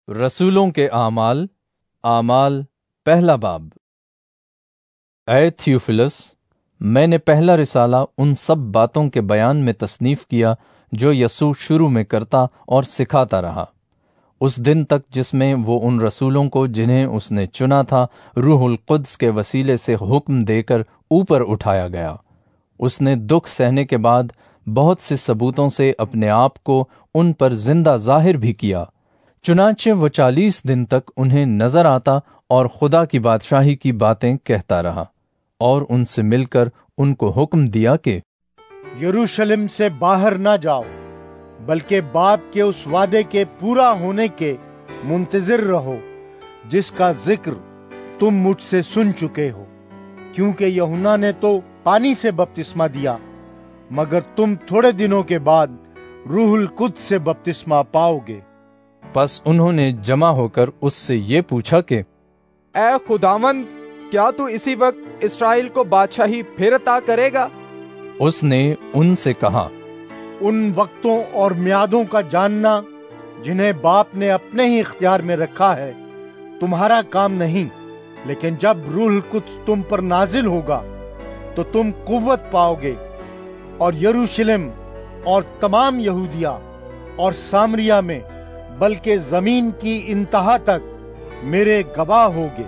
रसूलों के आमाल पहला बाब। ऐ थियोफिलस, मैंने पहला रिसाला उन सब बातों के बयान में तसनीफ किया जो यसू शुरू में करता और सिखाता रहा, उस दिन तक जिसमें वो उन रसूलों को जिन्हें उसने चुना था रूहुल कुद्स के वसीले से हुक्म देकर ऊपर उठाया गया। उसने दुख सहने के बाद बहुत से सबूतों से अपने आप को उन पर जिंदा जाहिर भी किया। चुनांचे वो 40 दिन तक उन्हें नजर आता और खुदा की बादशाही की बातें कहता रहा, और उनसे मिलकर उनको हुक्म दिया कि यरूशलेम से बाहर ना जाओ, बल्कि बाप के उस वादे के पूरा होने के मुंतजिर रहो जिसका जिक्र तुम मुझसे सुन चुके हो। क्योंकि यूहन्ना ने तो पानी से बपतिस्मा दिया, मगर तुम थोड़े दिनों के बाद रूहुल कुद्स से बपतिस्मा पाओगे। बस उन्होंने जमा होकर उससे ये पूछा कि ऐ खुदावंद, क्या तू इसी वक्त इस्राएल को बादशाही फिर अता करेगा? उसने उनसे कहा, उन वक्तों और म्यादों का जानना जिन्हें बाप ने अपने ही इख्तियार में रखा है तुम्हारा काम नहीं, लेकिन जब रूहुल कुद्स तुम पर नाजिल होगा तो तुम कुव्वत पाओगे और यरूशलेम और तमाम यहूदिया और सामरिया में बल्कि जमीन की इंतहा तक मेरे गवाह होगे।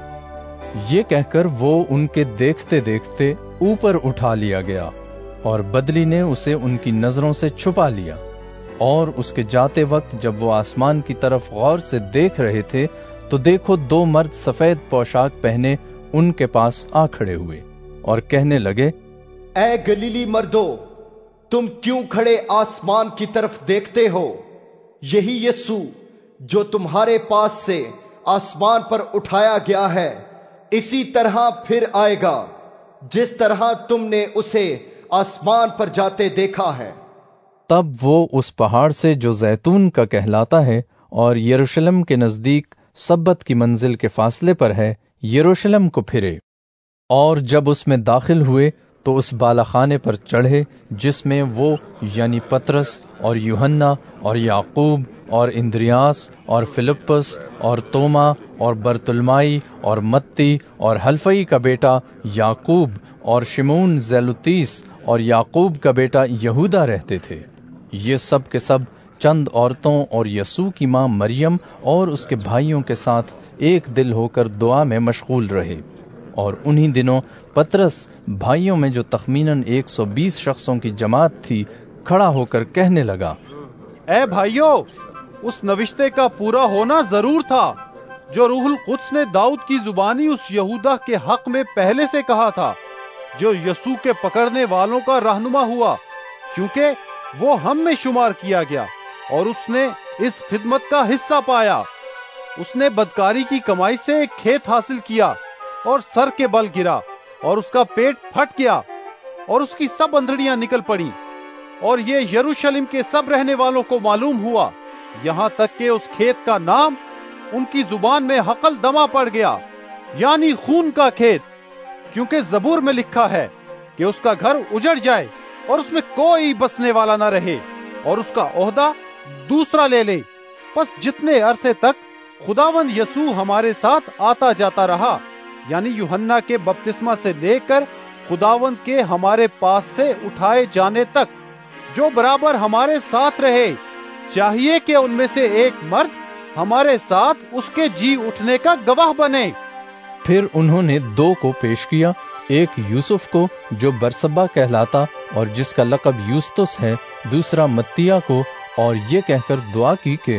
ये कहकर वो उनके देखते देखते ऊपर उठा लिया गया और बदली ने उसे उनकी नजरों से छुपा लिया। और उसके जाते वक्त जब वो आसमान की तरफ गौर से देख रहे थे तो देखो 2 मर्द सफेद पोशाक पहने उनके पास आ खड़े हुए और कहने लगे, ऐ गलीली मर्दो, तुम क्यों खड़े आसमान की तरफ देखते हो? यही यीशु जो तुम्हारे पास से आसमान पर उठाया गया है, इसी तरह फिर आएगा जिस तरह तुमने उसे आसमान पर जाते देखा है। तब वो उस पहाड़ से जो जैतून का कहलाता है और यरूशलेम के नजदीक सब्बत की मंजिल के फासले पर है, यरूशलेम को फिरे। और जब उसमें दाखिल हुए तो उस बालाखाने पर चढ़े जिसमें वो यानी पतरस और यूहन्ना और याकूब और इंद्रियास और फिलिप्पस और तोमा और बरतुलमाई और मत्ती और हल्फई का बेटा याकूब और शिमोन ज़ेलोतीस और याकूब का बेटा यहूदा रहते थे। ये सब के सब चंद औरतों और यसू की मां मरियम और उसके भाइयों के साथ एक दिल होकर दुआ में मशगूल रहे। और उन्हीं दिनों पतरस भाइयों में जो तखमीनन 120 शख्सों की जमात थी खड़ा होकर कहने लगा, ऐ भाइयों, उस नविश्ते का पूरा होना जरूर था जो रूहुल कुद्स ने दाऊद की जुबानी उस यहूदा के हक में पहले से कहा था, जो यसू के पकड़ने वालों का रहनुमा हुआ, क्योंकि वो हम में शुमार किया गया और उसने इस खिदमत का हिस्सा पाया। उसने बदकारी की कमाई से एक खेत हासिल किया और सर के बल गिरा और उसका पेट फट गया और उसकी सब अंधड़ियां निकल पड़ी। और ये यरूशलेम के सब रहने वालों को मालूम हुआ, यहाँ तक कि उस खेत का नाम उनकी जुबान में हकल दमा पड़ गया, यानी खून का खेत, क्योंकि जबूर में लिखा है कि उसका घर उजड़ जाए और उसमें कोई बसने वाला न रहे और उसका ओहदा दूसरा ले ले। बस जितने अरसे तक खुदावंद यसू हमारे साथ आता जाता रहा, यानी यूहन्ना के बपतिस्मा से लेकर खुदावंद के हमारे पास से उठाए जाने तक, जो बराबर हमारे साथ रहे, चाहिए कि उनमें से एक मर्द हमारे साथ उसके जी उठने का गवाह बने। फिर उन्होंने 2 को पेश किया, एक यूसुफ को जो बरसब्बा कहलाता और जिसका लक़ब यूस्तुस है, दूसरा मत्तिया को, और ये कहकर दुआ की कि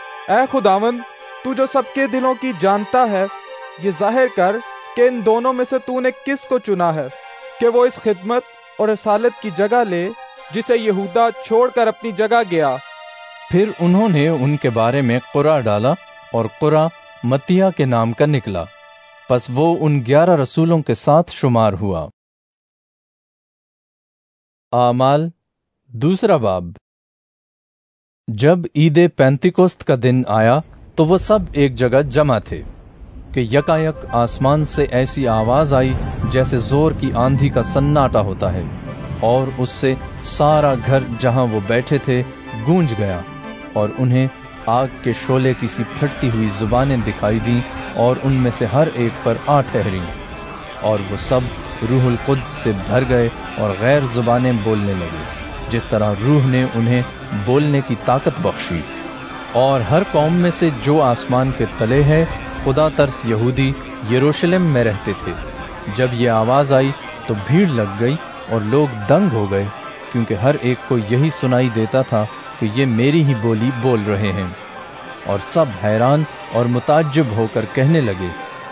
ऐ खुदावंद, तू जो सबके दिलों की जानता है, ये जाहिर कर कि इन दोनों में से तूने किस को चुना है कि वो इस खिदमत और रिसालत की जगह ले जिसे यहूदा छोड़कर अपनी जगह गया। फिर उन्होंने उनके बारे में कुरा डाला और कुरा मत्तिया के नाम का निकला। बस वो उन 11 रसूलों के साथ शुमार हुआ। आमाल दूसरा बाब। जब ईदे पेंतिकोस्त का दिन आया तो वो सब एक जगह जमा थे कि यकायक आसमान से ऐसी आवाज आई जैसे जोर की आंधी का सन्नाटा होता है, और उससे सारा घर जहां वो बैठे थे गूंज गया, और उन्हें آگ کے شعلے کی سی پھٹتی ہوئی زبانیں دکھائی دیں اور ان میں سے ہر ایک پر آ ٹھہریں، اور وہ سب روح القدس سے بھر گئے اور غیر زبانیں بولنے لگے، جس طرح روح نے انہیں بولنے کی طاقت بخشی۔ اور ہر قوم میں سے جو آسمان کے تلے ہے خدا ترس یہودی یروشلم میں رہتے تھے۔ جب یہ آواز آئی تو بھیڑ لگ گئی اور لوگ دنگ ہو گئے، کیونکہ ہر ایک کو یہی سنائی دیتا تھا کہ یہ میری ہی بولی بول رہے ہیں، اور سب حیران اور متعجب ہو کر کہنے لگے،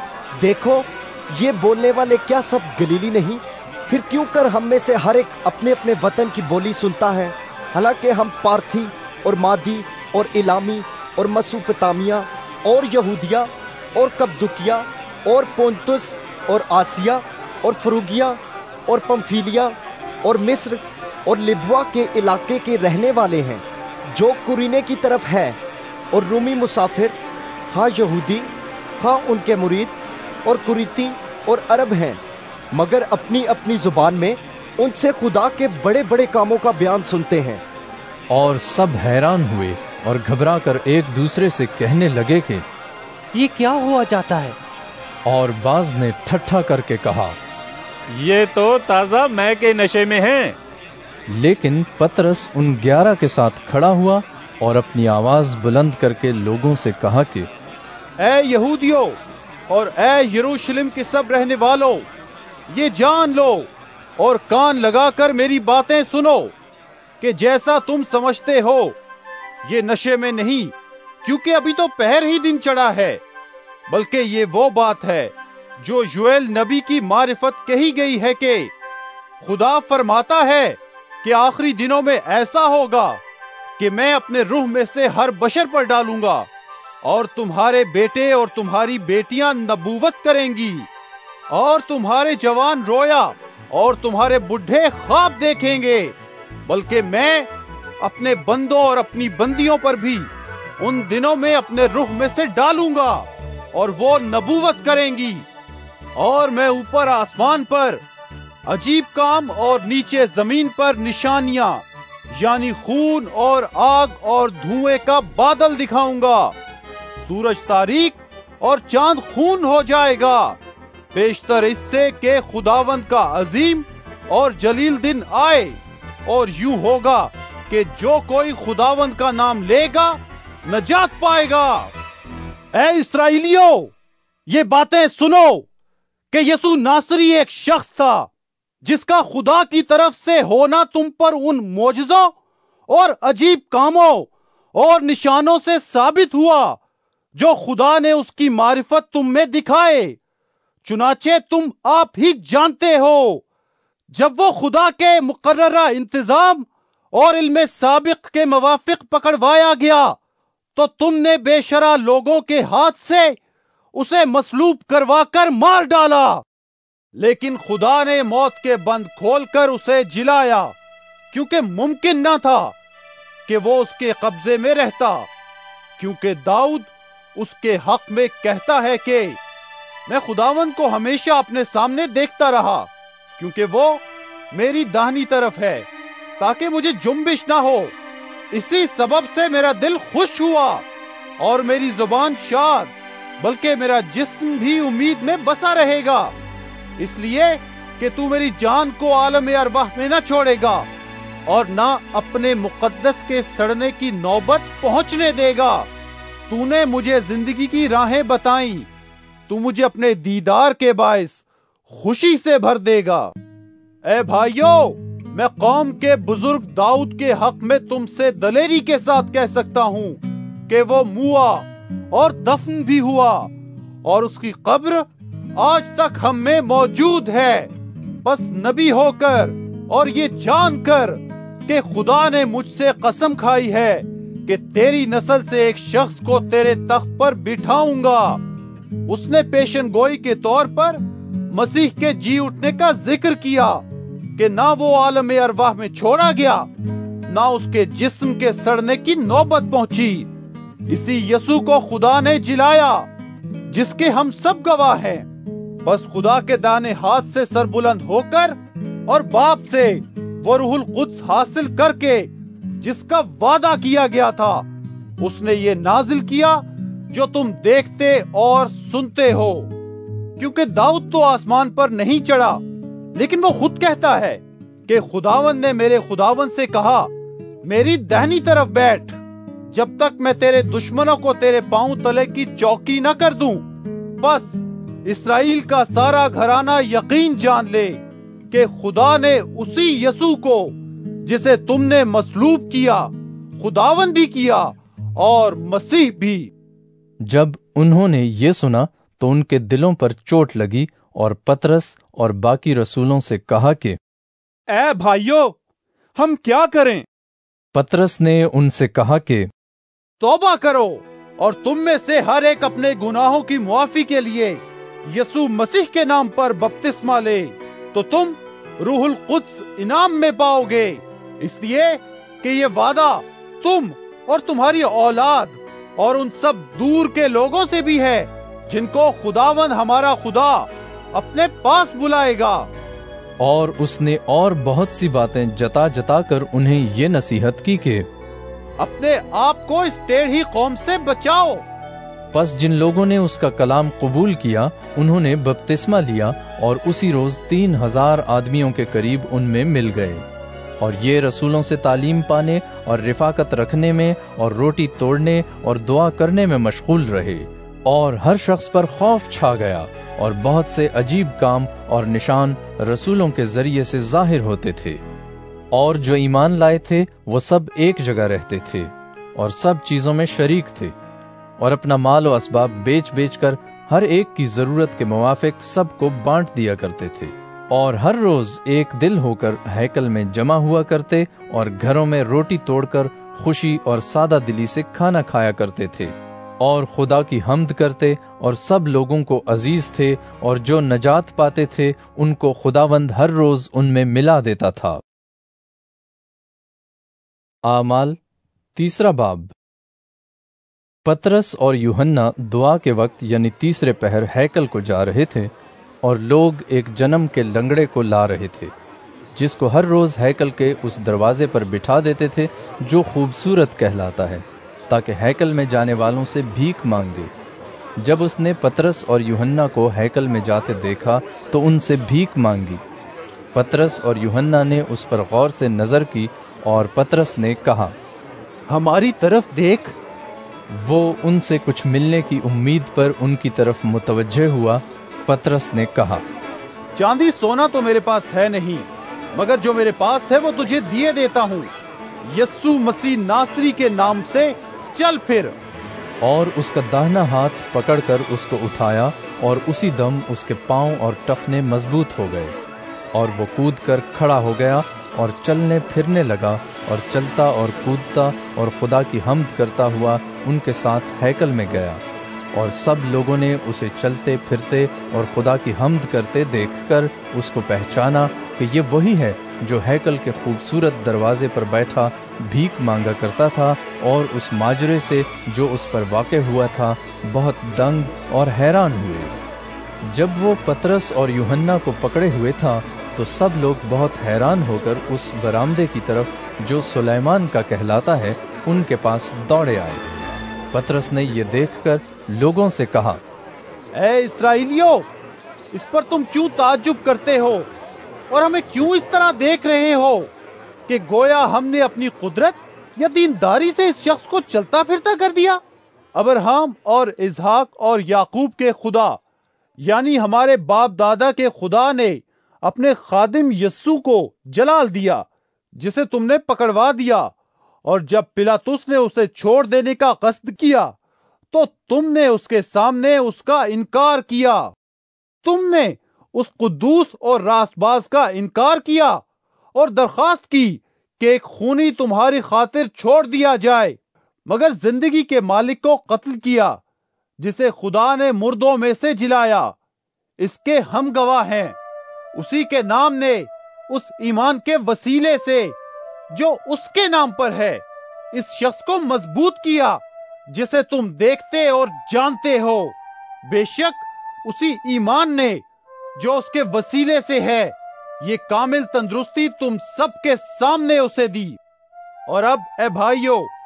دیکھو یہ بولنے والے کیا سب گلیلی نہیں؟ پھر کیوں کر ہم میں سے ہر ایک اپنے اپنے وطن کی بولی سنتا ہے؟ حالانکہ ہم پارتھی اور مادی اور الامی اور مسوپتامیہ اور یہودیہ اور کپدوکیہ اور پونتس اور آسیہ اور فروگیہ اور پمفیلیا اور مصر اور لبوا کے علاقے کے رہنے والے ہیں، جو قرینے کی طرف ہے، اور رومی مسافر، خواہ یہودی خواہ ان کے مرید، اور کریتی اور عرب ہیں، مگر اپنی اپنی زبان میں ان سے خدا کے بڑے بڑے کاموں کا بیان سنتے ہیں۔ اور سب حیران ہوئے اور گھبرا کر ایک دوسرے سے کہنے لگے کہ یہ کیا ہوا جاتا ہے؟ اور بعض نے ٹھٹھا کر کے کہا، یہ تو تازہ مے کے نشے میں ہیں۔ لیکن پترس ان 11 کے ساتھ کھڑا ہوا اور اپنی آواز بلند کر کے لوگوں سے کہا کہ اے یہودیو اور اے یروشلم کے سب رہنے والوں، یہ جان لو اور کان لگا کر میری باتیں سنو کہ جیسا تم سمجھتے ہو یہ نشے میں نہیں، کیونکہ ابھی تو پہر ہی دن چڑھا ہے، بلکہ یہ وہ بات ہے جو یوئیل نبی کی معرفت کہی گئی ہے کہ خدا فرماتا ہے کہ آخری دنوں میں ایسا ہوگا کہ میں اپنے روح میں سے ہر بشر پر ڈالوں گا، اور تمہارے بیٹے اور تمہاری بیٹیاں نبوت کریں گی، اور تمہارے جوان رویا اور تمہارے بڈھے خواب دیکھیں گے، بلکہ میں اپنے بندوں اور اپنی بندیوں پر بھی ان دنوں میں اپنے روح میں سے ڈالوں گا، اور وہ نبوت کریں گی، اور میں اوپر آسمان پر عجیب کام اور نیچے زمین پر نشانیاں، یعنی خون اور آگ اور دھوئے کا بادل دکھاؤں گا، سورج تاریک اور چاند خون ہو جائے گا، بیشتر اس سے کہ خداوند کا عظیم اور جلیل دن آئے، اور یوں ہوگا کہ جو کوئی خداوند کا نام لے گا نجات پائے گا۔ اے اسرائیلیوں، یہ باتیں سنو کہ یسوع ناصری ایک شخص تھا جس کا خدا کی طرف سے ہونا تم پر ان معجزوں اور عجیب کاموں اور نشانوں سے ثابت ہوا جو خدا نے اس کی معرفت تم میں دکھائے، چنانچہ تم آپ ہی جانتے ہو۔ جب وہ خدا کے مقررہ انتظام اور علم سابق کے موافق پکڑوایا گیا تو تم نے بے شرع لوگوں کے ہاتھ سے اسے مصلوب کروا کر مار ڈالا، لیکن خدا نے موت کے بند کھول کر اسے جلایا، کیونکہ ممکن نہ تھا کہ وہ اس کے قبضے میں رہتا، کیونکہ داؤد اس کے حق میں کہتا ہے کہ میں خداوند کو ہمیشہ اپنے سامنے دیکھتا رہا، کیونکہ وہ میری داہنی طرف ہے تاکہ مجھے جنبش نہ ہو۔ اسی سبب سے میرا دل خوش ہوا اور میری زبان شاد، بلکہ میرا جسم بھی امید میں بسا رہے گا، اس لیے کہ تو میری جان کو عالم ارواح میں نہ چھوڑے گا اور نہ اپنے مقدس کے سڑنے کی نوبت پہنچنے دے گا۔ تو نے مجھے زندگی کی راہیں بتائیں، تو مجھے اپنے دیدار کے باعث خوشی سے بھر دے گا۔ اے بھائیو، میں قوم کے بزرگ داؤد کے حق میں تم سے دلیری کے ساتھ کہہ سکتا ہوں کہ وہ موا اور دفن بھی ہوا، اور اس کی قبر آج تک ہم میں موجود ہے۔ بس نبی ہو کر اور یہ جان کر کہ خدا نے مجھ سے قسم کھائی ہے کہ تیری نسل سے ایک شخص کو تیرے تخت پر بٹھاؤں گا، اس نے پیشن گوئی کے طور پر مسیح کے جی اٹھنے کا ذکر کیا کہ نہ وہ عالم ارواح میں چھوڑا گیا، نہ اس کے جسم کے سڑنے کی نوبت پہنچی۔ اسی یسوع کو خدا نے جلایا جس کے ہم سب گواہ ہیں۔ بس خدا کے دانے ہاتھ سے سربلند ہو کر اور باپ سے وہ روح القدس حاصل کر کے جس کا وعدہ کیا گیا تھا، اس نے یہ نازل کیا جو تم دیکھتے اور سنتے ہو۔ کیونکہ داؤد تو آسمان پر نہیں چڑھا، لیکن وہ خود کہتا ہے کہ خداوند نے میرے خداوند سے کہا، میری دہنی طرف بیٹھ، جب تک میں تیرے دشمنوں کو تیرے پاؤں تلے کی چوکی نہ کر دوں۔ بس اسرائیل کا سارا گھرانہ یقین جان لے کہ خدا نے اسی یسوع کو جسے تم نے مصلوب کیا، خداوند بھی کیا اور مسیح بھی۔ جب انہوں نے یہ سنا تو ان کے دلوں پر چوٹ لگی، اور پطرس اور باقی رسولوں سے کہا کہ اے بھائیو، ہم کیا کریں؟ پطرس نے ان سے کہا کہ توبہ کرو اور تم میں سے ہر ایک اپنے گناہوں کی معافی کے لیے یسوع مسیح کے نام پر بپتسمہ لے، تو تم روح القدس انعام میں پاؤ گے، اس لیے کہ یہ وعدہ تم اور تمہاری اولاد اور ان سب دور کے لوگوں سے بھی ہے جن کو خداوند ہمارا خدا اپنے پاس بلائے گا۔ اور اس نے اور بہت سی باتیں جتا جتا کر انہیں یہ نصیحت کی کہ اپنے آپ کو اس ٹیڑھی قوم سے بچاؤ۔ پس جن لوگوں نے اس کا کلام قبول کیا انہوں نے بپتسمہ لیا، اور اسی روز 3000 آدمیوں کے قریب ان میں مل گئے، اور یہ رسولوں سے تعلیم پانے اور رفاقت رکھنے میں اور روٹی توڑنے اور دعا کرنے میں مشغول رہے، اور ہر شخص پر خوف چھا گیا، اور بہت سے عجیب کام اور نشان رسولوں کے ذریعے سے ظاہر ہوتے تھے۔ اور جو ایمان لائے تھے وہ سب ایک جگہ رہتے تھے اور سب چیزوں میں شریک تھے، اور اپنا مال و اسباب بیچ بیچ کر ہر ایک کی ضرورت کے موافق سب کو بانٹ دیا کرتے تھے، اور ہر روز ایک دل ہو کر ہیکل میں جمع ہوا کرتے، اور گھروں میں روٹی توڑ کر خوشی اور سادہ دلی سے کھانا کھایا کرتے تھے، اور خدا کی حمد کرتے، اور سب لوگوں کو عزیز تھے، اور جو نجات پاتے تھے ان کو خداوند ہر روز ان میں ملا دیتا تھا۔ اعمال 3 باب۔ پطرس اور یوحنا دعا کے وقت یعنی تیسرے پہر ہیکل کو جا رہے تھے، اور لوگ ایک جنم کے لنگڑے کو لا رہے تھے، جس کو ہر روز ہیکل کے اس دروازے پر بٹھا دیتے تھے جو خوبصورت کہلاتا ہے، تاکہ ہیکل میں جانے والوں سے بھیک مانگے۔ جب اس نے پطرس اور یوحنا کو ہیکل میں جاتے دیکھا تو ان سے بھیک مانگی۔ پطرس اور یوحنا نے اس پر غور سے نظر کی، اور پطرس نے کہا، ہماری طرف دیکھ۔ وہ ان سے کچھ ملنے کی امید پر ان کی طرف متوجہ ہوا۔ پطرس نے کہا، چاندی سونا تو میرے پاس ہے نہیں، مگر جو میرے پاس ہے وہ تجھے دیے دیتا ہوں۔ یسوع مسیح ناصری کے نام سے چل پھر۔ اور اس کا داہنا ہاتھ پکڑ کر اس کو اٹھایا، اور اسی دم اس کے پاؤں اور ٹخنے مضبوط ہو گئے، اور وہ کود کر کھڑا ہو گیا اور چلنے پھرنے لگا، اور چلتا اور کودتا اور خدا کی حمد کرتا ہوا ان کے ساتھ ہیکل میں گیا، اور سب لوگوں نے اسے چلتے پھرتے اور خدا کی حمد کرتے دیکھ کر اس کو پہچانا کہ یہ وہی ہے جو ہیکل کے خوبصورت دروازے پر بیٹھا بھیک مانگا کرتا تھا، اور اس ماجرے سے جو اس پر واقع ہوا تھا بہت دنگ اور حیران ہوئے۔ جب وہ پطرس اور یوحنا کو پکڑے ہوئے تھا تو سب لوگ بہت حیران ہو کر اس برآمدے کی طرف جو سلیمان کا کہلاتا ہے ان کے پاس دوڑے آئے۔ پطرس نے یہ دیکھ کر لوگوں سے کہا، اے اسرائیلیو، اس پر تم کیوں تعجب کرتے ہو اور ہمیں کیوں اس طرح دیکھ رہے ہو کہ گویا ہم نے اپنی قدرت یا دینداری سے اس شخص کو چلتا پھرتا کر دیا؟ ابراہیم اور اسحاق اور یعقوب کے خدا یعنی ہمارے باپ دادا کے خدا نے اپنے خادم یسوع کو جلال دیا، جسے تم نے پکڑوا دیا، اور جب پلاطس نے اسے چھوڑ دینے کا قصد کیا تو تم نے اس کے سامنے اس کا انکار کیا۔ تم نے اس قدوس اور راست باز کا انکار کیا اور درخواست کی کہ ایک خونی تمہاری خاطر چھوڑ دیا جائے، مگر زندگی کے مالک کو قتل کیا، جسے خدا نے مردوں میں سے جلایا۔ اس کے ہم گواہ ہیں۔ اسی کے نام نے اس ایمان کے وسیلے سے جو اس کے نام پر ہے اس شخص کو مضبوط کیا جسے تم دیکھتے اور جانتے ہو۔ بے شک اسی ایمان نے جو اس کے وسیلے سے ہے یہ کامل تندرستی تم سب کے سامنے اسے دی۔ اور اب اے بھائیو،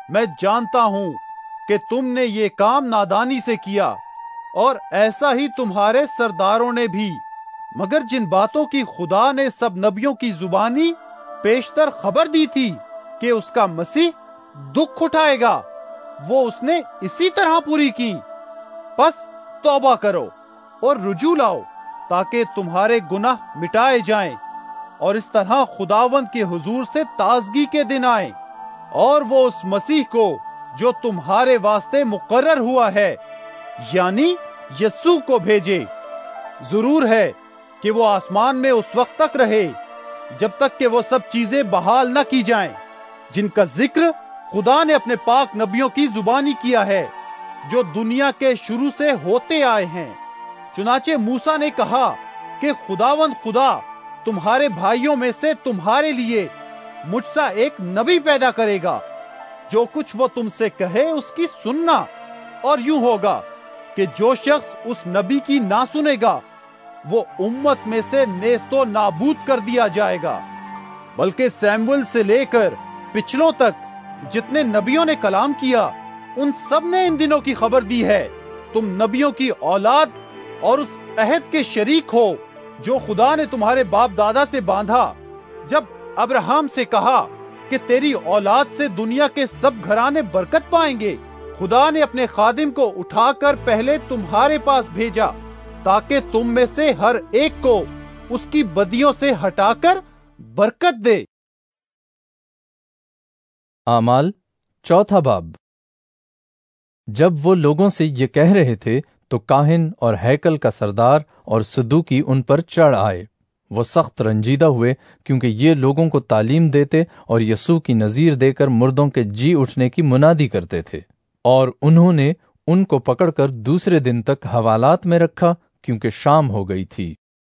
میں جانتا ہوں کہ تم نے یہ کام نادانی سے کیا اور ایسا ہی تمہارے سرداروں نے بھی، مگر جن باتوں کی خدا نے سب نبیوں کی زبانی پیشتر خبر دی تھی کہ اس کا مسیح دکھ اٹھائے گا، وہ اس نے اسی طرح پوری کی۔ پس توبہ کرو اور رجوع لاؤ تاکہ تمہارے گناہ مٹائے جائیں، اور اس طرح خداوند کے حضور سے تازگی کے دن آئیں، اور وہ اس مسیح کو جو تمہارے واسطے مقرر ہوا ہے یعنی یسوع کو بھیجے۔ ضرور ہے کہ وہ آسمان میں اس وقت تک رہے جب تک کہ وہ سب چیزیں بحال نہ کی جائیں جن کا ذکر خدا نے اپنے پاک نبیوں کی زبانی کیا ہے جو دنیا کے شروع سے ہوتے آئے ہیں۔ چنانچہ موسیٰ نے کہا کہ خداوند خدا تمہارے بھائیوں میں سے تمہارے لیے مجھ سا ایک نبی پیدا کرے گا، جو کچھ وہ تم سے کہے اس کی سننا، اور یوں ہوگا کہ جو شخص اس نبی کی نہ سنے گا وہ امت میں سے نیست و نابود کر دیا جائے گا۔ بلکہ سیموئل سے لے کر پچھلوں تک جتنے نبیوں نے کلام کیا ان سب نے ان دنوں کی خبر دی ہے۔ تم نبیوں کی اولاد اور اس عہد کے شریک ہو جو خدا نے تمہارے باپ دادا سے باندھا جب ابراہیم سے کہا کہ تیری اولاد سے دنیا کے سب گھرانے برکت پائیں گے۔ خدا نے اپنے خادم کو اٹھا کر پہلے تمہارے پاس بھیجا تاکہ تم میں سے ہر ایک کو اس کی بدیوں سے ہٹا کر برکت دے۔ اعمال چوتھا باب۔ جب وہ لوگوں سے یہ کہہ رہے تھے تو کاہن اور ہیکل کا سردار اور صدوقی ان پر چڑھ آئے۔ وہ سخت رنجیدہ ہوئے کیونکہ یہ لوگوں کو تعلیم دیتے اور یسوع کی نظیر دے کر مردوں کے جی اٹھنے کی منادی کرتے تھے، اور انہوں نے ان کو پکڑ کر دوسرے دن تک حوالات میں رکھا کیونکہ شام ہو گئی تھی۔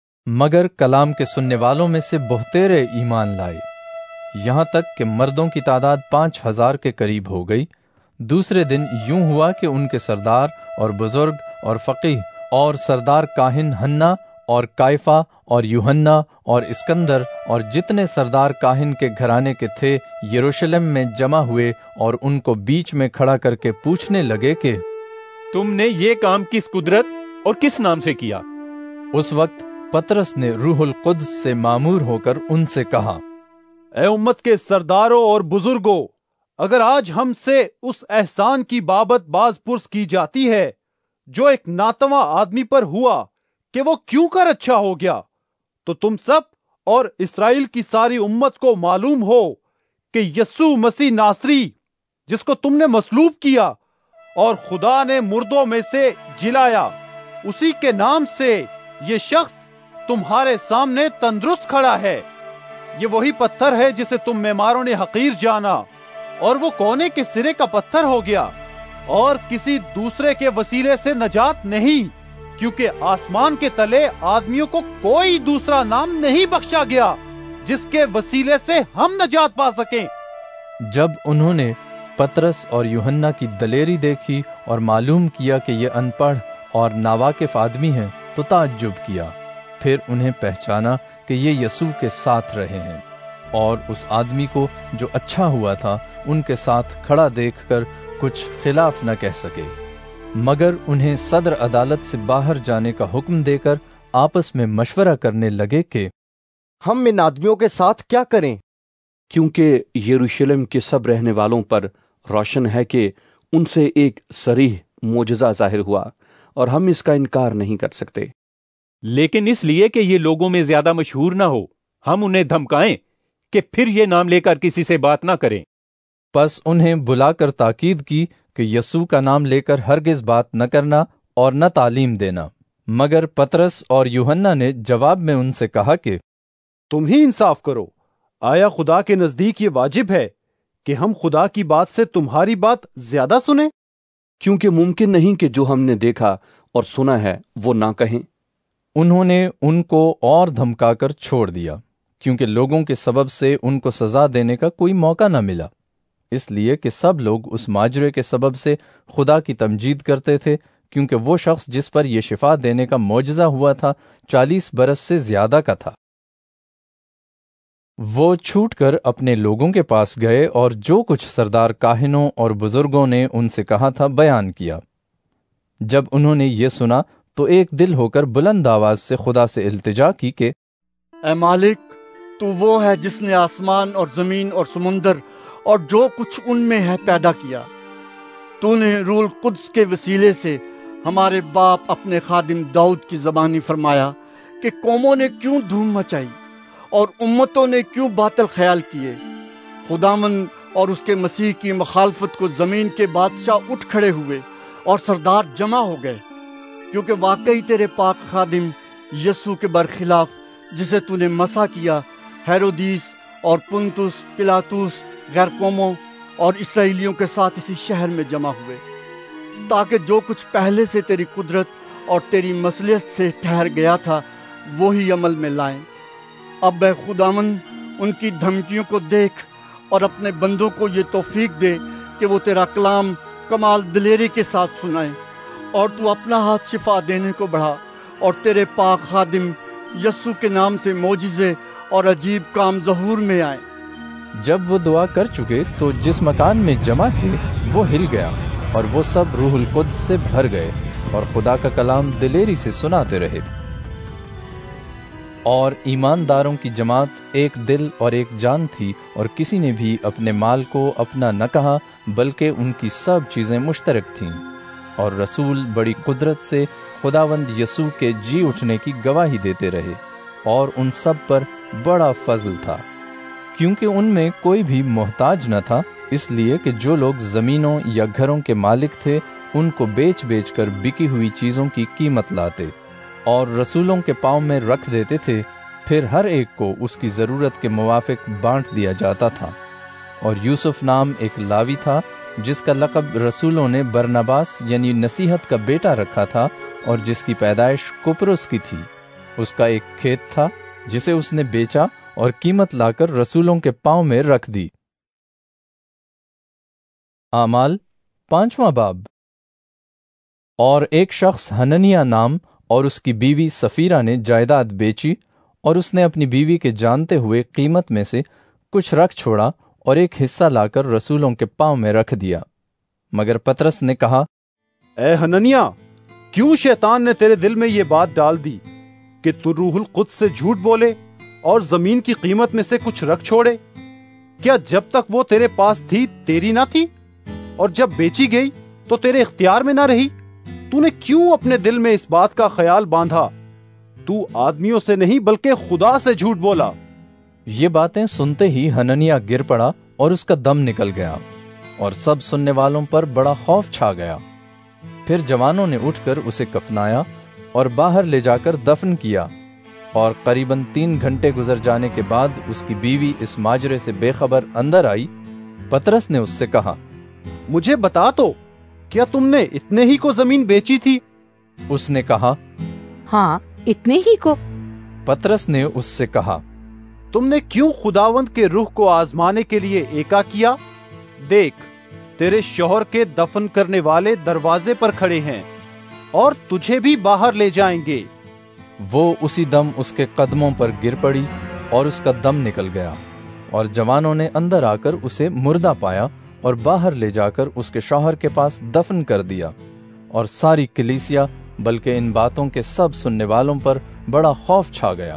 مگر کلام کے سننے والوں میں سے بہتیرے ایمان لائے، یہاں تک کہ مردوں کی تعداد 5000 کے قریب ہو گئی۔ دوسرے دن یوں ہوا کہ ان کے سردار اور بزرگ اور فقیہ اور سردار کاہن حنا اور کائفہ اور یوحنا اور اسکندر اور جتنے سردار کاہن کے گھرانے کے تھے یروشلم میں جمع ہوئے، اور ان کو بیچ میں کھڑا کر کے پوچھنے لگے کہ تم نے یہ کام کس قدرت اور کس نام سے کیا؟ اس وقت پطرس نے روح القدس سے معمور ہو کر ان سے کہا، اے امت کے سرداروں اور بزرگوں، اگر آج ہم سے اس احسان کی بابت باز پرس کی جاتی ہے جو ایک ناتواں آدمی پر ہوا کہ وہ کیوں کر اچھا ہو گیا، تو تم سب اور اسرائیل کی ساری امت کو معلوم ہو کہ یسوع مسیح ناصری جس کو تم نے مصلوب کیا اور خدا نے مردوں میں سے جلایا، اسی کے نام سے یہ شخص تمہارے سامنے تندرست کھڑا ہے۔ یہ وہی پتھر ہے جسے تم معماروں نے حقیر جانا، اور وہ کونے کے سرے کا پتھر ہو گیا، اور کسی دوسرے کے وسیلے سے نجات نہیں، کیونکہ آسمان کے تلے آدمیوں کو کوئی دوسرا نام نہیں بخشا گیا جس کے وسیلے سے ہم نجات پا سکیں۔ جب انہوں نے پطرس اور یوحنا کی دلیری دیکھی اور معلوم کیا کہ یہ ان پڑھ اور ناواقف آدمی ہیں تو تعجب کیا۔ پھر انہیں پہچانا کہ یہ یسوع کے ساتھ رہے ہیں، اور اس آدمی کو جو اچھا ہوا تھا ان کے ساتھ کھڑا دیکھ کر کچھ خلاف نہ کہہ سکے، مگر انہیں صدر عدالت سے باہر جانے کا حکم دے کر آپس میں مشورہ کرنے لگے کہ ہم ان آدمیوں کے ساتھ کیا کریں؟ کیونکہ یروشلم کے سب رہنے والوں پر روشن ہے کہ ان سے ایک صریح معجزہ ظاہر ہوا، اور ہم اس کا انکار نہیں کر سکتے۔ لیکن اس لیے کہ یہ لوگوں میں زیادہ مشہور نہ ہو، ہم انہیں دھمکائیں کہ پھر یہ نام لے کر کسی سے بات نہ کریں۔ پس انہیں بلا کر تاکید کی کہ یسوع کا نام لے کر ہرگز بات نہ کرنا اور نہ تعلیم دینا۔ مگر پطرس اور یوحنا نے جواب میں ان سے کہا کہ تم ہی انصاف کرو، آیا خدا کے نزدیک یہ واجب ہے کہ ہم خدا کی بات سے تمہاری بات زیادہ سنیں؟ کیونکہ ممکن نہیں کہ جو ہم نے دیکھا اور سنا ہے وہ نہ کہیں۔ انہوں نے ان کو اور دھمکا کر چھوڑ دیا، کیونکہ لوگوں کے سبب سے ان کو سزا دینے کا کوئی موقع نہ ملا، اس لیے کہ سب لوگ اس ماجرے کے سبب سے خدا کی تمجید کرتے تھے، کیونکہ وہ شخص جس پر یہ شفا دینے کا معجزہ ہوا تھا 40 برس سے زیادہ کا تھا۔ وہ چھوٹ کر اپنے لوگوں کے پاس گئے اور جو کچھ سردار کاہنوں اور بزرگوں نے ان سے کہا تھا بیان کیا۔ جب انہوں نے یہ سنا تو ایک دل ہو کر بلند آواز سے خدا سے التجا کی کہ اے مالک، تو وہ ہے جس نے آسمان اور زمین اور سمندر اور جو کچھ ان میں ہے پیدا کیا۔ تو نے روح القدس کے وسیلے سے ہمارے باپ اپنے خادم داؤد کی زبانی فرمایا کہ قوموں نے کیوں دھوم مچائی اور امتوں نے کیوں باطل خیال کیے۔ خداوند اور اس کے مسیح کی مخالفت کو زمین کے بادشاہ اٹھ کھڑے ہوئے اور سردار جمع ہو گئے، کیونکہ واقعی تیرے پاک خادم یسوع کے برخلاف جسے تو نے مسح کیا، ہیرودیس اور پنتس پلاطس غیر قوموں اور اسرائیلیوں کے ساتھ اسی شہر میں جمع ہوئے، تاکہ جو کچھ پہلے سے تیری قدرت اور تیری مصلحت سے ٹھہر گیا تھا وہی عمل میں لائیں۔ اب اے خداوند، ان کی دھمکیوں کو دیکھ اور اپنے بندوں کو یہ توفیق دے کہ وہ تیرا کلام کمال دلیری کے ساتھ سنائیں، اور تو اپنا ہاتھ شفا دینے کو بڑھا، اور تیرے پاک خادم یسوع کے نام سے معجزے اور عجیب کام ظہور میں آئیں۔ جب وہ دعا کر چکے تو جس مکان میں جمع تھے وہ ہل گیا، اور وہ سب روح القدس سے بھر گئے اور خدا کا کلام دلیری سے سناتے رہے۔ اور ایمانداروں کی جماعت ایک دل اور ایک جان تھی، اور کسی نے بھی اپنے مال کو اپنا نہ کہا، بلکہ ان کی سب چیزیں مشترک تھیں۔ اور رسول بڑی قدرت سے خداوند یسوع کے جی اٹھنے کی گواہی دیتے رہے، اور ان سب پر بڑا فضل تھا، کیونکہ ان میں کوئی بھی محتاج نہ تھا، اس لیے کہ جو لوگ زمینوں یا گھروں کے مالک تھے ان کو بیچ بیچ کر بکی ہوئی چیزوں کی قیمت لاتے اور رسولوں کے پاؤں میں رکھ دیتے تھے، پھر ہر ایک کو اس کی ضرورت کے موافق بانٹ دیا جاتا تھا۔ اور یوسف نام ایک لاوی تھا، جس کا لقب رسولوں نے برنباس یعنی نصیحت کا بیٹا رکھا تھا، اور جس کی پیدائش قبرص کی تھی۔ اس کا ایک کھیت تھا جسے اس نے بیچا اور قیمت لا کر رسولوں کے پاؤں میں رکھ دی۔ اعمال 5واں باب۔ اور ایک شخص حننیہ نام اور اس کی بیوی سفیرہ نے جائیداد بیچی، اور اس نے اپنی بیوی کے جانتے ہوئے قیمت میں سے کچھ رکھ چھوڑا اور ایک حصہ لا کر رسولوں کے پاؤں میں رکھ دیا۔ مگر پطرس نے کہا، اے حننیہ، کیوں شیطان نے تیرے دل میں یہ بات ڈال دی کہ تو روح القدس سے جھوٹ بولے اور زمین کی قیمت میں سے کچھ رکھ چھوڑے؟ کیا جب تک وہ تیرے پاس تھی تیری نہ تھی، اور جب بیچی گئی تو تیرے اختیار میں نہ رہی؟ تو نے کیوں اپنے دل میں اس بات کا خیال باندھا؟ تو آدمیوں سے نہیں بلکہ خدا سے جھوٹ بولا۔ یہ باتیں سنتے ہی حننیہ گر پڑا اور اس کا دم نکل گیا، اور سب سننے والوں پر بڑا خوف چھا گیا۔ پھر جوانوں نے اٹھ کر اسے کفنایا اور باہر لے جا کر دفن کیا، اور قریباً 3 گھنٹے گزر جانے کے بعد اس کی بیوی اس ماجرے سے بے خبر اندر آئی۔ پطرس نے اس سے کہا، مجھے بتا تو، کیا تم نے اتنے ہی کو زمین بیچی تھی؟ اس نے کہا، ہاں، اتنے ہی کو۔ پطرس نے اس سے کہا، تم نے کیوں خداوند کے روح کو آزمانے کے لیے ایکا کیا؟ دیکھ، تیرے شوہر کے دفن کرنے والے دروازے پر کھڑے ہیں اور تجھے بھی باہر لے جائیں گے۔ وہ اسی دم اس کے قدموں پر گر پڑی اور اس کا دم نکل گیا، اور جوانوں نے اندر آ کر اسے مردہ پایا اور باہر لے جا کر اس کے شوہر کے پاس دفن کر دیا۔ اور ساری کلیسیا بلکہ ان باتوں کے سب سننے والوں پر بڑا خوف چھا گیا۔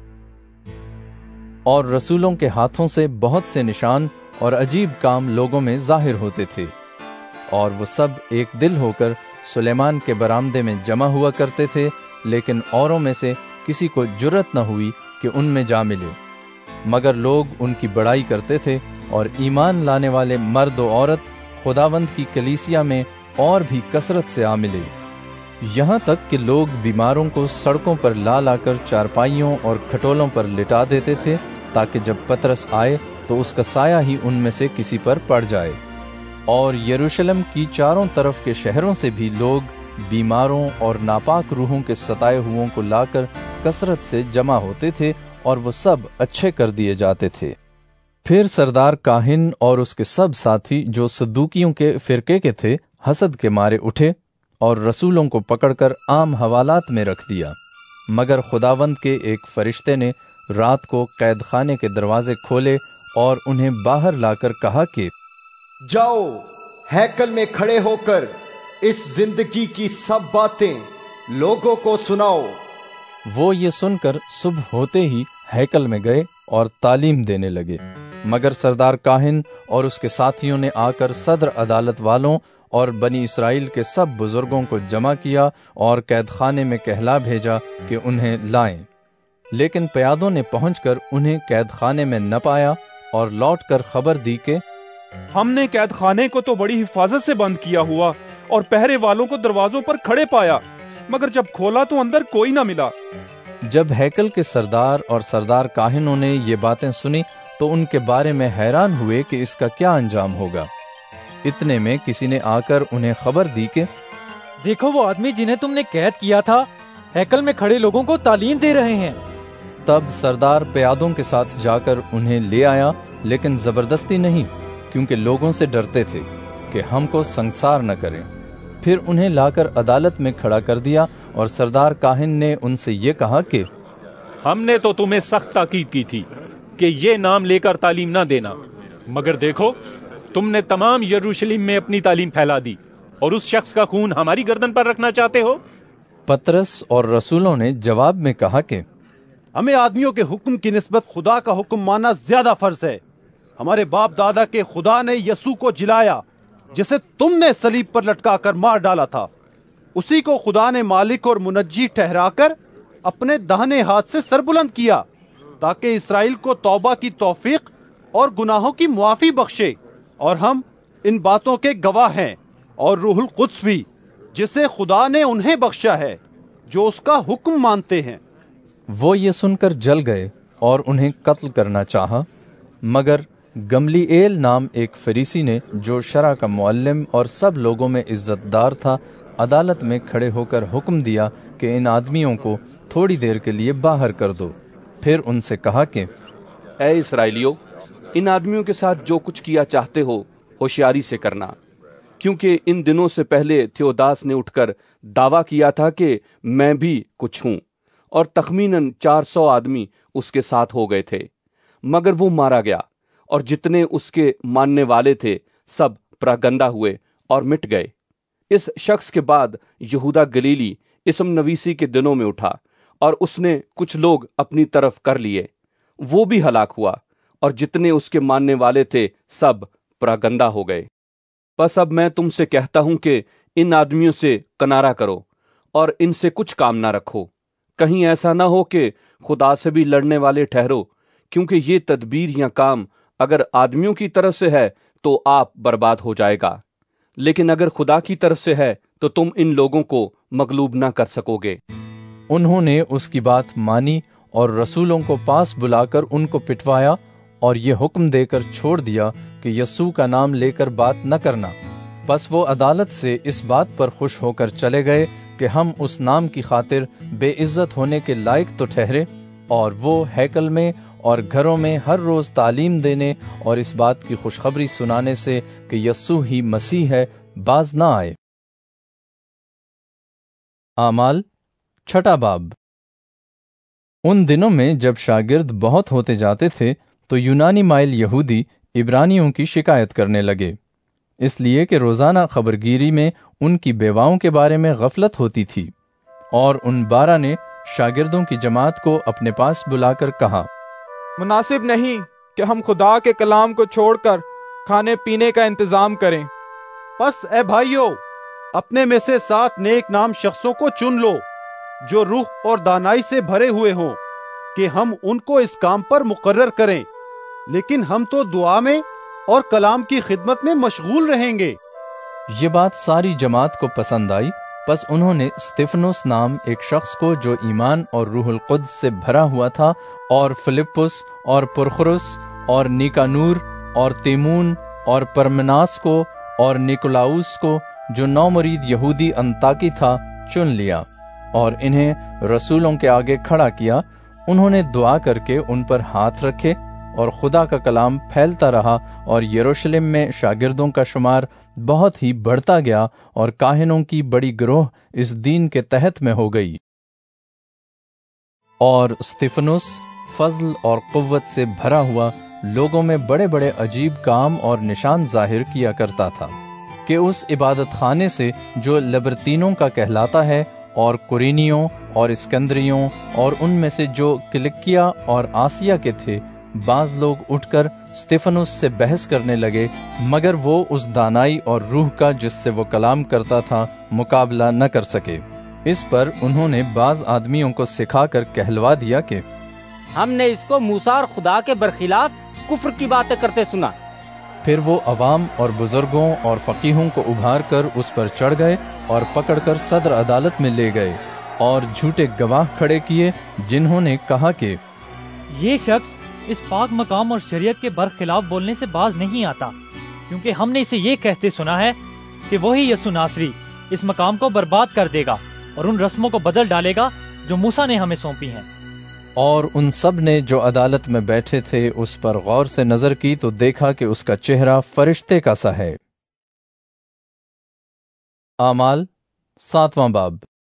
اور رسولوں کے ہاتھوں سے بہت سے نشان اور عجیب کام لوگوں میں ظاہر ہوتے تھے، اور وہ سب ایک دل ہو کر سلیمان کے برآمدے میں جمع ہوا کرتے تھے، لیکن اوروں میں سے کسی کو جرأت نہ ہوئی کہ ان میں جا ملے، مگر لوگ ان کی بڑائی کرتے تھے، اور ایمان لانے والے مرد و عورت خداوند کی کلیسیا میں اور بھی کثرت سے آ ملے، یہاں تک کہ لوگ بیماروں کو سڑکوں پر لا لا کر چارپائیوں اور کھٹولوں پر لٹا دیتے تھے، تاکہ جب پطرس آئے تو اس کا سایہ ہی ان میں سے کسی پر پڑ جائے۔ اور یروشلم کی چاروں طرف کے شہروں سے بھی لوگ بیماروں اور ناپاک روحوں کے ستائے ہوئوں کو لا کر کثرت سے جمع ہوتے تھے، اور وہ سب اچھے کر دیے جاتے تھے۔ پھر سردار کاہن اور اس کے سب ساتھی جو صدوقیوں کے فرقے کے تھے حسد کے مارے اٹھے اور رسولوں کو پکڑ کر عام حوالات میں رکھ دیا، مگر خداوند کے ایک فرشتے نے رات کو قید خانے کے دروازے کھولے اور انہیں باہر لا کر کہا کہ جاؤ ہیکل میں کھڑے ہو کر اس زندگی کی سب باتیں لوگوں کو سناؤ۔ وہ یہ سن کر صبح ہوتے ہی ہیکل میں گئے اور تعلیم دینے لگے، مگر سردار کاہن اور اس کے ساتھیوں نے آ کر صدر عدالت والوں اور بنی اسرائیل کے سب بزرگوں کو جمع کیا اور قید خانے میں کہلا بھیجا کہ انہیں لائیں، لیکن پیادوں نے پہنچ کر انہیں قید خانے میں نہ پایا اور لوٹ کر خبر دی کہ ہم نے قید خانے کو تو بڑی حفاظت سے بند کیا ہوا اور پہرے والوں کو دروازوں پر کھڑے پایا، مگر جب کھولا تو اندر کوئی نہ ملا۔ جب ہیکل کے سردار اور سردار کاہنوں نے یہ باتیں سنی تو ان کے بارے میں حیران ہوئے کہ اس کا کیا انجام ہوگا۔ اتنے میں کسی نے آ کر انہیں خبر دی کہ دیکھو وہ آدمی جنہیں تم نے قید کیا تھا ہیکل میں کھڑے لوگوں کو تعلیم دے رہے ہیں۔ تب سردار پیادوں کے ساتھ جا کر انہیں لے آیا، لیکن زبردستی نہیں، کیونکہ لوگوں سے ڈرتے تھے کہ ہم کو سنگسار نہ کریں۔ پھر انہیں لا کر عدالت میں کھڑا کر دیا اور سردار کاہن نے ان سے یہ کہا کہ ہم نے تو تمہیں سخت تاکید کی تھی کہ یہ نام لے کر تعلیم نہ دینا، مگر دیکھو تم نے تمام یروشلم میں اپنی تعلیم پھیلا دی اور اس شخص کا خون ہماری گردن پر رکھنا چاہتے ہو۔ پطرس اور رسولوں نے جواب میں کہا کہ ہمیں آدمیوں کے حکم کی نسبت خدا کا حکم ماننا زیادہ فرض ہے۔ ہمارے باپ دادا کے خدا نے یسوع کو جلایا، جسے تم نے صلیب پر لٹکا کر مار ڈالا تھا، اسی کو خدا نے مالک اور منجی ٹھہرا کر اپنے داہنے ہاتھ سے سربلند کیا، تاکہ اسرائیل کو توبہ کی توفیق اور گناہوں کی معافی بخشے۔ اور ہم ان باتوں کے گواہ ہیں، اور روح القدس بھی، جسے خدا نے انہیں بخشا ہے جو اس کا حکم مانتے ہیں۔ وہ یہ سن کر جل گئے اور انہیں قتل کرنا چاہا، مگر گملیئیل نام ایک فریسی نے، جو شرع کا معلم اور سب لوگوں میں عزت دار تھا، عدالت میں کھڑے ہو کر حکم دیا کہ ان آدمیوں کو تھوڑی دیر کے لیے باہر کر دو۔ پھر ان سے کہا کہ اے اسرائیلیو، ان آدمیوں کے ساتھ جو کچھ کیا چاہتے ہو ہوشیاری سے کرنا، کیونکہ ان دنوں سے پہلے تھیوداس نے اٹھ کر دعویٰ کیا تھا کہ میں بھی کچھ ہوں، اور تخمیناً 400 آدمی اس کے ساتھ ہو گئے تھے، مگر وہ مارا گیا، اور جتنے اس کے ماننے والے تھے سب پراگندہ ہوئے اور مٹ گئے۔ اس شخص کے بعد یہودا گلیلی اسم نویسی کے دنوں میں اٹھا، اور اس نے کچھ لوگ اپنی طرف کر لیے، وہ بھی ہلاک ہوا، اور جتنے اس کے ماننے والے تھے سب پراگندہ ہو گئے۔ بس اب میں تم سے کہتا ہوں کہ ان آدمیوں سے کنارہ کرو اور ان سے کچھ کام نہ رکھو، کہیں ایسا نہ ہو کہ خدا سے بھی لڑنے والے ٹھہرو، کیونکہ یہ تدبیر یا کام اگر آدمیوں کی طرف سے ہے تو آپ برباد ہو جائے گا، لیکن اگر خدا کی طرف سے ہے تو تم ان لوگوں کو مغلوب نہ کر سکو گے۔ انہوں نے اس کی بات مانی اور رسولوں کو پاس بلا کر ان کو پٹوایا اور یہ حکم دے کر چھوڑ دیا کہ یسوع کا نام لے کر بات نہ کرنا۔ بس وہ عدالت سے اس بات پر خوش ہو کر چلے گئے کہ ہم اس نام کی خاطر بے عزت ہونے کے لائق تو ٹھہرے، اور وہ ہیکل میں اور گھروں میں ہر روز تعلیم دینے اور اس بات کی خوشخبری سنانے سے کہ یسوع ہی مسیح ہے باز نہ آئے۔ اعمال 6 باب۔ ان دنوں میں جب شاگرد بہت ہوتے جاتے تھے تو یونانی مائل یہودی عبرانیوں کی شکایت کرنے لگے، اس لیے کہ روزانہ خبرگیری میں ان کی بیواؤں کے بارے میں غفلت ہوتی تھی، اور ان 12 نے شاگردوں کی جماعت کو اپنے پاس بلا کر کہا، مناسب نہیں کہ ہم خدا کے کلام کو چھوڑ کر کھانے پینے کا انتظام کریں۔ پس اے بھائیو، اپنے میں سے 7 نیک نام شخصوں کو چن لو جو روح اور دانائی سے بھرے ہوئے ہوں، کہ ہم ان کو اس کام پر مقرر کریں، لیکن ہم تو دعا میں اور کلام کی خدمت میں مشغول رہیں گے۔ یہ بات ساری جماعت کو پسند آئی، پس انہوں نے استفنوس نام ایک شخص کو جو ایمان اور روح القدس سے بھرا ہوا تھا، اور فلپس اور پرخرس اور نیکانور اور تیمون اور پرمناس کو اور نکولاؤس کو جو نومرید یہودی انطاکی تھا چن لیا، اور انہیں رسولوں کے آگے کھڑا کیا۔ انہوں نے دعا کر کے ان پر ہاتھ رکھے، اور خدا کا کلام پھیلتا رہا، اور یروشلم میں شاگردوں کا شمار بہت ہی بڑھتا گیا، اور کاہنوں کی بڑی گروہ اس دین کے تحت میں ہو گئی۔ اور استفنوس، فضل اور قوت سے بھرا ہوا لوگوں میں بڑے بڑے عجیب کام اور نشان ظاہر کیا کرتا تھا کہ اس عبادت خانے سے جو لبرتینوں کا کہلاتا ہے اور قرینیوں اور اسکندریوں اور ان میں سے جو کلکیا اور آسیہ کے تھے بعض لوگ اٹھ کر استفانوس سے بحث کرنے لگے، مگر وہ اس دانائی اور روح کا جس سے وہ کلام کرتا تھا مقابلہ نہ کر سکے۔ اس پر انہوں نے بعض آدمیوں کو سکھا کر کہلوا دیا کہ ہم نے اس کو موسیٰ اور خدا کے برخلاف کفر کی باتیں کرتے سنا۔ پھر وہ عوام اور بزرگوں اور فقیہوں کو ابھار کر اس پر چڑھ گئے اور پکڑ کر صدر عدالت میں لے گئے اور جھوٹے گواہ کھڑے کیے، جنہوں نے کہا کہ یہ شخص اس پاک مقام اور شریعت کے برخلاف بولنے سے باز نہیں آتا، کیونکہ ہم نے اسے یہ کہتے سنا ہے کہ وہی یسوع ناصری اس مقام کو برباد کر دے گا اور ان رسموں کو بدل ڈالے گا جو موسیٰ نے ہمیں سونپی ہیں۔ اور ان سب نے جو عدالت میں بیٹھے تھے اس پر غور سے نظر کی تو دیکھا کہ اس کا چہرہ فرشتے کا سا ہے۔ اعمال 7واں باب۔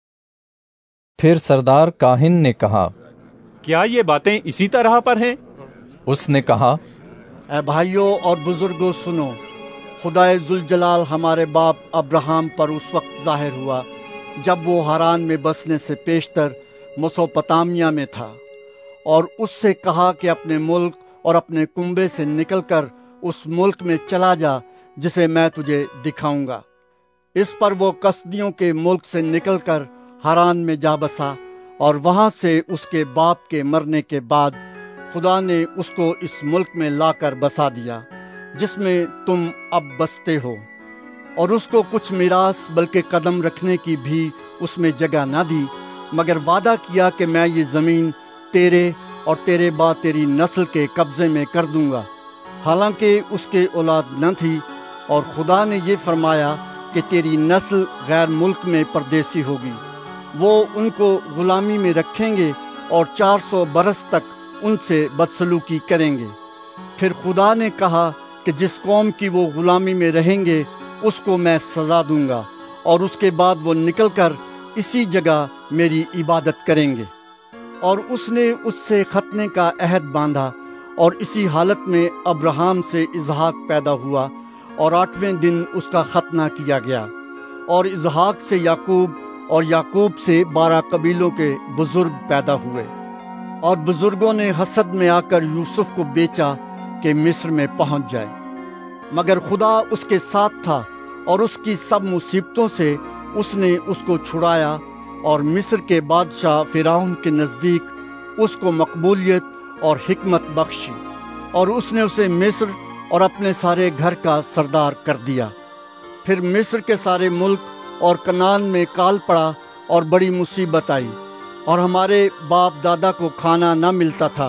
پھر سردار کاہن نے کہا، کیا یہ باتیں اسی طرح پر ہیں؟ اس نے کہا، اے بھائیوں اور بزرگوں سنو، خدائے ذوالجلال ہمارے باپ ابراہم پر اس وقت ظاہر ہوا جب وہ ہاران میں بسنے سے پیشتر مسوپتامیہ میں تھا، اور اس سے کہا کہ اپنے ملک اور اپنے کنبے سے نکل کر اس ملک میں چلا جا جسے میں تجھے دکھاؤں گا۔ اس پر وہ کسدیوں کے ملک سے نکل کر ہاران میں جا بسا، اور وہاں سے اس کے باپ کے مرنے کے بعد خدا نے اس کو اس ملک میں لا کر بسا دیا جس میں تم اب بستے ہو، اور اس کو کچھ میراث بلکہ قدم رکھنے کی بھی اس میں جگہ نہ دی، مگر وعدہ کیا کہ میں یہ زمین تیرے اور تیرے بعد تیری نسل کے قبضے میں کر دوں گا۔ حالانکہ اس کے اولاد نہ تھی، اور خدا نے یہ فرمایا کہ تیری نسل غیر ملک میں پردیسی ہوگی، وہ ان کو غلامی میں رکھیں گے اور 400 برس تک ان سے بدسلوکی کریں گے۔ پھر خدا نے کہا کہ جس قوم کی وہ غلامی میں رہیں گے اس کو میں سزا دوں گا، اور اس کے بعد وہ نکل کر اسی جگہ میری عبادت کریں گے۔ اور اس نے اس سے ختنے کا عہد باندھا، اور اسی حالت میں ابراہم سے اسحاق پیدا ہوا، اور 8ویں دن اس کا ختنہ کیا گیا، اور اسحاق سے یعقوب، اور یعقوب سے 12 قبیلوں کے بزرگ پیدا ہوئے۔ اور بزرگوں نے حسد میں آ کر یوسف کو بیچا کہ مصر میں پہنچ جائے، مگر خدا اس کے ساتھ تھا، اور اس کی سب مصیبتوں سے اس نے اس کو چھڑایا، اور مصر کے بادشاہ فرعون کے نزدیک اس کو مقبولیت اور حکمت بخشی، اور اس نے اسے مصر اور اپنے سارے گھر کا سردار کر دیا۔ پھر مصر کے سارے ملک اور کنعان میں کال پڑا اور بڑی مصیبت آئی، اور ہمارے باپ دادا کو کھانا نہ ملتا تھا۔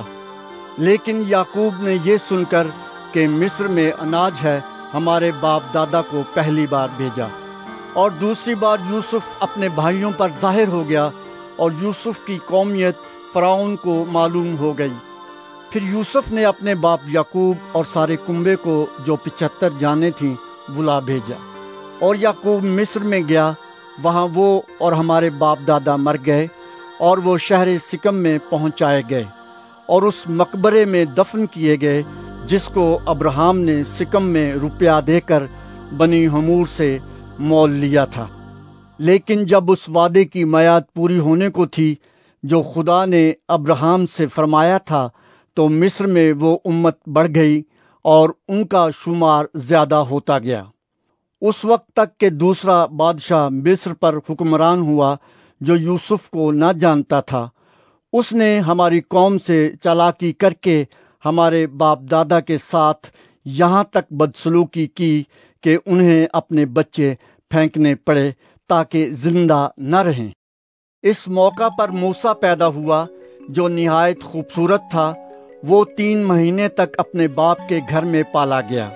لیکن یعقوب نے یہ سن کر کہ مصر میں اناج ہے ہمارے باپ دادا کو پہلی بار بھیجا، اور دوسری بار یوسف اپنے بھائیوں پر ظاہر ہو گیا، اور یوسف کی قومیت فرعون کو معلوم ہو گئی۔ پھر یوسف نے اپنے باپ یعقوب اور سارے کنبے کو جو 75 جانیں تھیں بلا بھیجا، اور یعقوب مصر میں گیا، وہاں وہ اور ہمارے باپ دادا مر گئے، اور وہ شہر سکم میں پہنچائے گئے، اور اس مقبرے میں دفن کیے گئے جس کو ابراہم نے سکم میں روپیہ دے کر بنی حمور سے مول لیا تھا۔ لیکن جب اس وعدے کی میعاد پوری ہونے کو تھی جو خدا نے ابراہم سے فرمایا تھا، تو مصر میں وہ امت بڑھ گئی اور ان کا شمار زیادہ ہوتا گیا۔ اس وقت تک کہ دوسرا بادشاہ مصر پر حکمران ہوا جو یوسف کو نہ جانتا تھا، اس نے ہماری قوم سے چالاکی کر کے ہمارے باپ دادا کے ساتھ یہاں تک بدسلوکی کی کہ انہیں اپنے بچے پھینکنے پڑے تاکہ زندہ نہ رہیں۔ اس موقع پر موسیٰ پیدا ہوا جو نہایت خوبصورت تھا، وہ 3 مہینے تک اپنے باپ کے گھر میں پالا گیا،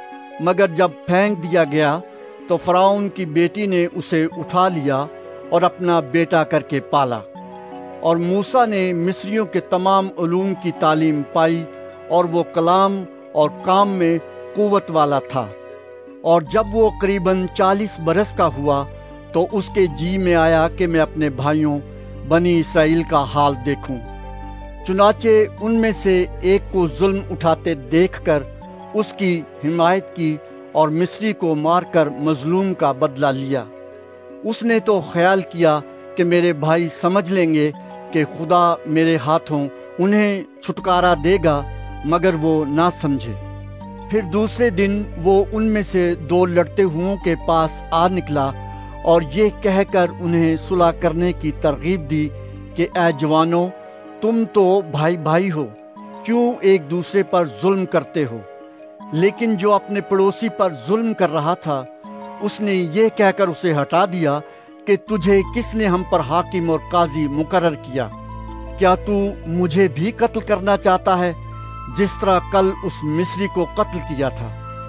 مگر جب پھینک دیا گیا تو فرعون کی بیٹی نے اسے اٹھا لیا اور اپنا بیٹا کر کے پالا۔ اور موسیٰ نے مصریوں کے تمام علوم کی تعلیم پائی، اور وہ کلام اور کام میں قوت والا تھا۔ اور جب وہ قریباً 40 برس کا ہوا تو اس کے جی میں آیا کہ میں اپنے بھائیوں بنی اسرائیل کا حال دیکھوں۔ चुनाचे उनमें से एक को जुल्म उठाते देखकर उसकी हिमायत की और मिस्री को मारकर मजलूम का बदला लिया। उसने तो ख्याल किया कि मेरे भाई समझ लेंगे कि खुदा मेरे हाथों उन्हें छुटकारा देगा, मगर वो ना समझे। फिर दूसरे दिन वो उनमें से 2 लड़ते हुओं के पास आ निकला और ये कहकर उन्हें सुलह करने की तरगीब दी कि ऐ जवानों, तुम तो भाई भाई हो, क्यों एक दूसरे पर जुल्म करते हो? लेकिन जो अपने पड़ोसी पर जुल्म कर रहा था, उसने ये कहकर उसे हटा दिया कि तुझे किसने हम पर हाकिम और काजी मुकर्रर किया? क्या तू मुझे भी कत्ल करना चाहता है, जिस तरह कल उस मिस्री को कत्ल किया था?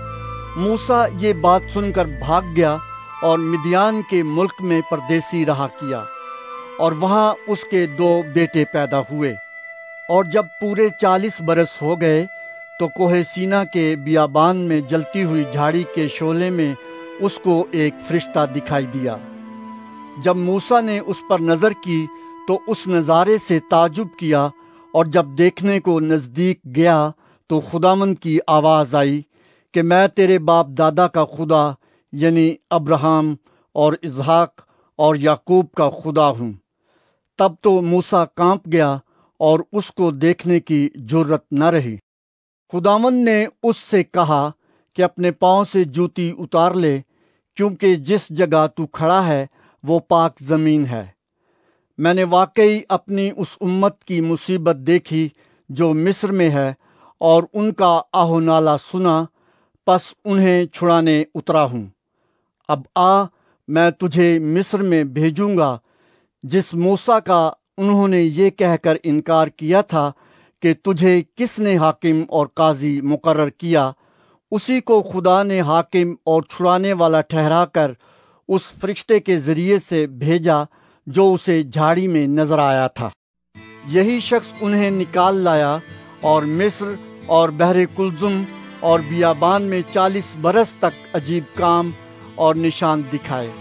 मूसा ये बात सुनकर भाग गया और मिदियान के मुल्क में परदेसी रहा किया, और वहां उसके 2 बेटे पैदा हुए। और जब पूरे 40 बरस हो गए तो कोहे सीना के बियाबान में जलती हुई झाड़ी के शोले में उसको एक फरिश्ता दिखाई दिया। जब मूसा ने उस पर नजर की तो उस नज़ारे से ताजुब किया, और जब देखने को नजदीक गया तो खुदावंद की आवाज आई कि मैं तेरे बाप दादा का खुदा यानी अब्राहम और इसहाक और याकूब का खुदा हूँ। तब तो मूसा कांप गया और उसको देखने की जुर्रत न रही। खुदावंद ने उससे कहा कि अपने पांव से जूती उतार ले, क्योंकि जिस जगह तू खड़ा है वो पाक जमीन है। मैंने वाकई अपनी उस उम्मत की मुसीबत देखी जो मिस्र में है, और उनका आहो नाला सुना, पस उन्हें छुड़ाने उतरा हूँ। अब आ, मैं तुझे मिस्र में भेजूंगा। जिस मूसा का उन्होंने ये कहकर इनकार किया था कि तुझे किसने हाकिम और काजी मुकर्रर किया, उसी को खुदा ने हाकिम और छुड़ाने वाला ठहराकर उस फरिश्ते के जरिए से भेजा जो उसे झाड़ी में नजर आया था। यही शख्स उन्हें निकाल लाया और मिस्र और बहरे कुलजुम और बियाबान में 40 बरस तक अजीब काम और निशान दिखाए।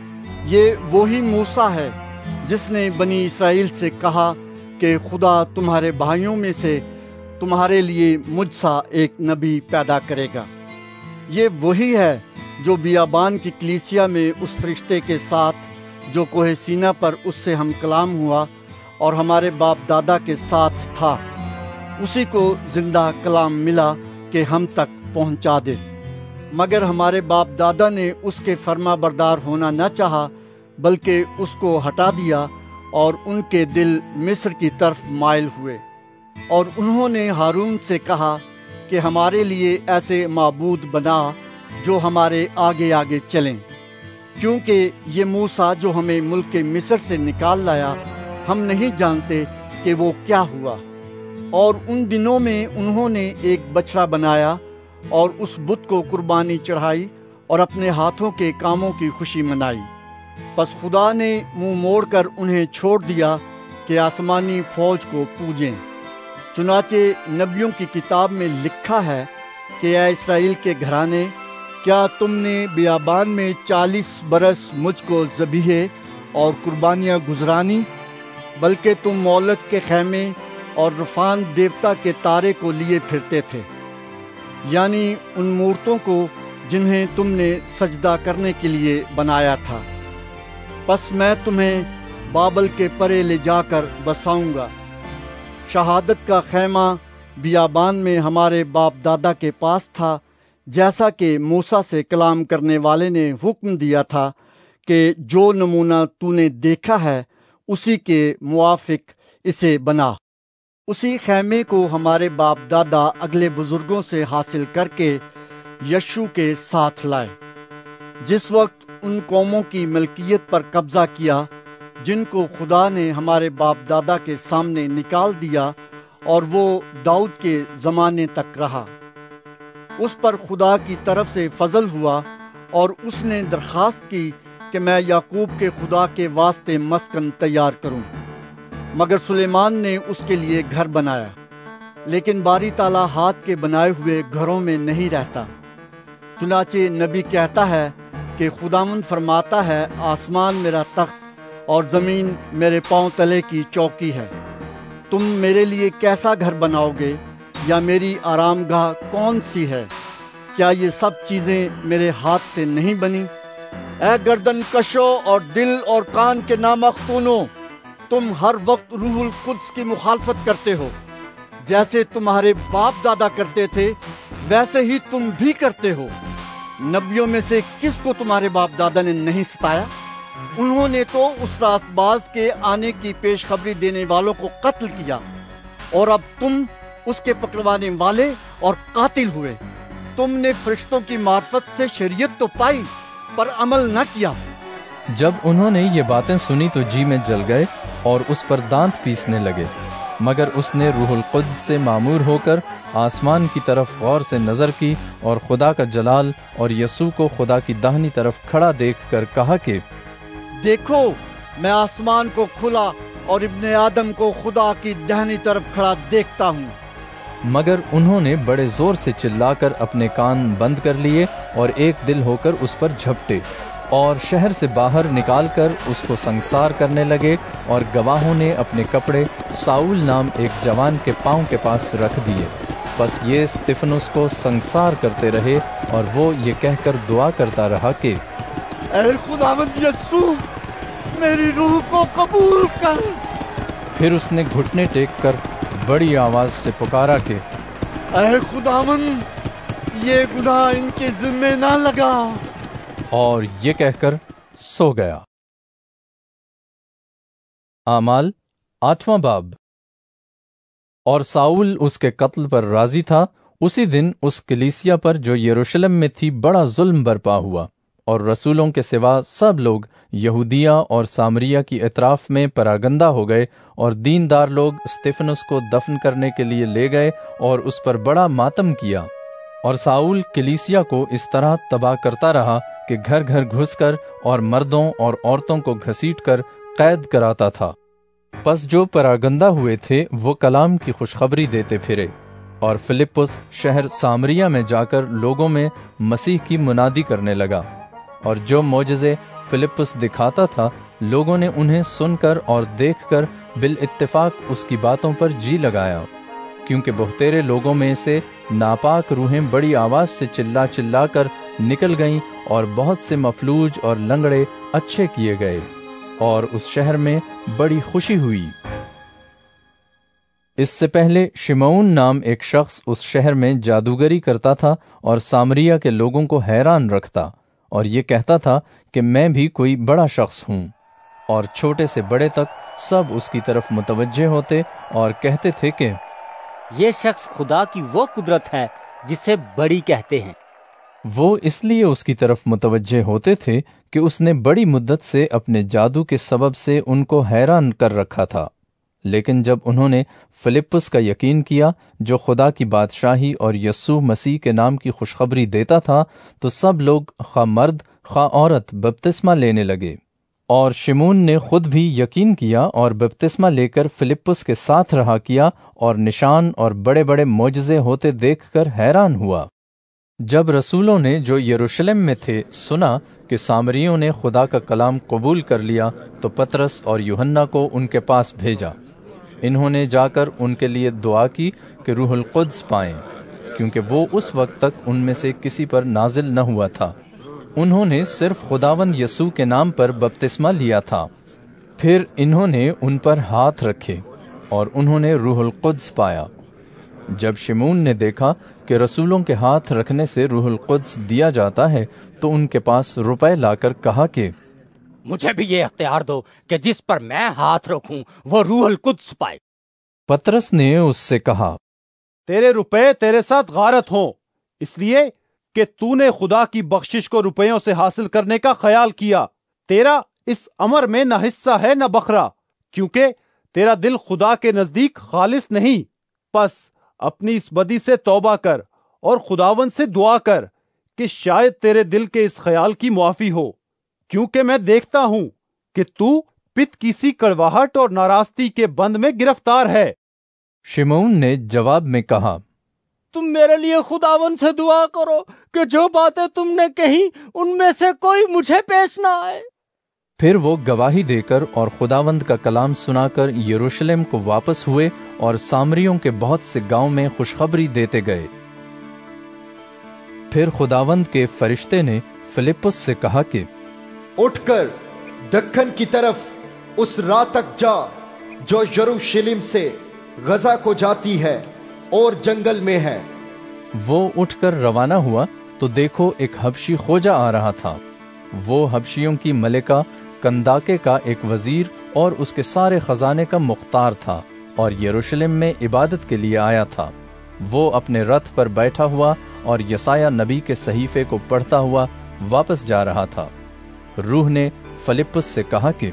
ये वही मूसा है जिसने बनी इस्राएल से कहा कि खुदा तुम्हारे भाइयों में से तुम्हारे लिए मुझसा एक नबी पैदा करेगा। ये वही है जो बियाबान की कलीसिया में उस फरिश्ते के साथ जो कोहे सीना पर उससे हम कलाम हुआ और हमारे बाप दादा के साथ था, उसी को जिंदा कलाम मिला कि हम तक पहुंचा दे। मगर हमारे बाप दादा ने उसके फर्मा बरदार होना न चाहा, बल्कि उसको हटा दिया और उनके दिल मिस्र की तरफ माइल हुए। और उन्होंने हारून से कहा कि हमारे लिए ऐसे माबूद बना जो हमारे आगे आगे चलें, क्योंकि ये मूसा जो हमें मुल्क के मिस्र से निकाल लाया, हम नहीं जानते कि वो क्या हुआ। और उन दिनों में उन्होंने एक बछड़ा बनाया और उस बुत को कुर्बानी चढ़ाई और अपने हाथों के कामों की खुशी मनाई। बस खुदा ने मुंह मोड़कर उन्हें छोड़ दिया कि आसमानी फौज को पूजें। चुनाचे नबियों की किताब में लिखा है कि ऐ इस्राएल के घराने, क्या तुमने बियाबान में 40 बरस मुझको ज़बीहे और कुर्बानियाँ गुजरानी, बल्कि तुम मौलक के खैमे और रफान देवता के तारे को लिए फिरते थे, यानी उन मूर्तों को जिन्हें तुमने सजदा करने के लिए बनाया था। बस मैं तुम्हें बाबल के परे ले जाकर बसाऊंगा। शहादत का खैमा बियाबान में हमारे बाप दादा के पास था, जैसा कि मूसा से कलाम करने वाले ने हुक्म दिया था कि जो नमूना तूने देखा है उसी के मुआफिक इसे बना। उसी खैमे को हमारे बाप दादा अगले बुजुर्गों से हासिल करके यशु के साथ लाए। जिस वक्त उन कौमों की मलकियत पर कब्जा किया जिनको खुदा ने हमारे बाप दादा के सामने निकाल दिया, और वो दाऊद के जमाने तक रहा। उस पर खुदा की तरफ से फजल हुआ और उसने दरखास्त की कि मैं याकूब के खुदा के वास्ते मस्कन तैयार करूं। मगर सुलेमान ने उसके लिए घर बनाया, लेकिन बारी ताला हाथ के बनाए हुए घरों में नहीं रहता। चुनाचे नबी कहता है कि खुदावंद फरमाता है, आसमान मेरा तख्त और जमीन मेरे पांव तले की चौकी है। تم میرے لیے کیسا گھر بناؤ گے یا میری آرام گاہ کون سی ہے؟ کیا یہ سب چیزیں میرے ہاتھ سے نہیں بنی؟ اے گردن کشو اور دل اور کان کے نامختونوں، تم ہر وقت روح القدس کی مخالفت کرتے ہو۔ جیسے تمہارے باپ دادا کرتے تھے ویسے ہی تم بھی کرتے ہو۔ نبیوں میں سے کس کو تمہارے باپ دادا نے نہیں ستایا؟ انہوں نے تو اس راست باز کے آنے کی پیش خبری دینے والوں کو قتل کیا، اور اب تم اس کے پکڑوانے والے اور قاتل ہوئے۔ تم نے فرشتوں کی معرفت سے شریعت تو پائی پر عمل نہ کیا۔ جب انہوں نے یہ باتیں سنی تو جی میں جل گئے اور اس پر دانت پیسنے لگے، مگر اس نے روح القدس سے معمور ہو کر آسمان کی طرف غور سے نظر کی اور خدا کا جلال اور یسوع کو خدا کی داہنی طرف کھڑا دیکھ کر کہا کہ دیکھو، میں آسمان کو کھلا اور ابن آدم کو خدا کی داہنی طرف کھڑا دیکھتا ہوں۔ مگر انہوں نے بڑے زور سے چلا کر اپنے کان بند کر لیے اور ایک دل ہو کر اس پر جھپٹے اور شہر سے باہر نکال کر اس کو سنگسار کرنے لگے، اور گواہوں نے اپنے کپڑے ساؤل نام ایک جوان کے پاؤں کے پاس رکھ دیے۔ پس یہ استفنس کو سنگسار کرتے رہے، اور وہ یہ کہہ کر دعا کرتا رہا کہ اے خداوند یسوع، میری روح کو قبول کر۔ پھر اس نے گھٹنے ٹیک کر بڑی آواز سے پکارا کہ اے خداوند، یہ گناہ ان کے ذمہ نہ لگا۔ اور یہ کہہ کر سو گیا۔ اعمال 8واں باب۔ اور ساؤل اس کے قتل پر راضی تھا۔ اسی دن اس کلیسیا پر جو یروشلم میں تھی بڑا ظلم برپا ہوا، اور رسولوں کے سوا سب لوگ یہودیہ اور سامریہ کی اطراف میں پراگندہ ہو گئے، اور دیندار لوگ استفنس کو دفن کرنے کے لیے لے گئے اور اس پر بڑا ماتم کیا۔ اور ساؤل کلیسیا کو اس طرح تباہ کرتا رہا کہ گھر گھر گھس کر اور مردوں اور عورتوں کو گھسیٹ کر قید کراتا تھا۔ پس جو پراگندہ ہوئے تھے وہ کلام کی خوشخبری دیتے پھرے، اور فلپس شہر سامریہ میں جا کر لوگوں میں مسیح کی منادی کرنے لگا، اور جو معجزے فلپس دکھاتا تھا لوگوں نے انہیں سن کر اور دیکھ کر بالاتفاق اس کی باتوں پر جی لگایا، کیونکہ بہتیرے لوگوں میں سے ناپاک روحیں بڑی آواز سے چلا چلا کر نکل گئیں، اور بہت سے مفلوج اور لنگڑے اچھے کیے گئے، اور اس شہر میں بڑی خوشی ہوئی۔ اس سے پہلے شمعون نام ایک شخص اس شہر میں جادوگری کرتا تھا اور سامریہ کے لوگوں کو حیران رکھتا، اور یہ کہتا تھا کہ میں بھی کوئی بڑا شخص ہوں، اور چھوٹے سے بڑے تک سب اس کی طرف متوجہ ہوتے اور کہتے تھے کہ یہ شخص خدا کی وہ قدرت ہے جسے بڑی کہتے ہیں۔ وہ اس لیے اس کی طرف متوجہ ہوتے تھے کہ اس نے بڑی مدت سے اپنے جادو کے سبب سے ان کو حیران کر رکھا تھا۔ لیکن جب انہوں نے فلپس کا یقین کیا جو خدا کی بادشاہی اور یسوع مسیح کے نام کی خوشخبری دیتا تھا، تو سب لوگ خواہ مرد خواہ عورت بپتسمہ لینے لگے۔ اور شمعون نے خود بھی یقین کیا اور بپتسمہ لے کر فلپس کے ساتھ رہا کیا، اور نشان اور بڑے بڑے معجزے ہوتے دیکھ کر حیران ہوا۔ جب رسولوں نے جو یروشلم میں تھے سنا کہ سامریوں نے خدا کا کلام قبول کر لیا، تو پطرس اور یوحنا کو ان کے پاس بھیجا۔ انہوں نے جا کر ان کے لیے دعا کی کہ روح القدس پائیں، کیونکہ وہ اس وقت تک ان میں سے کسی پر نازل نہ ہوا تھا۔ انہوں نے صرف خداوند یسوع کے نام پر بپتسمہ لیا تھا۔ پھر انہوں نے ان پر ہاتھ رکھے اور انہوں نے روح القدس پایا۔ جب شمعون نے دیکھا کہ رسولوں کے ہاتھ رکھنے سے روح القدس دیا جاتا ہے، تو ان کے پاس روپے لا کر کہا کہ مجھے بھی یہ اختیار دو کہ جس پر میں ہاتھ رکھوں وہ روح القدس پائے۔ پطرس نے اس سے کہا تیرے روپے تیرے ساتھ غارت ہوں، اس لیے کہ تو نے خدا کی بخشش کو روپیوں سے حاصل کرنے کا خیال کیا۔ تیرا اس امر میں نہ حصہ ہے نہ بخرا، کیونکہ تیرا دل خدا کے نزدیک خالص نہیں۔ پس اپنی اس بدی سے توبہ کر اور خداوند سے دعا کر کہ شاید تیرے دل کے اس خیال کی معافی ہو، کیونکہ میں دیکھتا ہوں کہ تو پت کسی کڑواہٹ اور ناراستی کے بند میں گرفتار ہے۔ شمعون نے جواب میں کہا تم میرے لیے خداوند سے دعا کرو کہ جو باتیں تم نے کہی ان میں سے کوئی مجھے پیش نہ آئے۔ پھر وہ گواہی دے کر اور خداوند کا کلام سنا کر یروشلم کو واپس ہوئے اور سامریوں کے بہت سے گاؤں میں خوشخبری دیتے گئے۔ پھر خداوند کے فرشتے نے فلپس سے کہا کہ اٹھ کر دکن کی طرف اس راہ تک جا جو یروشلم سے غزہ کو جاتی ہے اور جنگل میں ہے۔ وہ اٹھ کر روانہ ہوا تو دیکھو ایک حبشی خوجہ آ رہا تھا۔ وہ حبشیوں کی ملکہ کنداکے کا ایک وزیر اور اس کے سارے خزانے کا مختار تھا اور یروشلم میں عبادت کے لیے آیا تھا۔ وہ اپنے رتھ پر بیٹھا ہوا اور یسایہ نبی کے صحیفے کو پڑھتا ہوا واپس جا رہا تھا۔ روح نے فلپس سے کہا کہ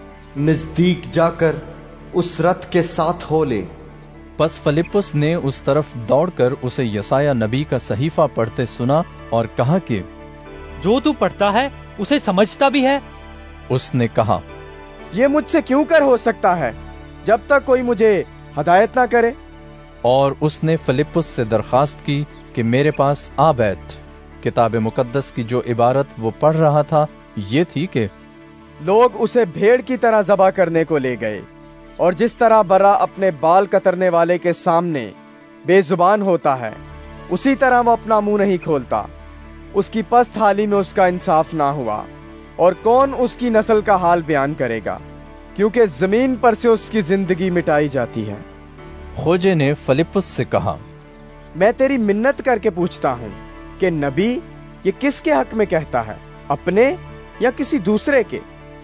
نزدیک جا کر اس رتھ کے ساتھ ہو لے۔ پس فلپس نے اس طرف دوڑ کر اسے یسایہ نبی کا صحیفہ پڑھتے سنا اور کہا کہ جو تو پڑھتا ہے اسے سمجھتا بھی ہے؟ اس نے کہا یہ مجھ سے کیوں کر ہو سکتا ہے جب تک کوئی مجھے ہدایت نہ کرے؟ اور اس نے فلپس سے درخواست کی کہ میرے پاس آ بیٹھ۔ کتاب مقدس کی جو عبارت وہ پڑھ رہا تھا یہ تھی کہ لوگ اسے بھیڑ کی طرح ذبح کرنے کو لے گئے، اور جس طرح برا اپنے بال کترنے والے کے سامنے بے زبان ہوتا ہے اسی طرح وہ اپنا منہ نہیں کھولتا۔ اس کی پست حالی میں اس کا انصاف نہ ہوا، اور کون اس کی نسل کا حال بیان کرے گا، کیونکہ زمین پر سے اس کی زندگی مٹائی جاتی ہے۔ خوجے نے فلپس سے کہا میں تیری منت کر کے پوچھتا ہوں کہ نبی یہ کس کے حق میں کہتا ہے، اپنے یا کسی دوسرے کے؟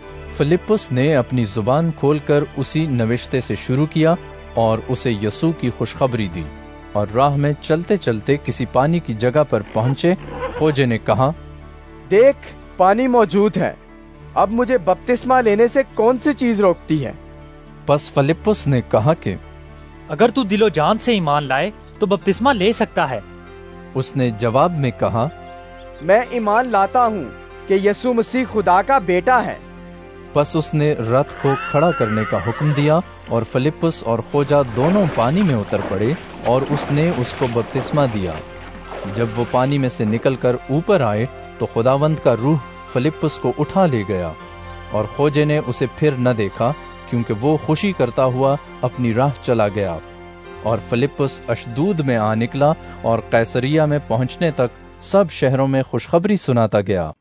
فلپس نے اپنی زبان کھول کر اسی نوشتے سے شروع کیا اور اسے یسوع کی خوشخبری دی، اور راہ میں چلتے چلتے کسی پانی کی جگہ پر پہنچے۔ خوجے نے کہا دیکھ پانی موجود ہے، اب مجھے بپتسمہ لینے سے کون سی چیز روکتی ہے؟ پس فلپس نے کہا کہ اگر تو دل و جان سے ایمان لائے تو بپتسمہ لے سکتا ہے۔ اس نے جواب میں کہا میں ایمان لاتا ہوں کہ یسوع مسیح خدا کا بیٹا ہے۔ پس اس نے رتھ کو کھڑا کرنے کا حکم دیا اور فلپس اور خوجہ دونوں پانی میں اتر پڑے اور اس نے اس کو بپتسمہ دیا۔ جب وہ پانی میں سے نکل کر اوپر آئے تو خداوند کا روح فلپس کو اٹھا لے گیا، اور خوجے نے اسے پھر نہ دیکھا کیونکہ وہ خوشی کرتا ہوا اپنی راہ چلا گیا۔ اور فلپس اشدود میں آ نکلا اور قیصریہ میں پہنچنے تک سب شہروں میں خوشخبری سناتا گیا۔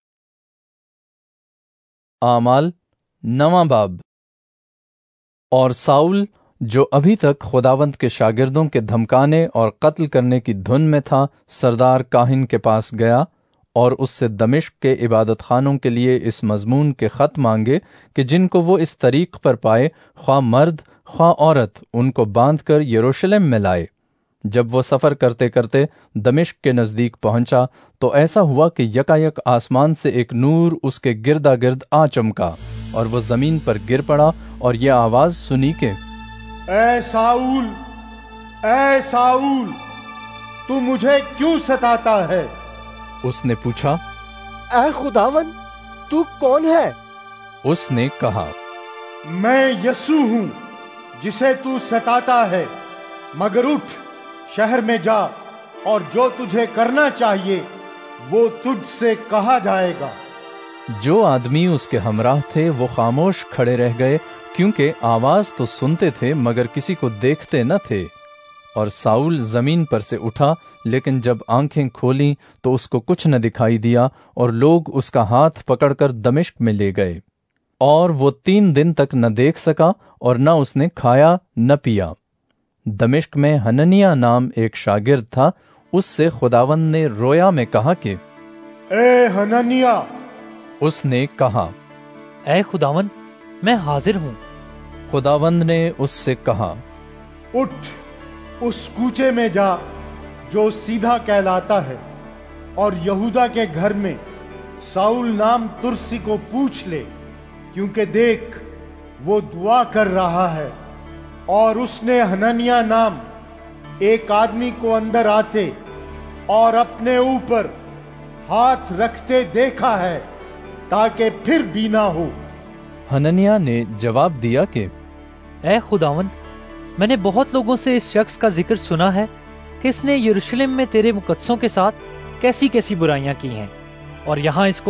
اعمال 9 باب۔ اور ساؤل جو ابھی تک خداوند کے شاگردوں کے دھمکانے اور قتل کرنے کی دھن میں تھا، سردار کاہن کے پاس گیا اور اس سے دمشق کے عبادت خانوں کے لیے اس مضمون کے خط مانگے کہ جن کو وہ اس طریق پر پائے، خواہ مرد خواہ عورت، ان کو باندھ کر یروشلم میں لائے۔ جب وہ سفر کرتے کرتے دمشق کے نزدیک پہنچا تو ایسا ہوا کہ یکایک آسمان سے ایک نور اس کے گردا گرد آ چمکا، اور وہ زمین پر گر پڑا اور یہ آواز سنی کہ اے ساؤل، اے ساؤل، تو مجھے کیوں ستاتا ہے؟ اس نے پوچھا اے خداوند تو کون ہے؟ اس نے کہا میں یسوع ہوں جسے تو ستاتا ہے، مگر اٹھ شہر میں جا اور جو تجھے کرنا چاہیے وہ تجھ سے کہا جائے گا۔ جو آدمی اس کے ہمراہ تھے وہ خاموش کھڑے رہ گئے، کیونکہ آواز تو سنتے تھے مگر کسی کو دیکھتے نہ تھے۔ اور ساؤل زمین پر سے اٹھا، لیکن جب آنکھیں کھولیں تو اس کو کچھ نہ دکھائی دیا، اور لوگ اس کا ہاتھ پکڑ کر دمشق میں لے گئے۔ اور وہ 3 دن تک نہ دیکھ سکا اور نہ اس نے کھایا نہ پیا۔ دمشق میں حننیہ نام ایک شاگرد تھا، اس سے خداوند نے رویا میں کہا کہ اے حننیہ۔ اس نے کہا اے خداوند میں حاضر ہوں۔ خداوند نے اس سے کہا اٹھ اس کوچے میں جا جو سیدھا کہلاتا ہے، اور یہودا کے گھر میں ساؤل نام ترسی کو پوچھ لے، کیونکہ دیکھ وہ دعا کر رہا ہے۔ اور اس نے حننیہ نام ایک آدمی کو اندر آتے اور اپنے اوپر ہاتھ رکھتے دیکھا ہے تاکہ پھر بھی نہ ہو۔ حننیہ نے جواب دیا کہ اے خداوند، میں نے بہت لوگوں سے اس شخص کا ذکر سنا ہے کہ اس نے یروشلم میں تیرے مقدسوں کے ساتھ کیسی کیسی برائیاں کی ہیں، اور یہاں اس کو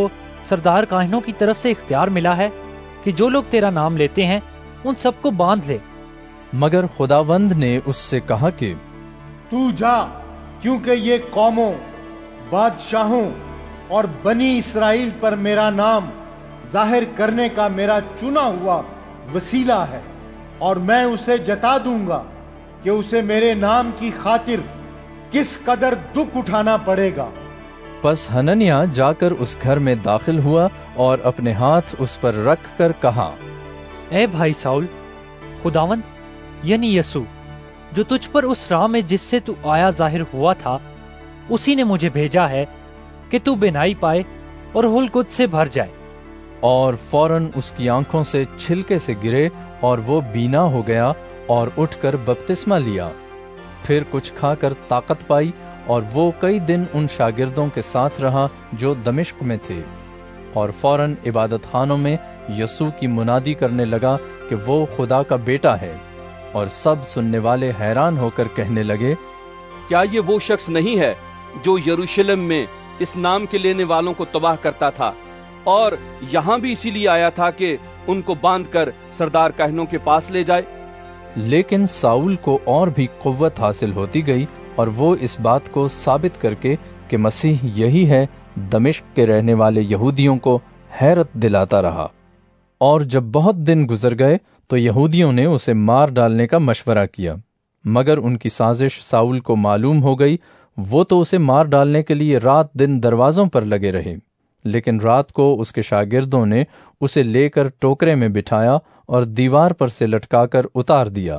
سردار کاہنوں کی طرف سے اختیار ملا ہے کہ جو لوگ تیرا نام لیتے ہیں ان سب کو باندھ لے۔ مگر خداوند نے اس سے کہا کہ تو جا، کیونکہ یہ قوموں، بادشاہوں اور بنی اسرائیل پر میرا نام ظاہر کرنے کا میرا چنا ہوا وسیلہ ہے، اور میں اسے جتا دوں گا کہ اسے میرے نام کی خاطر کس قدر دکھ اٹھانا پڑے گا۔ پس ہننیا جا کر اس گھر میں داخل ہوا اور اپنے ہاتھ اس پر رکھ کر کہا، اے بھائی ساؤل، خداوند یعنی یسوع جو تجھ پر اس راہ میں جس سے تو آیا ظاہر ہوا تھا، اسی نے مجھے بھیجا ہے کہ تو بینائی پائے اور روح القدس سے بھر جائے۔ اور فوراً اس کی آنکھوں سے چھلکے سے گرے اور وہ بینا ہو گیا اور اٹھ کر بپتسمہ لیا۔ پھر کچھ کھا کر طاقت پائی، اور وہ کئی دن ان شاگردوں کے ساتھ رہا جو دمشق میں تھے، اور فوراً عبادت خانوں میں یسوع کی منادی کرنے لگا کہ وہ خدا کا بیٹا ہے، اور سب سننے والے حیران ہو کر کہنے لگے، کیا یہ وہ شخص نہیں ہے جو یروشلم میں اس نام کے لینے والوں کو تباہ کرتا تھا، اور یہاں بھی اسی لیے آیا تھا کہ ان کو باندھ کر سردار کاہنوں کے پاس لے جائے؟ لیکن ساؤل کو اور بھی قوت حاصل ہوتی گئی، اور وہ اس بات کو ثابت کر کے کہ مسیح یہی ہے، دمشق کے رہنے والے یہودیوں کو حیرت دلاتا رہا۔ اور جب بہت دن گزر گئے تو یہودیوں نے اسے مار ڈالنے کا مشورہ کیا، مگر ان کی سازش ساؤل کو معلوم ہو گئی۔ وہ تو اسے مار ڈالنے کے لیے رات دن دروازوں پر لگے رہے، لیکن رات کو اس کے شاگردوں نے اسے لے کر ٹوکرے میں بٹھایا اور دیوار پر سے لٹکا کر اتار دیا۔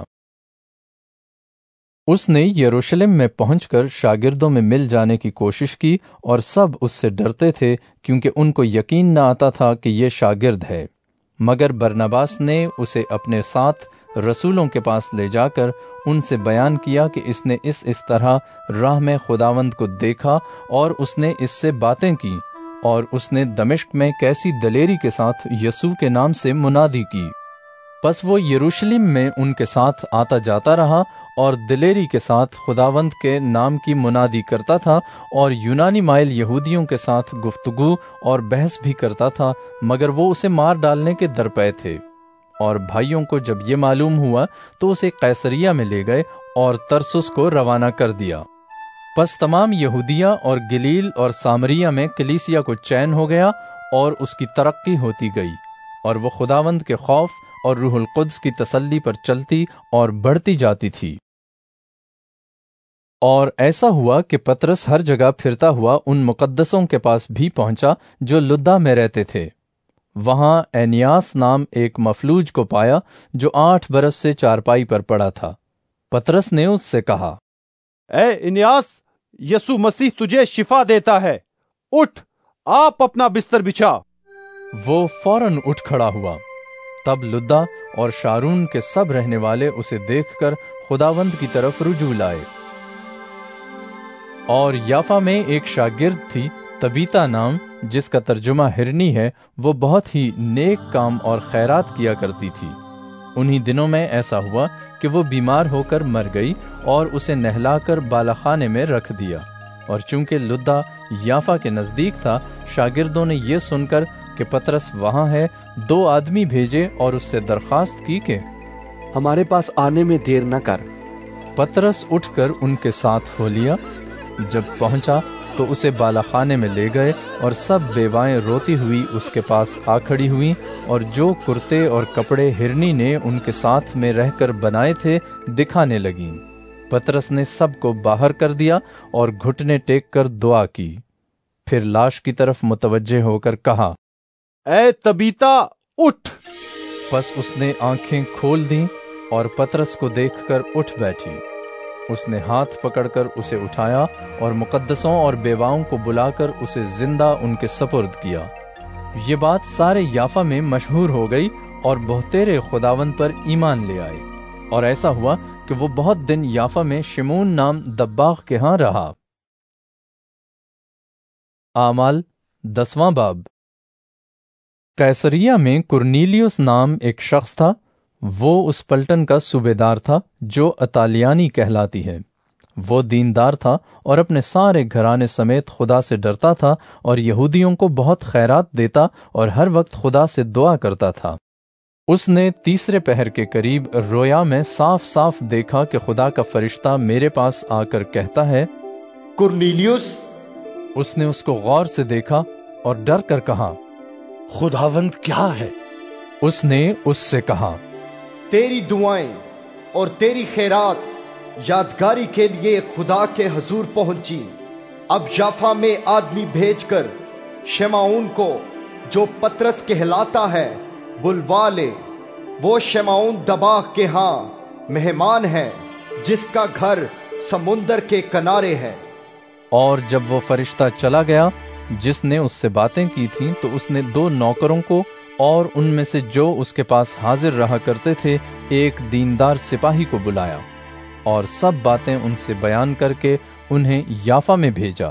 اس نے یروشلم میں پہنچ کر شاگردوں میں مل جانے کی کوشش کی، اور سب اس سے ڈرتے تھے کیونکہ ان کو یقین نہ آتا تھا کہ یہ شاگرد ہے۔ مگر برنباس نے اسے اپنے ساتھ رسولوں کے پاس لے جا کر ان سے بیان کیا کہ اس نے اس طرح راہ میں خداوند کو دیکھا، اور اس نے اس سے باتیں کی، اور اس نے دمشق میں کیسی دلیری کے ساتھ یسوع کے نام سے منادی کی۔ پس وہ یروشلم میں ان کے ساتھ آتا جاتا رہا، اور دلیری کے ساتھ خداوند کے نام کی منادی کرتا تھا، اور یونانی مائل یہودیوں کے ساتھ گفتگو اور بحث بھی کرتا تھا، مگر وہ اسے مار ڈالنے کے درپے تھے۔ اور بھائیوں کو جب یہ معلوم ہوا تو اسے قیصریہ میں لے گئے اور ترسس کو روانہ کر دیا۔ پس تمام یہودیہ اور گلیل اور سامریہ میں کلیسیا کو چین ہو گیا، اور اس کی ترقی ہوتی گئی، اور وہ خداوند کے خوف اور روح القدس کی تسلی پر چلتی اور بڑھتی جاتی تھی۔ اور ایسا ہوا کہ پطرس ہر جگہ پھرتا ہوا ان مقدسوں کے پاس بھی پہنچا جو لدہ میں رہتے تھے۔ وہاں اینیاس نام ایک مفلوج کو پایا جو 8 برس سے چارپائی پر پڑا تھا۔ پطرس نے اس سے کہا، اے انیاس، یسوع مسیح تجھے شفا دیتا ہے، اٹھ، آپ اپنا بستر بچھا۔ وہ فوراً اٹھ کھڑا ہوا۔ تب لدہ اور شارون کے سب رہنے والے اسے دیکھ کر خداوند کی طرف رجوع لائے۔ اور یافا میں ایک شاگرد تھی تبیتا نام، جس کا ترجمہ ہرنی ہے، وہ بہت ہی نیک کام اور خیرات کیا کرتی تھی۔ انہی دنوں میں ایسا ہوا کہ وہ بیمار ہو کر مر گئی، اور اسے نہلا کر بالاخانے میں رکھ دیا۔ اور چونکہ لدہ یافا کے نزدیک تھا، شاگردوں نے یہ سن کر کہ پطرس وہاں ہے، 2 آدمی بھیجے اور اس سے درخواست کی کہ ہمارے پاس آنے میں دیر نہ کر۔ پطرس اٹھ کر ان کے ساتھ ہو لیا۔ جب پہنچا تو اسے بالاخانے میں لے گئے، اور سب بیوائیں روتی ہوئی اس کے پاس آ کھڑی ہوئیں، اور جو کرتے اور کپڑے ہرنی نے ان کے ساتھ میں رہ کر بنائے تھے دکھانے لگیں۔ پطرس نے سب کو باہر کر دیا اور گھٹنے ٹیک کر دعا کی، پھر لاش کی طرف متوجہ ہو کر کہا، اے تبیتا، اٹھ۔ پس اس نے آنکھیں کھول دیں اور پطرس کو دیکھ کر اٹھ بیٹھی۔ اس نے ہاتھ پکڑ کر اسے اٹھایا اور مقدسوں اور بیواؤں کو بلا کر اسے زندہ ان کے سپرد کیا۔ یہ بات سارے یافا میں مشہور ہو گئی، اور بہتیرے خداوند پر ایمان لے آئے۔ اور ایسا ہوا کہ وہ بہت دن یافا میں شمون نام دباغ کے ہاں رہا۔ اعمال 10واں باب۔ قیصریہ میں کرنیلیوس نام ایک شخص تھا، وہ اس پلٹن کا صوبیدار تھا جو اطالیانی کہلاتی ہے۔ وہ دیندار تھا اور اپنے سارے گھرانے سمیت خدا سے ڈرتا تھا اور یہودیوں کو بہت خیرات دیتا اور ہر وقت خدا سے دعا کرتا تھا۔ اس نے تیسرے پہر کے قریب رویا میں صاف صاف دیکھا کہ خدا کا فرشتہ میرے پاس آ کر کہتا ہے، کرنیلیوس۔ اس نے اس کو غور سے دیکھا اور ڈر کر کہا، خداوند کیا ہے؟ اس نے اس سے کہا، تیری دعائیں اور تیری خیرات یادگاری کے لیے خدا کے حضور پہنچی۔ اب یافا میں آدمی بھیج کر شمعون کو، جو پترس کہلاتا ہے، بلوا لے۔ وہ شمعون دباغ کے ہاں مہمان ہے، جس کا گھر سمندر کے کنارے ہے۔ اور جب وہ فرشتہ چلا گیا جس نے اس سے باتیں کی تھیں، تو اس نے 2 نوکروں کو اور ان میں سے جو اس کے پاس حاضر رہا کرتے تھے ایک دیندار سپاہی کو بلایا اور سب باتیں ان سے بیان کر کے انہیں یافا میں بھیجا۔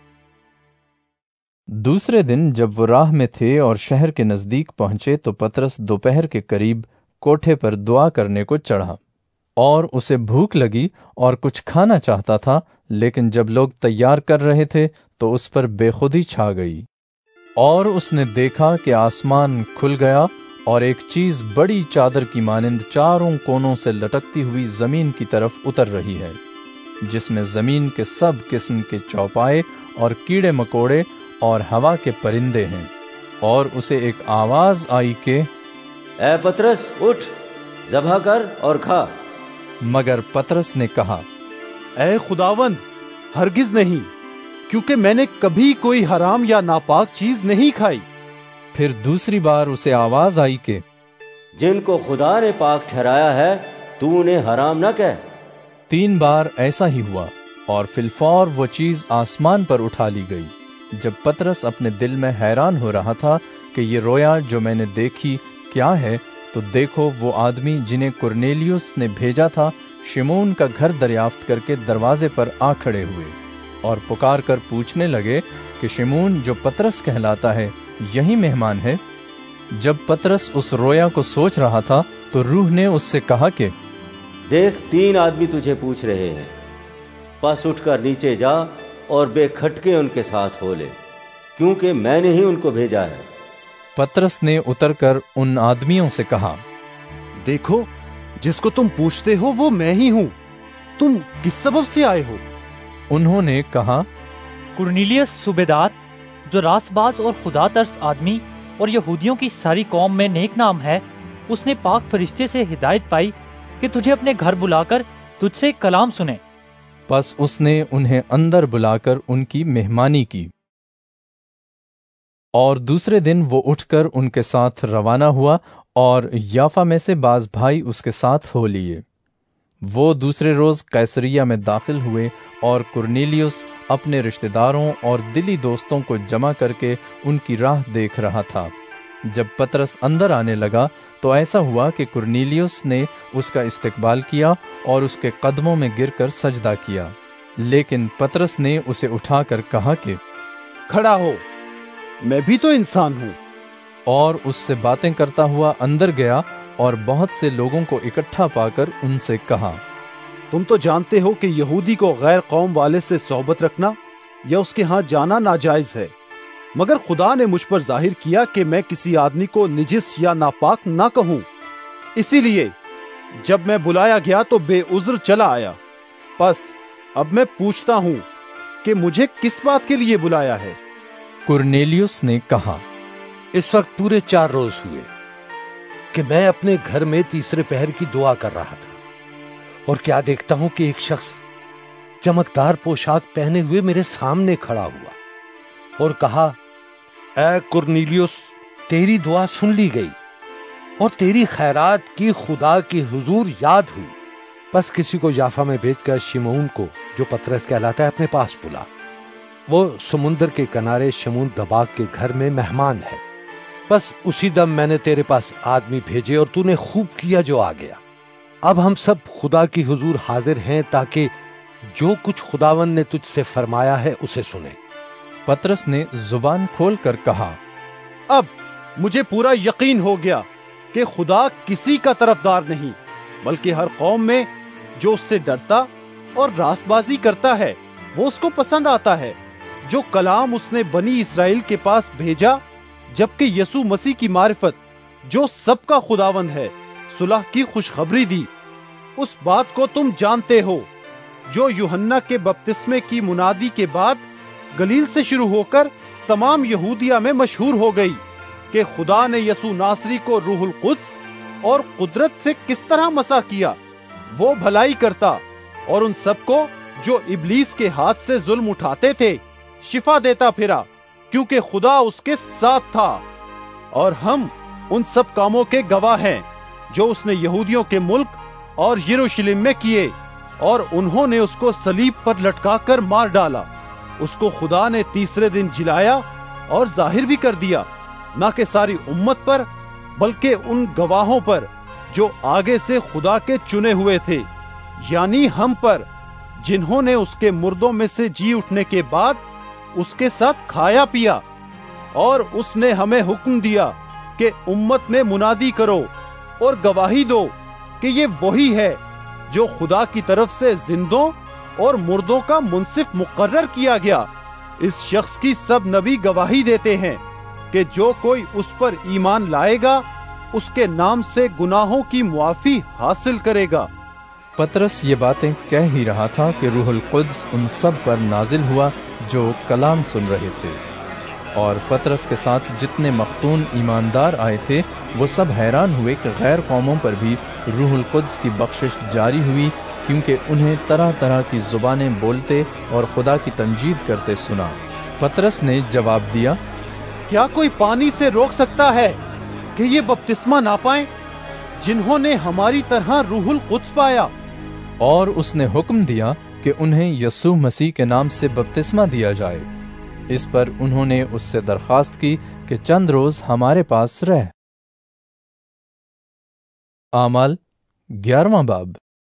دوسرے دن جب وہ راہ میں تھے اور شہر کے نزدیک پہنچے تو پطرس دوپہر کے قریب کوٹھے پر دعا کرنے کو چڑھا، اور اسے بھوک لگی اور کچھ کھانا چاہتا تھا، لیکن جب لوگ تیار کر رہے تھے تو اس پر بے خودی چھا گئی، اور اس نے دیکھا کہ آسمان کھل گیا اور ایک چیز بڑی چادر کی مانند چاروں کونوں سے لٹکتی ہوئی زمین کی طرف اتر رہی ہے، جس میں زمین کے سب قسم کے چوپائے اور کیڑے مکوڑے اور ہوا کے پرندے ہیں۔ اور اسے ایک آواز آئی کہ اے پطرس اٹھ، ذبح کر اور کھا۔ مگر پطرس نے کہا، اے خداوند، ہرگز نہیں، کیونکہ میں نے کبھی کوئی حرام یا ناپاک چیز نہیں کھائی۔ پھر دوسری بار اسے آواز آئی کہ جن کو خدا نے پاک ٹھہرایا ہے تو انہیں حرام نہ کہہ۔ 3 بار ایسا ہی ہوا، اور فی الفور وہ چیز آسمان پر اٹھا لی گئی۔ جب پطرس اپنے دل میں حیران ہو رہا تھا کہ یہ رویا جو میں نے دیکھی کیا ہے، تو دیکھو وہ آدمی جنہیں کرنیلیوس نے بھیجا تھا شمعون کا گھر دریافت کر کے دروازے پر آ کھڑے ہوئے اور پکار کر پوچھنے لگے کہ شمعون جو پطرس کہلاتا ہے یہی مہمان ہے۔ جب پطرس اس رویا کو سوچ رہا تھا تو روح نے اس سے کہا کہ دیکھ 3 آدمی تجھے پوچھ رہے ہیں، پس اٹھ کر نیچے جا اور بے کھٹکے ان کے ساتھ ہو لے، کیونکہ میں نے ہی ان کو بھیجا ہے۔ پطرس نے اتر کر ان آدمیوں سے کہا، دیکھو جس کو تم پوچھتے ہو وہ میں ہی ہوں، تم کس سبب سے آئے ہو؟ انہوں نے کہا، کرنیلیس صوبیدار، جو راست باز اور خدا ترس آدمی اور یہودیوں کی ساری قوم میں نیک نام ہے، اس نے پاک فرشتے سے ہدایت پائی کہ تجھے اپنے گھر بلا کر تجھ سے کلام سنے۔ پس اس نے انہیں اندر بلا کر ان کی مہمانی کی، اور دوسرے دن وہ اٹھ کر ان کے ساتھ روانہ ہوا، اور یافا میں سے بعض بھائی اس کے ساتھ ہو لیے۔ وہ دوسرے روز قیصریہ میں داخل ہوئے، اور کرنیلیوس اپنے رشتہ داروں اور دلی دوستوں کو جمع کر کے ان کی راہ دیکھ رہا تھا۔ جب پطرس اندر آنے لگا تو ایسا ہوا کہ کرنیلیوس نے اس کا استقبال کیا اور اس کے قدموں میں گر کر سجدہ کیا، لیکن پطرس نے اسے اٹھا کر کہا کہ کھڑا ہو، میں بھی تو انسان ہوں۔ اور اس سے باتیں کرتا ہوا اندر گیا اور بہت سے لوگوں کو اکٹھا پا کر ان سے کہا، تم تو جانتے ہو کہ یہودی کو غیر قوم والے سے صحبت رکھنا یا اس کے ہاں جانا ناجائز ہے، مگر خدا نے مجھ پر ظاہر کیا کہ میں کسی آدمی کو نجس یا ناپاک نہ کہوں، اسی لیے جب میں بلایا گیا تو بے عذر چلا آیا۔ پس اب میں پوچھتا ہوں کہ مجھے کس بات کے لیے بلایا ہے؟ کرنیلیوس نے کہا، اس وقت پورے 4 روز ہوئے کہ میں اپنے گھر میں تیسرے پہر کی دعا کر رہا تھا، اور کیا دیکھتا ہوں کہ ایک شخص چمکدار پوشاک پہنے ہوئے میرے سامنے کھڑا ہوا اور کہا، اے کرنیلیوس، تیری دعا سن لی گئی اور تیری خیرات کی خدا کی حضور یاد ہوئی۔ بس کسی کو یافا میں بھیج کر شمعون کو، جو پطرس کہلاتا ہے، اپنے پاس بلا۔ وہ سمندر کے کنارے شمعون دباغ کے گھر میں مہمان ہے۔ بس اسی دم میں نے تیرے پاس آدمی بھیجے اور تو نے خوب کیا جو آ گیا۔ اب ہم سب خدا کی حضور حاضر ہیں تاکہ جو کچھ خداوند نے تجھ سے فرمایا ہے اسے سنیں۔ پطرس نے زبان کھول کر کہا، اب مجھے پورا یقین ہو گیا کہ خدا کسی کا طرفدار نہیں، بلکہ ہر قوم میں جو اس سے ڈرتا اور راست بازی کرتا ہے وہ اس کو پسند آتا ہے۔ جو کلام اس نے بنی اسرائیل کے پاس بھیجا، جبکہ یسوع مسیح کی معرفت جو سب کا خداوند ہے، صلح کی خوشخبری دی۔ اس بات کو تم جانتے ہو جو یوحنا کے بپتسمے کی منادی کے بعد گلیل سے شروع ہو کر تمام یہودیہ میں مشہور ہو گئی، کہ خدا نے یسوع ناصری کو روح القدس اور قدرت سے کس طرح مسح کیا۔ وہ بھلائی کرتا اور ان سب کو جو ابلیس کے ہاتھ سے ظلم اٹھاتے تھے شفا دیتا پھرا، کیونکہ خدا اس کے ساتھ تھا۔ اور ہم ان سب کاموں کے گواہ ہیں جو اس نے یہودیوں کے ملک اور یروشلم میں کیے، اور انہوں نے اس کو صلیب پر لٹکا کر مار ڈالا۔ اس کو خدا نے تیسرے دن جلایا اور ظاہر بھی کر دیا، نہ کہ ساری امت پر بلکہ ان گواہوں پر جو آگے سے خدا کے چنے ہوئے تھے، یعنی ہم پر، جنہوں نے اس کے مردوں میں سے جی اٹھنے کے بعد اس کے ساتھ کھایا پیا۔ اور اس نے ہمیں حکم دیا کہ امت میں منادی کرو اور گواہی دو کہ یہ وہی ہے جو خدا کی طرف سے زندوں اور مردوں کا منصف مقرر کیا گیا۔ اس شخص کی سب نبی گواہی دیتے ہیں کہ جو کوئی اس پر ایمان لائے گا اس کے نام سے گناہوں کی معافی حاصل کرے گا۔ پطرس یہ باتیں کہہ ہی رہا تھا کہ روح القدس ان سب پر نازل ہوا جو کلام سن رہے تھے، اور پطرس کے ساتھ جتنے مختون ایماندار آئے تھے وہ سب حیران ہوئے کہ غیر قوموں پر بھی روح القدس کی بخشش جاری ہوئی، کیونکہ انہیں طرح طرح کی زبانیں بولتے اور خدا کی تمجید کرتے سنا۔ پطرس نے جواب دیا، کیا کوئی پانی سے روک سکتا ہے کہ یہ بپتسمہ نہ پائیں جنہوں نے ہماری طرح روح القدس پایا؟ اور اس نے حکم دیا کہ انہیں یسوع مسیح کے نام سے بپتسمہ دیا جائے۔ اس پر انہوں نے اس سے درخواست کی کہ چند روز ہمارے پاس رہ۔ اعمال 11واں باب۔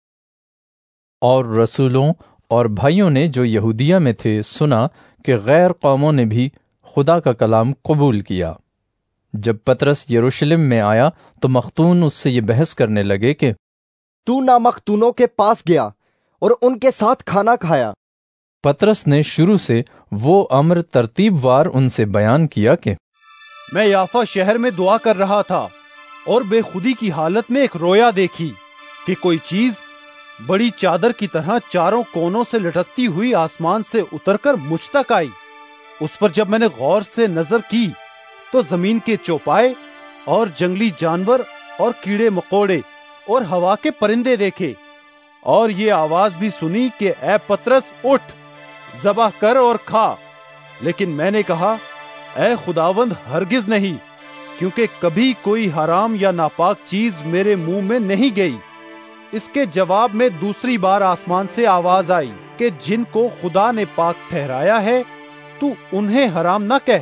اور رسولوں اور بھائیوں نے جو یہودیہ میں تھے سنا کہ غیر قوموں نے بھی خدا کا کلام قبول کیا۔ جب پطرس یروشلم میں آیا تو مختون اس سے یہ بحث کرنے لگے کہ تو نامختونوں کے پاس گیا اور ان کے ساتھ کھانا کھایا۔ پطرس نے شروع سے وہ امر ترتیب وار ان سے بیان کیا کہ میں یافا شہر میں دعا کر رہا تھا اور بے خودی کی حالت میں ایک رویا دیکھی کہ کوئی چیز بڑی چادر کی طرح چاروں کونوں سے لٹکتی ہوئی آسمان سے اتر کر مجھ تک آئی۔ اس پر جب میں نے غور سے نظر کی تو زمین کے چوپائے اور جنگلی جانور اور کیڑے مکوڑے اور ہوا کے پرندے دیکھے، اور یہ آواز بھی سنی کہ اے پطرس اٹھ، ذبح کر اور کھا۔ لیکن میں نے کہا، اے خداوند ہرگز نہیں، کیونکہ کبھی کوئی حرام یا ناپاک چیز میرے منہ میں نہیں گئی۔ اس کے جواب میں دوسری بار آسمان سے آواز آئی کہ جن کو خدا نے پاک ٹھہرایا ہے تو انہیں حرام نہ کہہ۔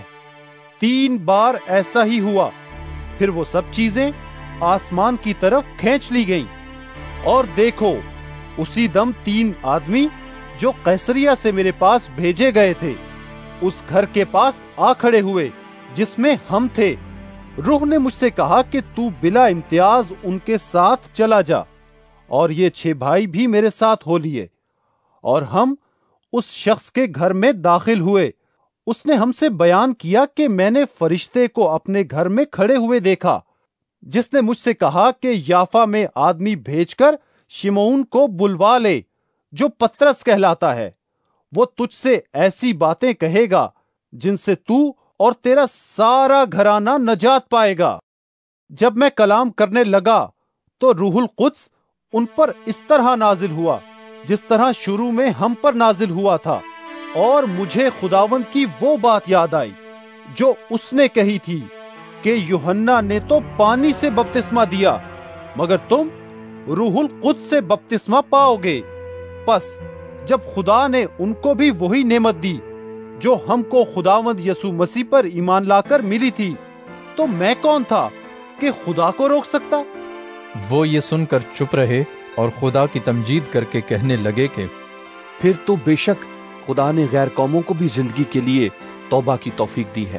3 بار ایسا ہی ہوا، پھر وہ سب چیزیں آسمان کی طرف کھینچ لی گئیں۔ اور دیکھو، اسی دم 3 آدمی جو قیصریہ سے میرے پاس بھیجے گئے تھے اس گھر کے پاس آ کھڑے ہوئے جس میں ہم تھے۔ روح نے مجھ سے کہا کہ تو بلا امتیاز ان کے ساتھ چلا جا، اور یہ 6 بھائی بھی میرے ساتھ ہو لیے، اور ہم اس شخص کے گھر میں داخل ہوئے۔ اس نے ہم سے بیان کیا کہ میں نے فرشتے کو اپنے گھر میں کھڑے ہوئے دیکھا، جس نے مجھ سے کہا کہ یافا میں آدمی بھیج کر شمعون کو بلوا لے جو پطرس کہلاتا ہے۔ وہ تجھ سے ایسی باتیں کہے گا جن سے تو اور تیرا سارا گھرانہ نجات پائے گا۔ جب میں کلام کرنے لگا تو روح القدس ان پر اس طرح نازل ہوا جس طرح شروع میں ہم پر نازل ہوا تھا، اور مجھے خداوند کی وہ بات یاد آئی جو اس نے کہی تھی کہ یوحنا نے تو پانی سے بپتسمہ دیا، مگر تم روح القدس سے بپتسمہ پاؤ گے۔ پس جب خدا نے ان کو بھی وہی نعمت دی جو ہم کو خداوند یسوع مسیح پر ایمان لا کر ملی تھی، تو میں کون تھا کہ خدا کو روک سکتا؟ وہ یہ سن کر چپ رہے اور خدا کی تمجید کر کے کہنے لگے کہ پھر تو بے شک خدا نے غیر قوموں کو بھی زندگی کے لیے توبہ کی توفیق دی ہے۔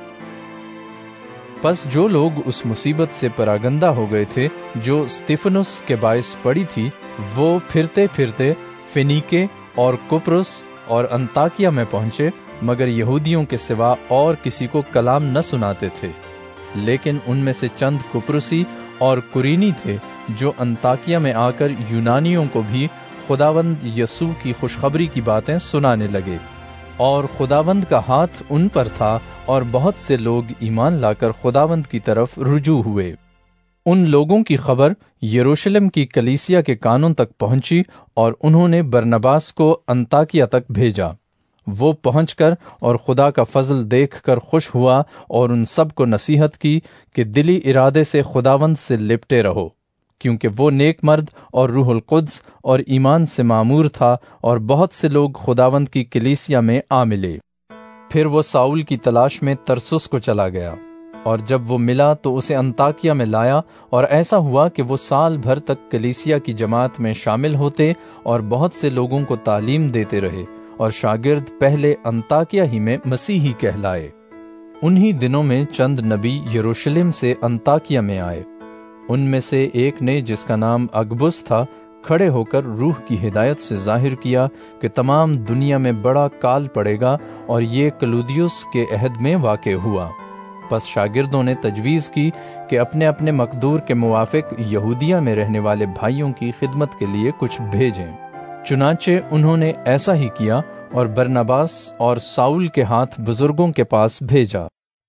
پس جو لوگ اس مصیبت سے پراگندہ ہو گئے تھے جو استفانوس کے باعث پڑی تھی، وہ پھرتے پھرتے فینیکے اور کپرس اور انطاکیہ میں پہنچے، مگر یہودیوں کے سوا اور کسی کو کلام نہ سناتے تھے۔ لیکن ان میں سے چند کپرسی اور قرینی تھے جو انطاکیہ میں آ کر یونانیوں کو بھی خداوند یسوع کی خوشخبری کی باتیں سنانے لگے، اور خداوند کا ہاتھ ان پر تھا، اور بہت سے لوگ ایمان لا کر خداوند کی طرف رجوع ہوئے۔ ان لوگوں کی خبر یروشلم کی کلیسیا کے کانوں تک پہنچی، اور انہوں نے برنباس کو انطاکیہ تک بھیجا۔ وہ پہنچ کر اور خدا کا فضل دیکھ کر خوش ہوا، اور ان سب کو نصیحت کی کہ دلی ارادے سے خداوند سے لپٹے رہو، کیونکہ وہ نیک مرد اور روح القدس اور ایمان سے معمور تھا، اور بہت سے لوگ خداوند کی کلیسیا میں آ ملے۔ پھر وہ ساؤل کی تلاش میں ترسس کو چلا گیا، اور جب وہ ملا تو اسے انطاکیہ میں لایا، اور ایسا ہوا کہ وہ سال بھر تک کلیسیا کی جماعت میں شامل ہوتے اور بہت سے لوگوں کو تعلیم دیتے رہے، اور شاگرد پہلے انطاکیہ ہی میں مسیحی کہلائے۔ انہی دنوں میں چند نبی یروشلم سے انطاکیہ میں آئے۔ ان میں سے ایک نے، جس کا نام اگبس تھا، کھڑے ہو کر روح کی ہدایت سے ظاہر کیا کہ تمام دنیا میں بڑا کال پڑے گا، اور یہ کلودیوس کے عہد میں واقع ہوا۔ پس شاگردوں نے تجویز کی کہ اپنے اپنے مقدور کے موافق یہودیہ میں رہنے والے بھائیوں کی خدمت کے لیے کچھ بھیجیں۔ چنانچہ انہوں نے ایسا ہی کیا، اور برنباس اور ساؤل کے ہاتھ بزرگوں کے پاس بھیجا۔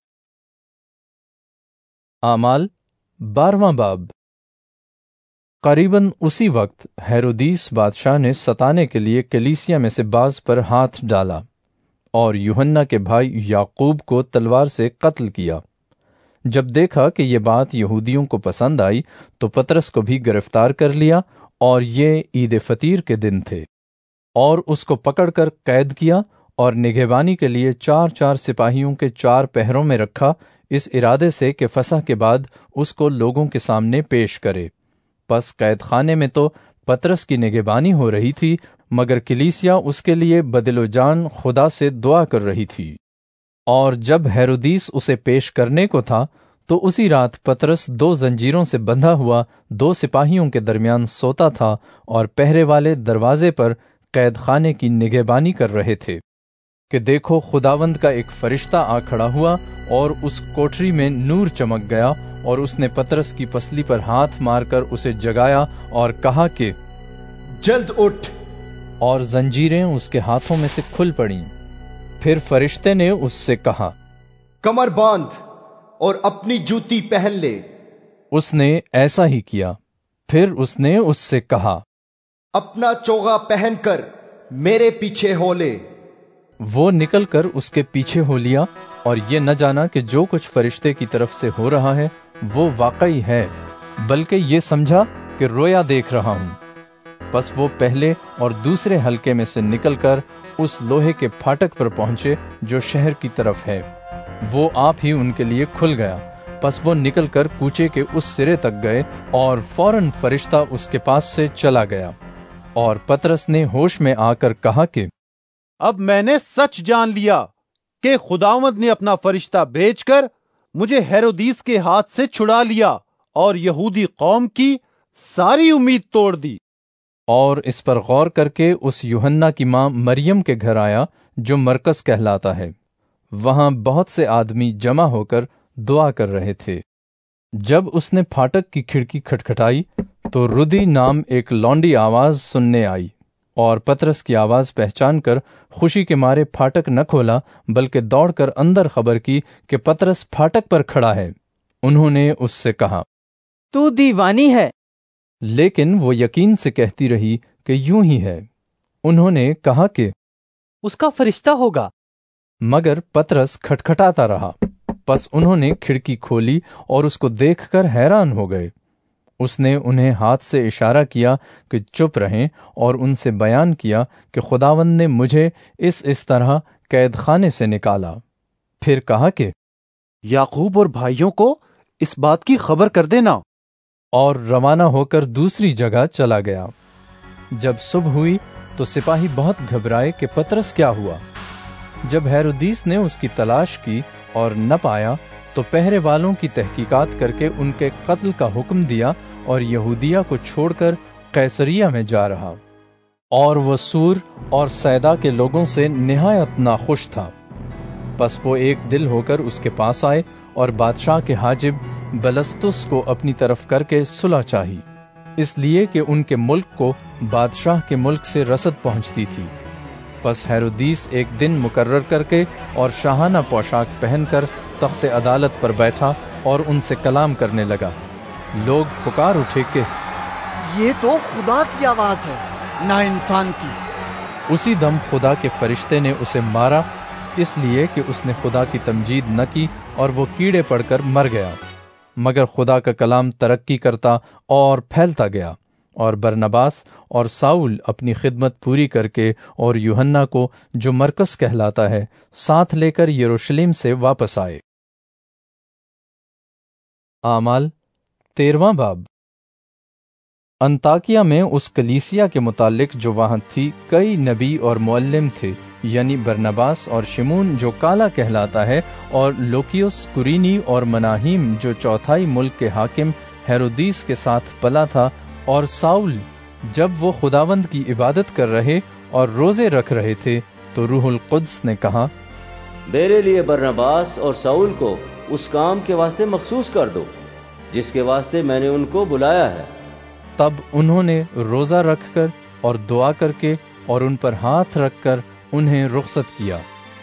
اعمال 12واں باب۔ قریباً اسی وقت ہیرودیس بادشاہ نے ستانے کے لیے کلیسیا میں سے بعض پر ہاتھ ڈالا، اور یوحنا کے بھائی یعقوب کو تلوار سے قتل کیا۔ جب دیکھا کہ یہ بات یہودیوں کو پسند آئی تو پطرس کو بھی گرفتار کر لیا، اور یہ عید فطیر کے دن تھے، اور اس کو پکڑ کر قید کیا، اور نگہبانی کے لیے 4 سپاہیوں کے 4 پہروں میں رکھا، اس ارادے سے کہ فسح کے بعد اس کو لوگوں کے سامنے پیش کرے۔ پس قید خانے میں تو پطرس کی نگہبانی ہو رہی تھی، مگر کلیسیا اس کے لیے بدل و جان خدا سے دعا کر رہی تھی۔ اور جب ہیرودیس اسے پیش کرنے کو تھا تو اسی رات پطرس 2 زنجیروں سے بندھا ہوا 2 سپاہیوں کے درمیان سوتا تھا، اور پہرے والے دروازے پر قید خانے کی نگہبانی کر رہے تھے کہ دیکھو خداوند کا ایک فرشتہ آ کھڑا ہوا، اور اس کوٹری میں نور چمک گیا، اور اس نے پطرس کی پسلی پر ہاتھ مار کر اسے جگایا اور کہا کہ جلد اٹھ، اور زنجیریں اس کے ہاتھوں میں سے کھل پڑیں۔ پھر فرشتے نے اس سے کہا کمر باندھ اور اپنی جوتی پہن لے۔ اس نے ایسا ہی کیا۔ پھر اس نے اس سے کہا اپنا چوغا پہن کر میرے پیچھے ہو لے۔ وہ نکل کر اس کے پیچھے ہو لیا، اور یہ نہ جانا کہ جو کچھ فرشتے کی طرف سے ہو رہا ہے وہ واقعی ہے، بلکہ یہ سمجھا کہ رویا دیکھ رہا ہوں۔ پس وہ پہلے اور دوسرے حلقے میں سے نکل کر اس لوہے کے پھاٹک پر پہنچے جو شہر کی طرف ہے۔ وہ آپ ہی ان کے لیے کھل گیا۔ پس وہ نکل کر کوچے کے اس سرے تک گئے، اور فوراً فرشتہ اس کے پاس سے چلا گیا۔ اور پطرس نے ہوش میں آ کر کہا کہ اب میں نے سچ جان لیا کہ خداوند نے اپنا فرشتہ بھیج کر مجھے ہیرودیس کے ہاتھ سے چھڑا لیا، اور یہودی قوم کی ساری امید توڑ دی۔ اور اس پر غور کر کے اس یوحنا کی ماں مریم کے گھر آیا جو مرکز کہلاتا ہے۔ وہاں بہت سے آدمی جمع ہو کر دعا کر رہے تھے۔ جب اس نے پھاٹک کی کھڑکی کھٹکھٹائی تو ردی نام ایک لونڈی آواز سننے آئی، اور پطرس کی آواز پہچان کر خوشی کے مارے پھاٹک نہ کھولا، بلکہ دوڑ کر اندر خبر کی کہ پطرس پھاٹک پر کھڑا ہے۔ انہوں نے اس سے کہا تو دیوانی ہے، لیکن وہ یقین سے کہتی رہی کہ یوں ہی ہے۔ انہوں نے کہا کہ اس کا فرشتہ ہوگا، مگر پطرس کھٹکھٹاتا رہا۔ پس انہوں نے کھڑکی کھولی اور اس کو دیکھ کر حیران ہو گئے۔ اس نے انہیں ہاتھ سے اشارہ کیا کہ چپ رہیں، اور ان سے بیان کیا کہ خداوند نے مجھے اس طرح قید خانے سے نکالا۔ پھر کہا کہ یعقوب اور بھائیوں کو اس بات کی خبر کر دینا، اور روانہ ہو کر دوسری جگہ چلا گیا۔ جب صبح ہوئی تو سپاہی بہت گھبرائے کہ پطرس کیا ہوا۔ جب ہیرودیس نے اس کی تلاش کی اور نہ پایا تو پہرے والوں کی تحقیقات کر کے ان کے قتل کا حکم دیا، اور یہودیہ کو چھوڑ کر قیصریہ میں جا رہا۔ اور وہ سور اور سیدا کے لوگوں سے نہایت ناخوش تھا۔ پس وہ ایک دل ہو کر اس کے پاس آئے اور بادشاہ کے حاجب بلستس کو اپنی طرف کر کے صلح چاہی، اس لیے کہ ان کے ملک کو بادشاہ کے ملک سے رسد پہنچتی تھی۔ پس ہیرودیس ایک دن مقرر کر کے اور شاہانہ پوشاک پہن کر تخت عدالت پر بیٹھا اور ان سے کلام کرنے لگا۔ لوگ پکار اٹھے کہ یہ تو خدا کی آواز ہے، نہ انسان کی۔ اسی دم خدا کے فرشتے نے اسے مارا، اس لیے کہ اس نے خدا کی تمجید نہ کی اور وہ کیڑے پڑ کر مر گیا۔ مگر خدا کا کلام ترقی کرتا اور پھیلتا گیا، اور برنباس اور ساؤل اپنی خدمت پوری کر کے اور یوحنا کو جو مرکز کہلاتا ہے ساتھ لے کر یروشلم سے واپس آئے۔ اعمال 13واں باب۔ انطاکیہ میں اس کلیسیا کے متعلق جو وہاں تھی کئی نبی اور معلم تھے، یعنی برنباس اور شمون جو کالا کہلاتا ہے، اور لوکیوس قرینی اور مناہیم جو چوتھائی ملک کے حاکم ہیرودیس کے ساتھ پلا تھا، اور ساؤل جب وہ خداوند کی عبادت کر رہے اور روزے رکھ رہے تھے تو روح القدس نے کہا، میرے لیے برنباس اور ساؤل کو اس کام کے واسطے مخصوص کر دو جس کے واسطے میں نے ان کو بلایا ہے۔ تب انہوں نے روزہ رکھ کر اور دعا کر کے اور ان پر ہاتھ رکھ کر انہیں رخصت کیا۔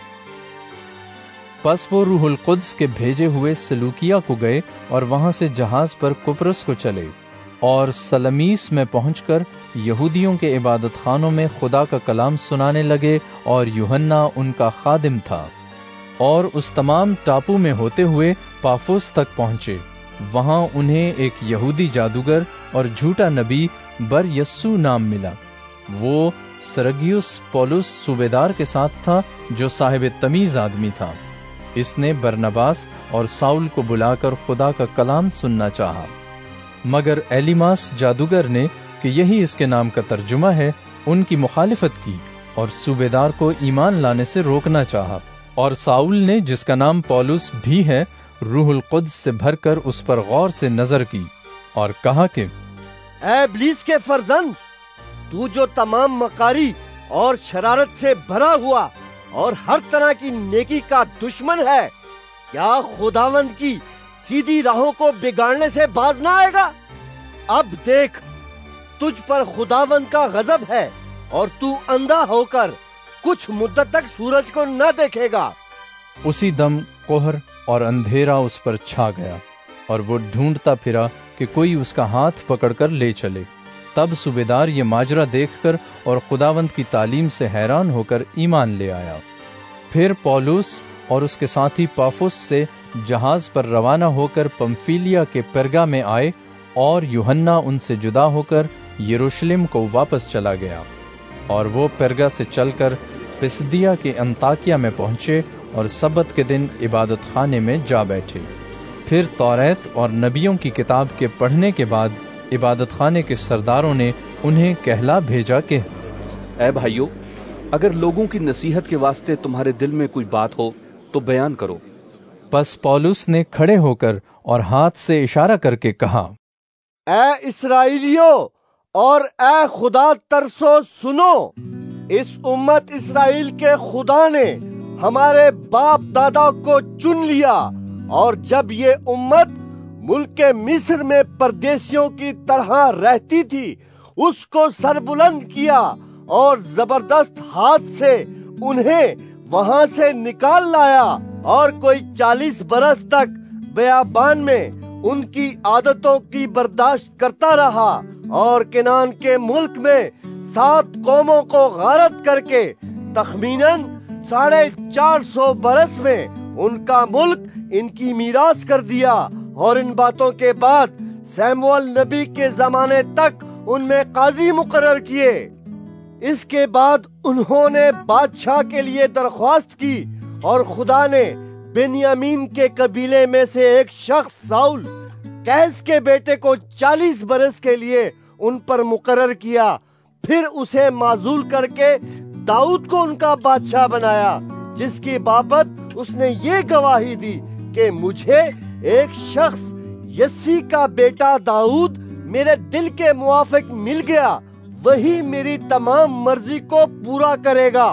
پس وہ روح القدس کے بھیجے ہوئے سلوکیہ کو گئے اور وہاں سے جہاز پر قبرص کو چلے، اور سلمیس میں پہنچ کر یہودیوں کے عبادت خانوں میں خدا کا کلام سنانے لگے، اور یوحنا ان کا خادم تھا۔ اور اس تمام ٹاپو میں ہوتے ہوئے پافوس تک پہنچے۔ وہاں انہیں ایک یہودی جادوگر اور جھوٹا نبی بر یسو نام ملا۔ وہ سرگیوس پولس صوبیدار کے ساتھ تھا جو صاحب تمیز آدمی تھا۔ اس نے برنباس اور ساؤل کو بلا کر خدا کا کلام سننا چاہا، مگر ایلیماس جادوگر نے کہ یہی اس کے نام کا ترجمہ ہے ان کی مخالفت کی اور صوبیدار کو ایمان لانے سے روکنا چاہا۔ اور ساؤل نے جس کا نام پولس بھی ہے روح القدس سے بھر کر اس پر غور سے نظر کی اور کہا کہ اے ابلیس کے فرزند، تو جو تمام مکاری اور شرارت سے بھرا ہوا اور ہر طرح کی نیکی کا دشمن ہے، کیا خداوند کی سیدھی راہوں کو بگاڑنے سے باز نہ آئے گا؟ اب دیکھ، تجھ پر خداوند کا غضب ہے اور تو اندھا ہو کر کچھ مدت تک سورج کو نہ دیکھے گا۔ اسی دم کوہر اور اندھیرا اس پر چھا گیا، اور وہ ڈھونڈتا پھرا کہ کوئی اس کا ہاتھ پکڑ کر لے چلے۔ تب صوبیدار یہ ماجرا دیکھ کر اور خداوند کی تعلیم سے حیران ہو کر ایمان لے آیا۔ پھر پولس اور اس کے ساتھی پافوس سے جہاز پر روانہ ہو کر پمفیلیا کے پرگا میں آئے، اور یوحنا ان سے جدا ہو کر یروشلم کو واپس چلا گیا، اور وہ پرگا سے چل کر پسدیا کے انطاکیہ میں پہنچے اور سبت کے دن عبادت خانے میں جا بیٹھے۔ پھر توریت اور نبیوں کی کتاب کے پڑھنے کے بعد عبادت خانے کے سرداروں نے انہیں کہلا بھیجا کہ اے بھائیو، اگر لوگوں کی نصیحت کے واسطے تمہارے دل میں کوئی بات ہو تو بیان کرو۔ پس پولس نے کھڑے ہو کر اور ہاتھ سے اشارہ کر کے کہا، اے اسرائیلیو اور اے خدا ترسو سنو، اس امت اسرائیل کے خدا نے ہمارے باپ دادا کو چن لیا، اور جب یہ امت ملک مصر میں پردیسیوں کی طرح رہتی تھی اس کو سربلند کیا اور زبردست ہاتھ سے انہیں وہاں سے نکال لایا، اور کوئی 40 برس تک بیابان میں ان کی عادتوں کی برداشت کرتا رہا، اور کنعان کے ملک میں 7 قوموں کو غارت کر کے تخمیناً 450 برس میں ان کا ملک ان کی میراث کر دیا۔ اور ان باتوں کے بعد سیموئیل نبی کے زمانے تک ان میں قاضی مقرر کیے۔ اس کے بعد انہوں نے بادشاہ کے لیے درخواست کی، اور خدا نے بنیامین کے قبیلے میں سے ایک شخص ساؤل قیس کے بیٹے کو 40 برس کے لیے ان پر مقرر کیا۔ پھر اسے معزول کر کے داؤد کو ان کا بادشاہ بنایا، جس کی بابت اس نے یہ گواہی دی کہ مجھے ایک شخص یسی کا بیٹا داؤد میرے دل کے موافق مل گیا، وہی میری تمام مرضی کو پورا کرے گا۔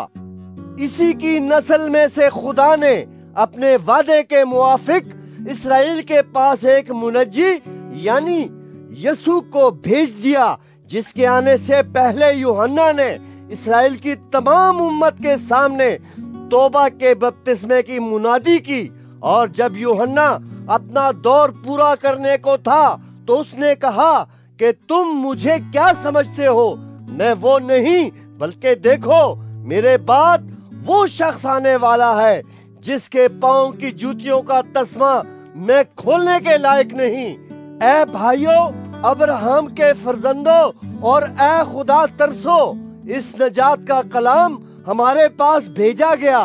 اسی کی نسل میں سے خدا نے اپنے وعدے کے موافق اسرائیل کے پاس ایک منجی یعنی یسوع کو بھیج دیا، جس کے آنے سے پہلے یوحنا نے اسرائیل کی تمام امت کے سامنے توبہ کے بپتسمے کی منادی کی، اور جب یوحنا اپنا دور پورا کرنے کو تھا تو اس نے کہا کہ تم مجھے کیا سمجھتے ہو؟ میں وہ نہیں، بلکہ دیکھو میرے بعد وہ شخص آنے والا ہے جس کے پاؤں کی جوتیوں کا تسمہ میں کھولنے کے لائق نہیں۔ اے بھائیو، ابراہم کے فرزندوں اور اے خدا ترسو، اس نجات کا کلام ہمارے پاس بھیجا گیا،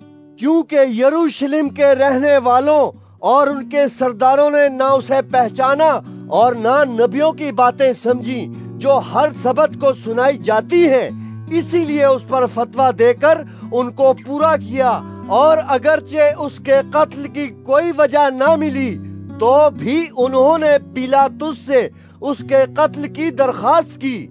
کیونکہ یروشلم کے رہنے والوں اور ان کے سرداروں نے نہ اسے پہچانا اور نہ نبیوں کی باتیں سمجھی جو ہر سبت کو سنائی جاتی ہیں، اسی لیے اس پر فتویٰ دے کر ان کو پورا کیا، اور اگرچہ اس کے قتل کی کوئی وجہ نہ ملی تو بھی انہوں نے پیلاطس سے اس کے قتل کی درخواست کی،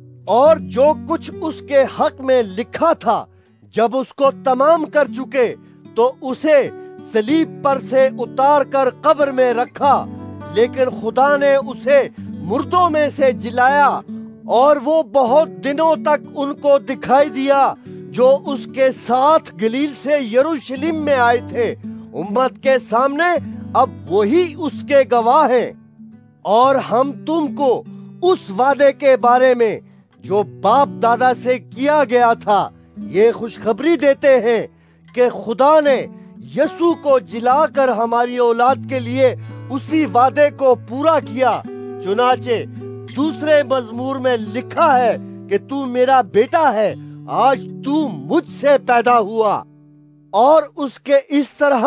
اور جو کچھ اس کے حق میں لکھا تھا جب اس کو تمام کر چکے تو اسے صلیب پر سے اتار کر قبر میں رکھا، لیکن خدا نے اسے مردوں میں سے جلایا، اور وہ بہت دنوں تک ان کو دکھائی دیا جو اس کے ساتھ گلیل سے یروشلم میں آئے تھے۔ امت کے سامنے اب وہی اس کے گواہ ہیں، اور ہم تم کو اس وعدے کے بارے میں جو باپ دادا سے کیا گیا تھا یہ خوشخبری دیتے ہیں کہ خدا نے یسوع کو جلا کر ہماری اولاد کے لیے اسی وعدے کو پورا کیا۔ چنانچہ دوسرے مزمور میں لکھا ہے کہ تو میرا بیٹا ہے، آج تو مجھ سے پیدا ہوا۔ اور اس کے اس طرح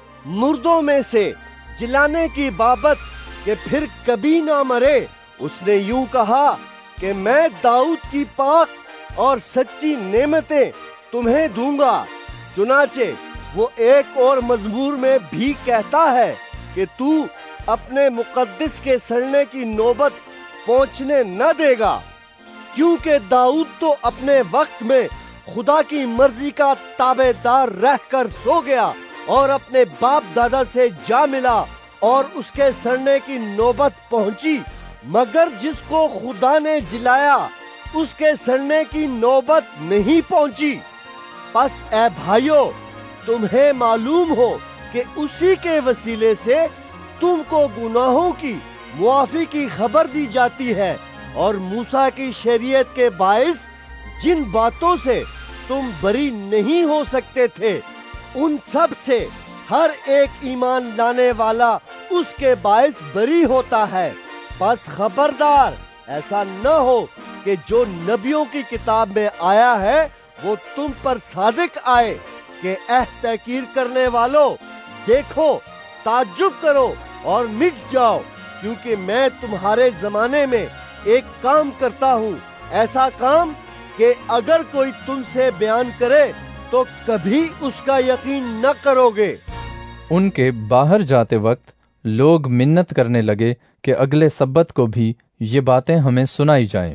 مردوں میں سے جلانے کی بابت کہ پھر کبھی نہ مرے، اس نے یوں کہا کہ میں داؤد کی پاک اور سچی نعمتیں تمہیں دوں گا۔ چنانچہ وہ ایک اور مزمور میں بھی کہتا ہے کہ تو اپنے مقدس کے سڑنے کی نوبت پہنچنے نہ دے گا، کیونکہ داؤد تو اپنے وقت میں خدا کی مرضی کا تابع دار رہ کر سو گیا اور اپنے باپ دادا سے جا ملا اور اس کے سڑنے کی نوبت پہنچی، مگر جس کو خدا نے جلایا اس کے سڑنے کی نوبت نہیں پہنچی۔ پس اے بھائیو، تمہیں معلوم ہو کہ اسی کے وسیلے سے تم کو گناہوں کی معافی کی خبر دی جاتی ہے، اور موسیٰ کی شریعت کے باعث جن باتوں سے تم بری نہیں ہو سکتے تھے ان سب سے ہر ایک ایمان لانے والا اس کے باعث بری ہوتا ہے۔ پس خبردار، ایسا نہ ہو کہ جو نبیوں کی کتاب میں آیا ہے وہ تم پر صادق آئے کہ تحقیر کرنے والوں، دیکھو، تعجب کرو اور مٹ جاؤ، کیونکہ میں تمہارے زمانے میں ایک کام کرتا ہوں، ایسا کام کہ اگر کوئی تم سے بیان کرے تو کبھی اس کا یقین نہ کرو گے۔ ان کے باہر جاتے وقت لوگ منت کرنے لگے کہ اگلے سبت کو بھی یہ باتیں ہمیں سنائی جائیں۔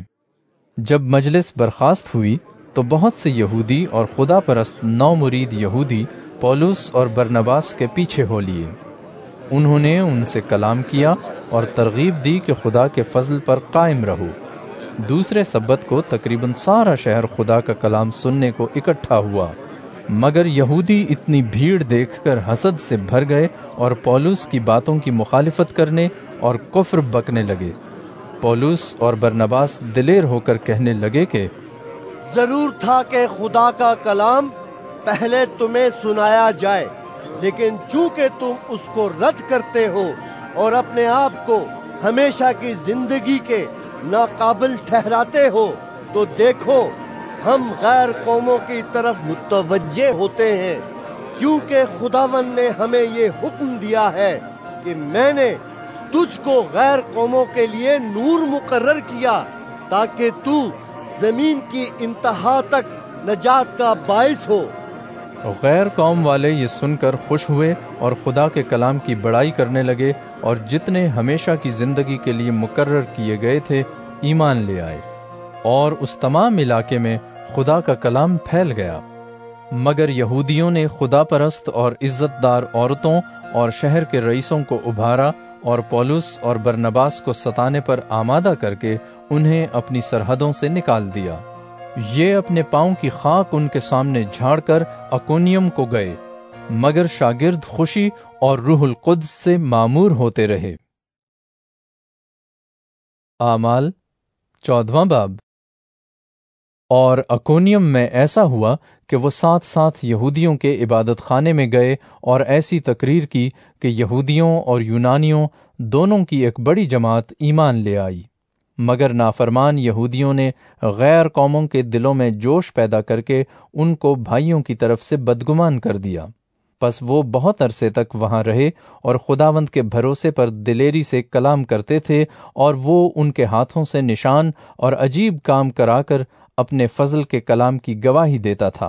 جب مجلس برخاست ہوئی تو بہت سے یہودی اور خدا پرست نو مرید یہودی پولس اور برنباس کے پیچھے ہو لیے۔ انہوں نے ان سے کلام کیا اور ترغیب دی کہ خدا کے فضل پر قائم رہو۔ دوسرے سبت کو تقریباً سارا شہر خدا کا کلام سننے کو اکٹھا ہوا، مگر یہودی اتنی بھیڑ دیکھ کر حسد سے بھر گئے اور پولس کی باتوں کی مخالفت کرنے اور کفر بکنے لگے۔ پولس اور برنباس دلیر ہو کر کہنے لگے کہ ضرور تھا کہ خدا کا کلام پہلے تمہیں سنایا جائے، لیکن چونکہ تم اس کو رد کرتے ہو اور اپنے آپ کو ہمیشہ کی زندگی کے ناقابل ٹھہراتے ہو، تو دیکھو ہم غیر قوموں کی طرف متوجہ ہوتے ہیں، کیونکہ خداوند نے ہمیں یہ حکم دیا ہے کہ میں نے تجھ کو غیر قوموں کے لیے نور مقرر کیا تاکہ تو زمین کی انتہا تک نجات کا باعث ہو۔ غیر قوم والے یہ سن کر خوش ہوئے اور خدا کے کلام کی بڑائی کرنے لگے، اور جتنے ہمیشہ کی زندگی کے لیے مقرر کیے گئے تھے ایمان لے آئے۔ اور اس تمام علاقے میں خدا کا کلام پھیل گیا۔ مگر یہودیوں نے خدا پرست اور عزت دار عورتوں اور شہر کے رئیسوں کو ابھارا اور پولس اور برنباس کو ستانے پر آمادہ کر کے انہیں اپنی سرحدوں سے نکال دیا۔ یہ اپنے پاؤں کی خاک ان کے سامنے جھاڑ کر اکونیم کو گئے، مگر شاگرد خوشی اور روح القدس سے معمور ہوتے رہے۔ اعمال 14واں باب۔ اور اکونیم میں ایسا ہوا کہ وہ ساتھ ساتھ یہودیوں کے عبادت خانے میں گئے اور ایسی تقریر کی کہ یہودیوں اور یونانیوں دونوں کی ایک بڑی جماعت ایمان لے آئی۔ مگر نافرمان یہودیوں نے غیر قوموں کے دلوں میں جوش پیدا کر کے ان کو بھائیوں کی طرف سے بدگمان کر دیا۔ پس وہ بہت عرصے تک وہاں رہے اور خداوند کے بھروسے پر دلیری سے کلام کرتے تھے، اور وہ ان کے ہاتھوں سے نشان اور عجیب کام کرا کر اپنے فضل کے کلام کی گواہی دیتا تھا۔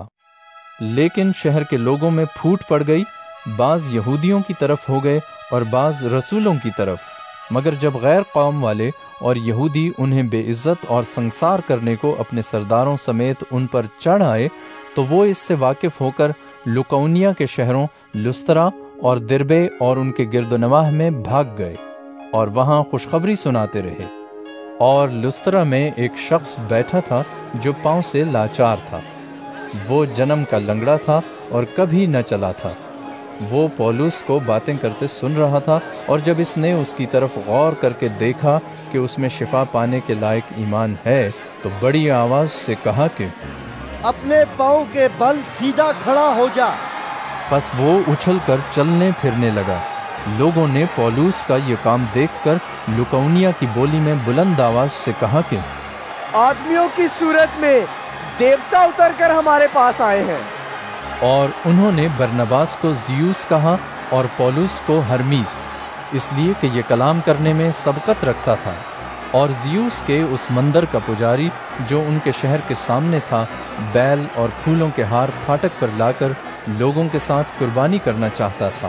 لیکن شہر کے لوگوں میں پھوٹ پڑ گئی، بعض یہودیوں کی طرف ہو گئے اور بعض رسولوں کی طرف۔ مگر جب غیر قوم والے اور یہودی انہیں بے عزت اور سنگسار کرنے کو اپنے سرداروں سمیت ان پر چڑھ آئے، تو وہ اس سے واقف ہو کر لکونیا کے شہروں لسترا اور دربے اور ان کے گرد و نواح میں بھاگ گئے اور وہاں خوشخبری سناتے رہے۔ اور لسترا میں ایک شخص بیٹھا تھا جو پاؤں سے لاچار تھا، وہ جنم کا لنگڑا تھا اور کبھی نہ چلا تھا۔ وہ پولس کو باتیں کرتے سن رہا تھا، اور جب اس نے اس کی طرف غور کر کے دیکھا کہ اس میں شفا پانے کے لائق ایمان ہے، تو بڑی آواز سے کہا کہ اپنے پاؤں کے بل سیدھا کھڑا ہو جا۔ پس وہ اچھل کر چلنے پھرنے لگا۔ لوگوں نے پولس کا یہ کام دیکھ کر لکونیا کی بولی میں بلند آواز سے کہا کہ آدمیوں کی صورت میں دیوتا اتر کر ہمارے پاس آئے ہیں۔ اور انہوں نے برنباس کو زیوس کہا اور پولس کو ہرمیس، اس لیے کہ یہ کلام کرنے میں سبقت رکھتا تھا۔ اور زیوس کے اس مندر کا پجاری جو ان کے شہر کے سامنے تھا، بیل اور پھولوں کے ہار پھاٹک پر لا کر لوگوں کے ساتھ قربانی کرنا چاہتا تھا۔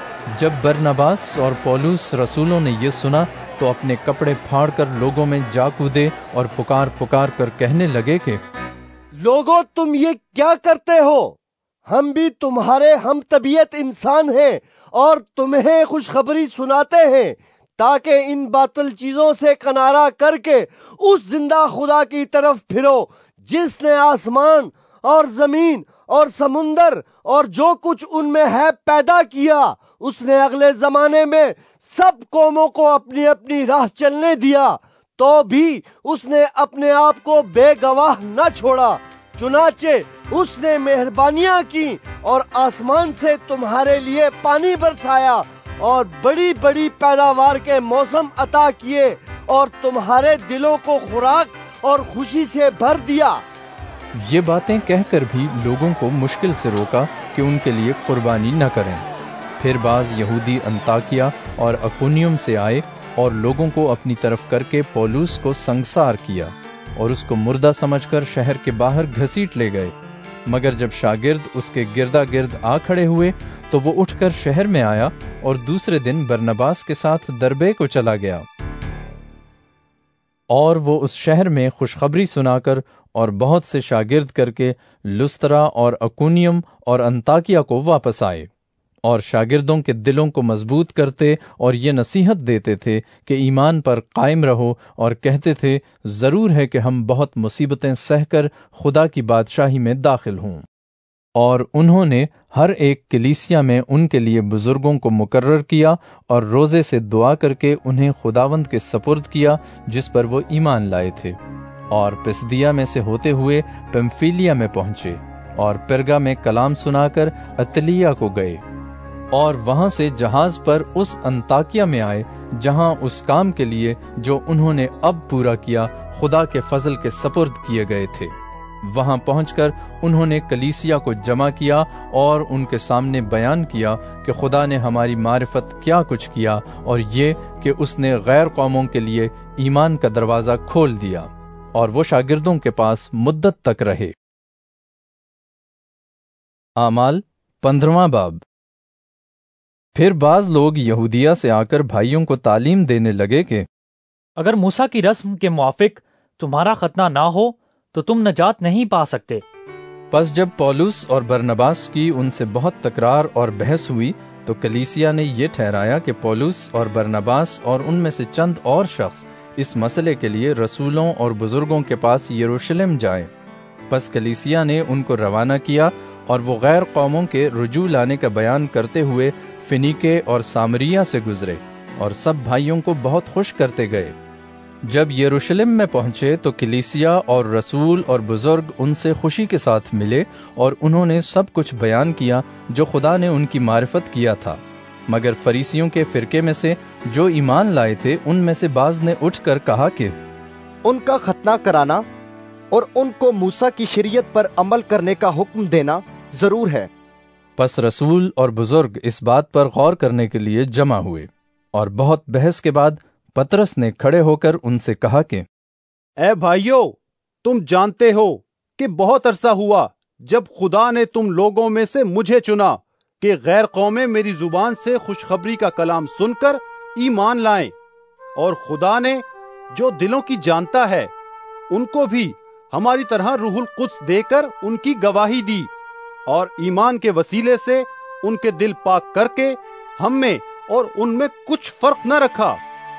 جب برنباس اور پولس رسولوں نے یہ سنا تو اپنے کپڑے پھاڑ کر لوگوں میں جا کودے اور پکار پکار کر کہنے لگے کہ لوگوں، تم یہ کیا کرتے ہو؟ ہم بھی تمہارے ہم طبیعت انسان ہیں اور تمہیں خوشخبری سناتے ہیں، تاکہ ان باطل چیزوں سے کنارہ کر کے اس زندہ خدا کی طرف پھرو، جس نے آسمان اور زمین اور سمندر اور جو کچھ ان میں ہے پیدا کیا۔ اس نے اگلے زمانے میں سب قوموں کو اپنی اپنی راہ چلنے دیا، تو بھی اس نے اپنے آپ کو بے گواہ نہ چھوڑا۔ چنانچہ اس نے مہربانیاں کی اور آسمان سے تمہارے لیے پانی برسایا اور بڑی بڑی پیداوار کے موسم عطا کیے اور تمہارے دلوں کو خوراک اور خوشی سے بھر دیا۔ یہ باتیں کہہ کر بھی لوگوں کو مشکل سے روکا کہ ان کے لیے قربانی نہ کریں۔ پھر بعض یہودی انطاکیہ اور اکونیم سے آئے اور لوگوں کو اپنی طرف کر کے پولس کو سنگسار کیا اور اس کو مردہ سمجھ کر شہر کے باہر گھسیٹ لے گئے۔ مگر جب شاگرد اس کے گردا گرد آ کھڑے ہوئے تو وہ اٹھ کر شہر میں آیا اور دوسرے دن برنباس کے ساتھ دربے کو چلا گیا۔ اور وہ اس شہر میں خوشخبری سنا کر اور بہت سے شاگرد کر کے لسترا اور اکونیم اور انطاکیہ کو واپس آئے، اور شاگردوں کے دلوں کو مضبوط کرتے اور یہ نصیحت دیتے تھے کہ ایمان پر قائم رہو، اور کہتے تھے ضرور ہے کہ ہم بہت مصیبتیں سہ کر خدا کی بادشاہی میں داخل ہوں۔ اور انہوں نے ہر ایک کلیسیا میں ان کے لیے بزرگوں کو مقرر کیا اور روزے سے دعا کر کے انہیں خداوند کے سپرد کیا جس پر وہ ایمان لائے تھے، اور پسدیا میں سے ہوتے ہوئے پمفیلیا میں پہنچے اور پرگا میں کلام سنا کر اتلیہ کو گئے، اور وہاں سے جہاز پر اس انطاکیہ میں آئے جہاں اس کام کے لیے جو انہوں نے اب پورا کیا خدا کے فضل کے سپرد کیے گئے تھے۔ وہاں پہنچ کر انہوں نے کلیسیا کو جمع کیا اور ان کے سامنے بیان کیا کہ خدا نے ہماری معرفت کیا کچھ کیا، اور یہ کہ اس نے غیر قوموں کے لیے ایمان کا دروازہ کھول دیا، اور وہ شاگردوں کے پاس مدت تک رہے۔ اعمال 15واں باب۔ پھر بعض لوگ یہودیہ سے آ کر بھائیوں کو تعلیم دینے لگے کہ اگر موسیٰ کی رسم کے موافق تمہارا ختنہ نہ ہو تو تم نجات نہیں پا سکتے۔ پس جب پولس اور برنباس کی ان سے بہت تکرار اور بحث ہوئی تو کلیسیا نے یہ ٹھہرایا کہ پولس اور برنباس اور ان میں سے چند اور شخص اس مسئلے کے لیے رسولوں اور بزرگوں کے پاس یروشلم جائیں۔ پس کلیسیا نے ان کو روانہ کیا اور وہ غیر قوموں کے رجوع لانے کا بیان کرتے ہوئے فنیکے اور سامریہ سے گزرے اور سب بھائیوں کو بہت خوش کرتے گئے۔ جب یروشلم میں پہنچے تو کلیسیا اور رسول اور بزرگ ان سے خوشی کے ساتھ ملے اور انہوں نے سب کچھ بیان کیا جو خدا نے ان کی معرفت کیا تھا۔ مگر فریسیوں کے فرقے میں سے جو ایمان لائے تھے ان میں سے بعض نے اٹھ کر کہا کہ ان کا ختنہ کرانا اور ان کو موسیٰ کی شریعت پر عمل کرنے کا حکم دینا ضرور ہے۔ پس رسول اور بزرگ اس بات پر غور کرنے کے لیے جمع ہوئے، اور بہت بحث کے بعد پترس نے کھڑے ہو کر ان سے کہا کہ اے بھائیو، تم جانتے ہو کہ بہت عرصہ ہوا جب خدا نے تم لوگوں میں سے مجھے چنا کہ غیر قومیں میری زبان سے خوشخبری کا کلام سن کر ایمان لائیں، اور خدا نے جو دلوں کی جانتا ہے ان کو بھی ہماری طرح روح القدس دے کر ان کی گواہی دی، اور ایمان کے وسیلے سے ان کے دل پاک کر کے ہم میں اور ان میں کچھ فرق نہ رکھا۔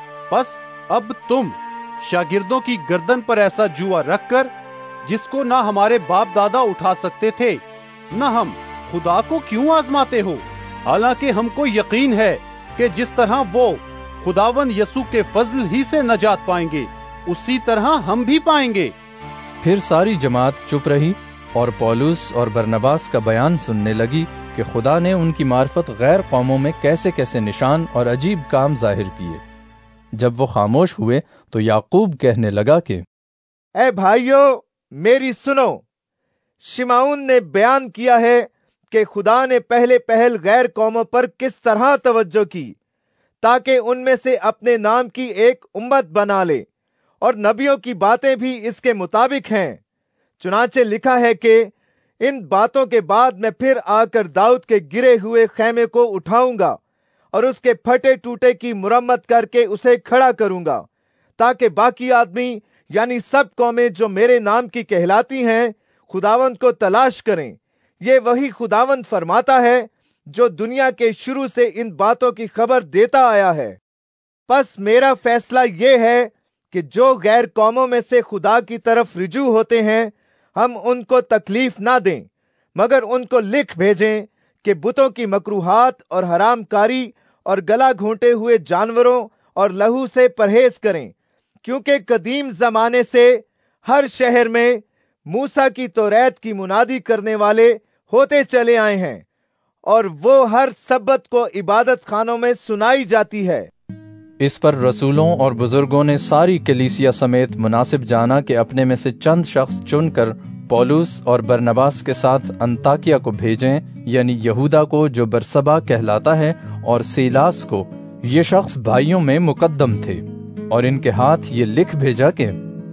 بس اب تم شاگردوں کی گردن پر ایسا جوا رکھ کر جس کو نہ ہمارے باپ دادا اٹھا سکتے تھے، نہ ہم خدا کو کیوں آزماتے ہو؟ حالانکہ ہم کو یقین ہے کہ جس طرح وہ خداوند یسوع کے فضل ہی سے نجات پائیں گے اسی طرح ہم بھی پائیں گے۔ پھر ساری جماعت چپ رہی اور پولس اور برنباس کا بیان سننے لگی کہ خدا نے ان کی معرفت غیر قوموں میں کیسے کیسے نشان اور عجیب کام ظاہر کیے۔ جب وہ خاموش ہوئے تو یعقوب کہنے لگا کہ اے بھائیو میری سنو، شمعون نے بیان کیا ہے کہ خدا نے پہلے پہل غیر قوموں پر کس طرح توجہ کی تاکہ ان میں سے اپنے نام کی ایک امت بنا لے، اور نبیوں کی باتیں بھی اس کے مطابق ہیں۔ چنانچہ لکھا ہے کہ ان باتوں کے بعد میں پھر آ کر داؤد کے گرے ہوئے خیمے کو اٹھاؤں گا اور اس کے پھٹے ٹوٹے کی مرمت کر کے اسے کھڑا کروں گا، تاکہ باقی آدمی یعنی سب قومیں جو میرے نام کی کہلاتی ہیں خداوند کو تلاش کریں۔ یہ وہی خداوند فرماتا ہے جو دنیا کے شروع سے ان باتوں کی خبر دیتا آیا ہے۔ پس میرا فیصلہ یہ ہے کہ جو غیر قوموں میں سے خدا کی طرف رجوع ہوتے ہیں ہم ان کو تکلیف نہ دیں، مگر ان کو لکھ بھیجیں کہ بتوں کی مکروہات اور حرام کاری اور گلا گھونٹے ہوئے جانوروں اور لہو سے پرہیز کریں، کیونکہ قدیم زمانے سے ہر شہر میں موسیٰ کی توریت کی منادی کرنے والے ہوتے چلے آئے ہیں، اور وہ ہر سبت کو عبادت خانوں میں سنائی جاتی ہے۔ اس پر رسولوں اور بزرگوں نے ساری کلیسیا سمیت مناسب جانا کہ اپنے میں سے چند شخص چن کر پولس اور برنباس کے ساتھ انطاکیہ کو بھیجیں، یعنی یہودا کو جو برسبا کہلاتا ہے اور سیلاس کو۔ یہ شخص بھائیوں میں مقدم تھے، اور ان کے ہاتھ یہ لکھ بھیجا کہ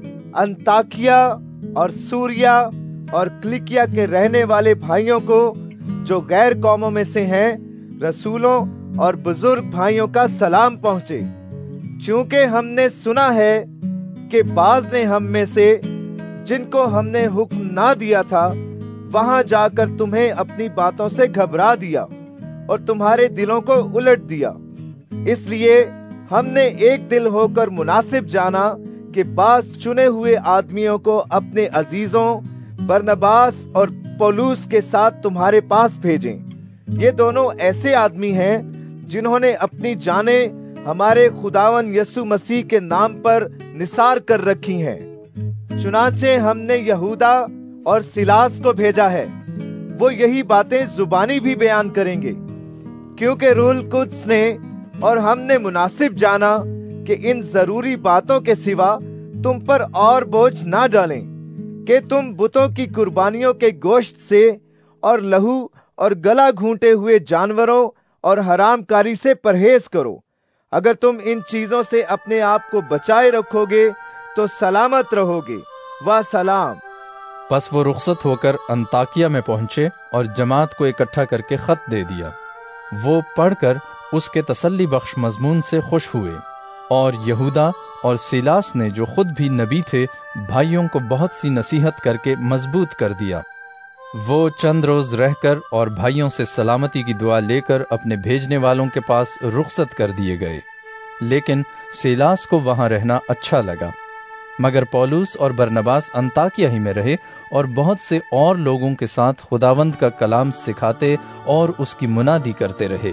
انطاکیہ اور سوریا اور کلیکیا کے رہنے والے بھائیوں کو جو غیر قوموں میں سے ہیں رسولوں اور بزرگ بھائیوں کا سلام پہنچے، چونکہ ہم نے سنا ہے کہ بعض نے ہم میں سے جن کو ہم نے حکم نہ دیا تھا وہاں جا کر تمہیں اپنی باتوں سے گھبرا دیا اور تمہارے دلوں کو الٹ دیا۔ اس لیے ہم نے ایک دل ہو کر مناسب جانا کہ بعض چنے ہوئے آدمیوں کو اپنے عزیزوں برنباس اور پولس کے ساتھ تمہارے پاس بھیجیں۔ یہ دونوں ایسے آدمی ہیں جنہوں نے اپنی جانیں ہمارے خداوند یسوع مسیح کے نام پر نثار کر رکھی ہیں۔ چنانچہ ہم نے یہودا اور سیلاس کو بھیجا ہے، وہ یہی باتیں زبانی بھی بیان کریں گے، کیونکہ روح القدس نے اور ہم نے مناسب جانا کہ ان ضروری باتوں کے سوا تم پر اور بوجھ نہ ڈالیں کہ تم بتوں کی قربانیوں کے گوشت سے اور لہو اور گلا گھونٹے ہوئے جانوروں اور حرام کاری سے پرہیز کرو۔ اگر تم ان چیزوں سے اپنے آپ کو بچائے رکھو گے تو سلامت رہو گے۔ وسلام۔ پس وہ رخصت ہو کر انطاکیہ میں پہنچے اور جماعت کو اکٹھا کر کے خط دے دیا۔ وہ پڑھ کر اس کے تسلی بخش مضمون سے خوش ہوئے، اور یہودا اور سیلاس نے جو خود بھی نبی تھے بھائیوں کو بہت سی نصیحت کر کے مضبوط کر دیا۔ وہ چند روز رہ کر اور بھائیوں سے سلامتی کی دعا لے کر اپنے بھیجنے والوں کے پاس رخصت کر دیے گئے، لیکن سیلاس کو وہاں رہنا اچھا لگا۔ مگر پولس اور برنباس انطاکیہ ہی میں رہے اور بہت سے اور لوگوں کے ساتھ خداوند کا کلام سکھاتے اور اس کی منادی کرتے رہے۔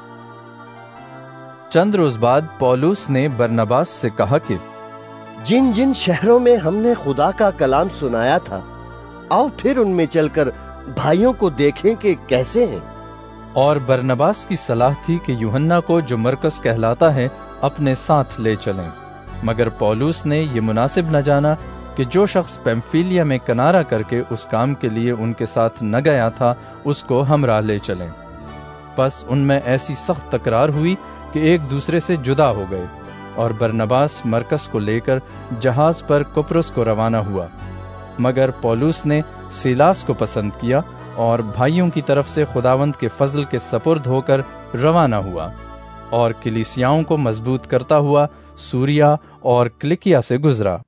چند روز بعد پولس نے برنباس سے کہا کہ جن جن شہروں میں ہم نے خدا کا کلام سنایا تھا، آؤ پھر ان میں چل کر بھائیوں کو دیکھیں کہ کیسے ہیں۔ اور برنباس کی صلاح تھی کہ یوحنا کو جو مرکز کہلاتا ہے اپنے ساتھ لے چلیں، مگر پولس نے یہ مناسب نہ جانا کہ جو شخص پمفیلیا میں کنارہ کر کے اس کام کے لیے ان کے ساتھ نہ گیا تھا اس کو ہمراہ لے چلیں۔ پس ان میں ایسی سخت تکرار ہوئی کہ ایک دوسرے سے جدا ہو گئے، اور برنباس مرکز کو لے کر جہاز پر قبرص کو روانہ ہوا۔ مگر پولس نے سیلاس کو پسند کیا اور بھائیوں کی طرف سے خداوند کے فضل کے سپرد ہو کر روانہ ہوا، اور کلیسیاؤں کو مضبوط کرتا ہوا سوریا اور کلکیا سے گزرا۔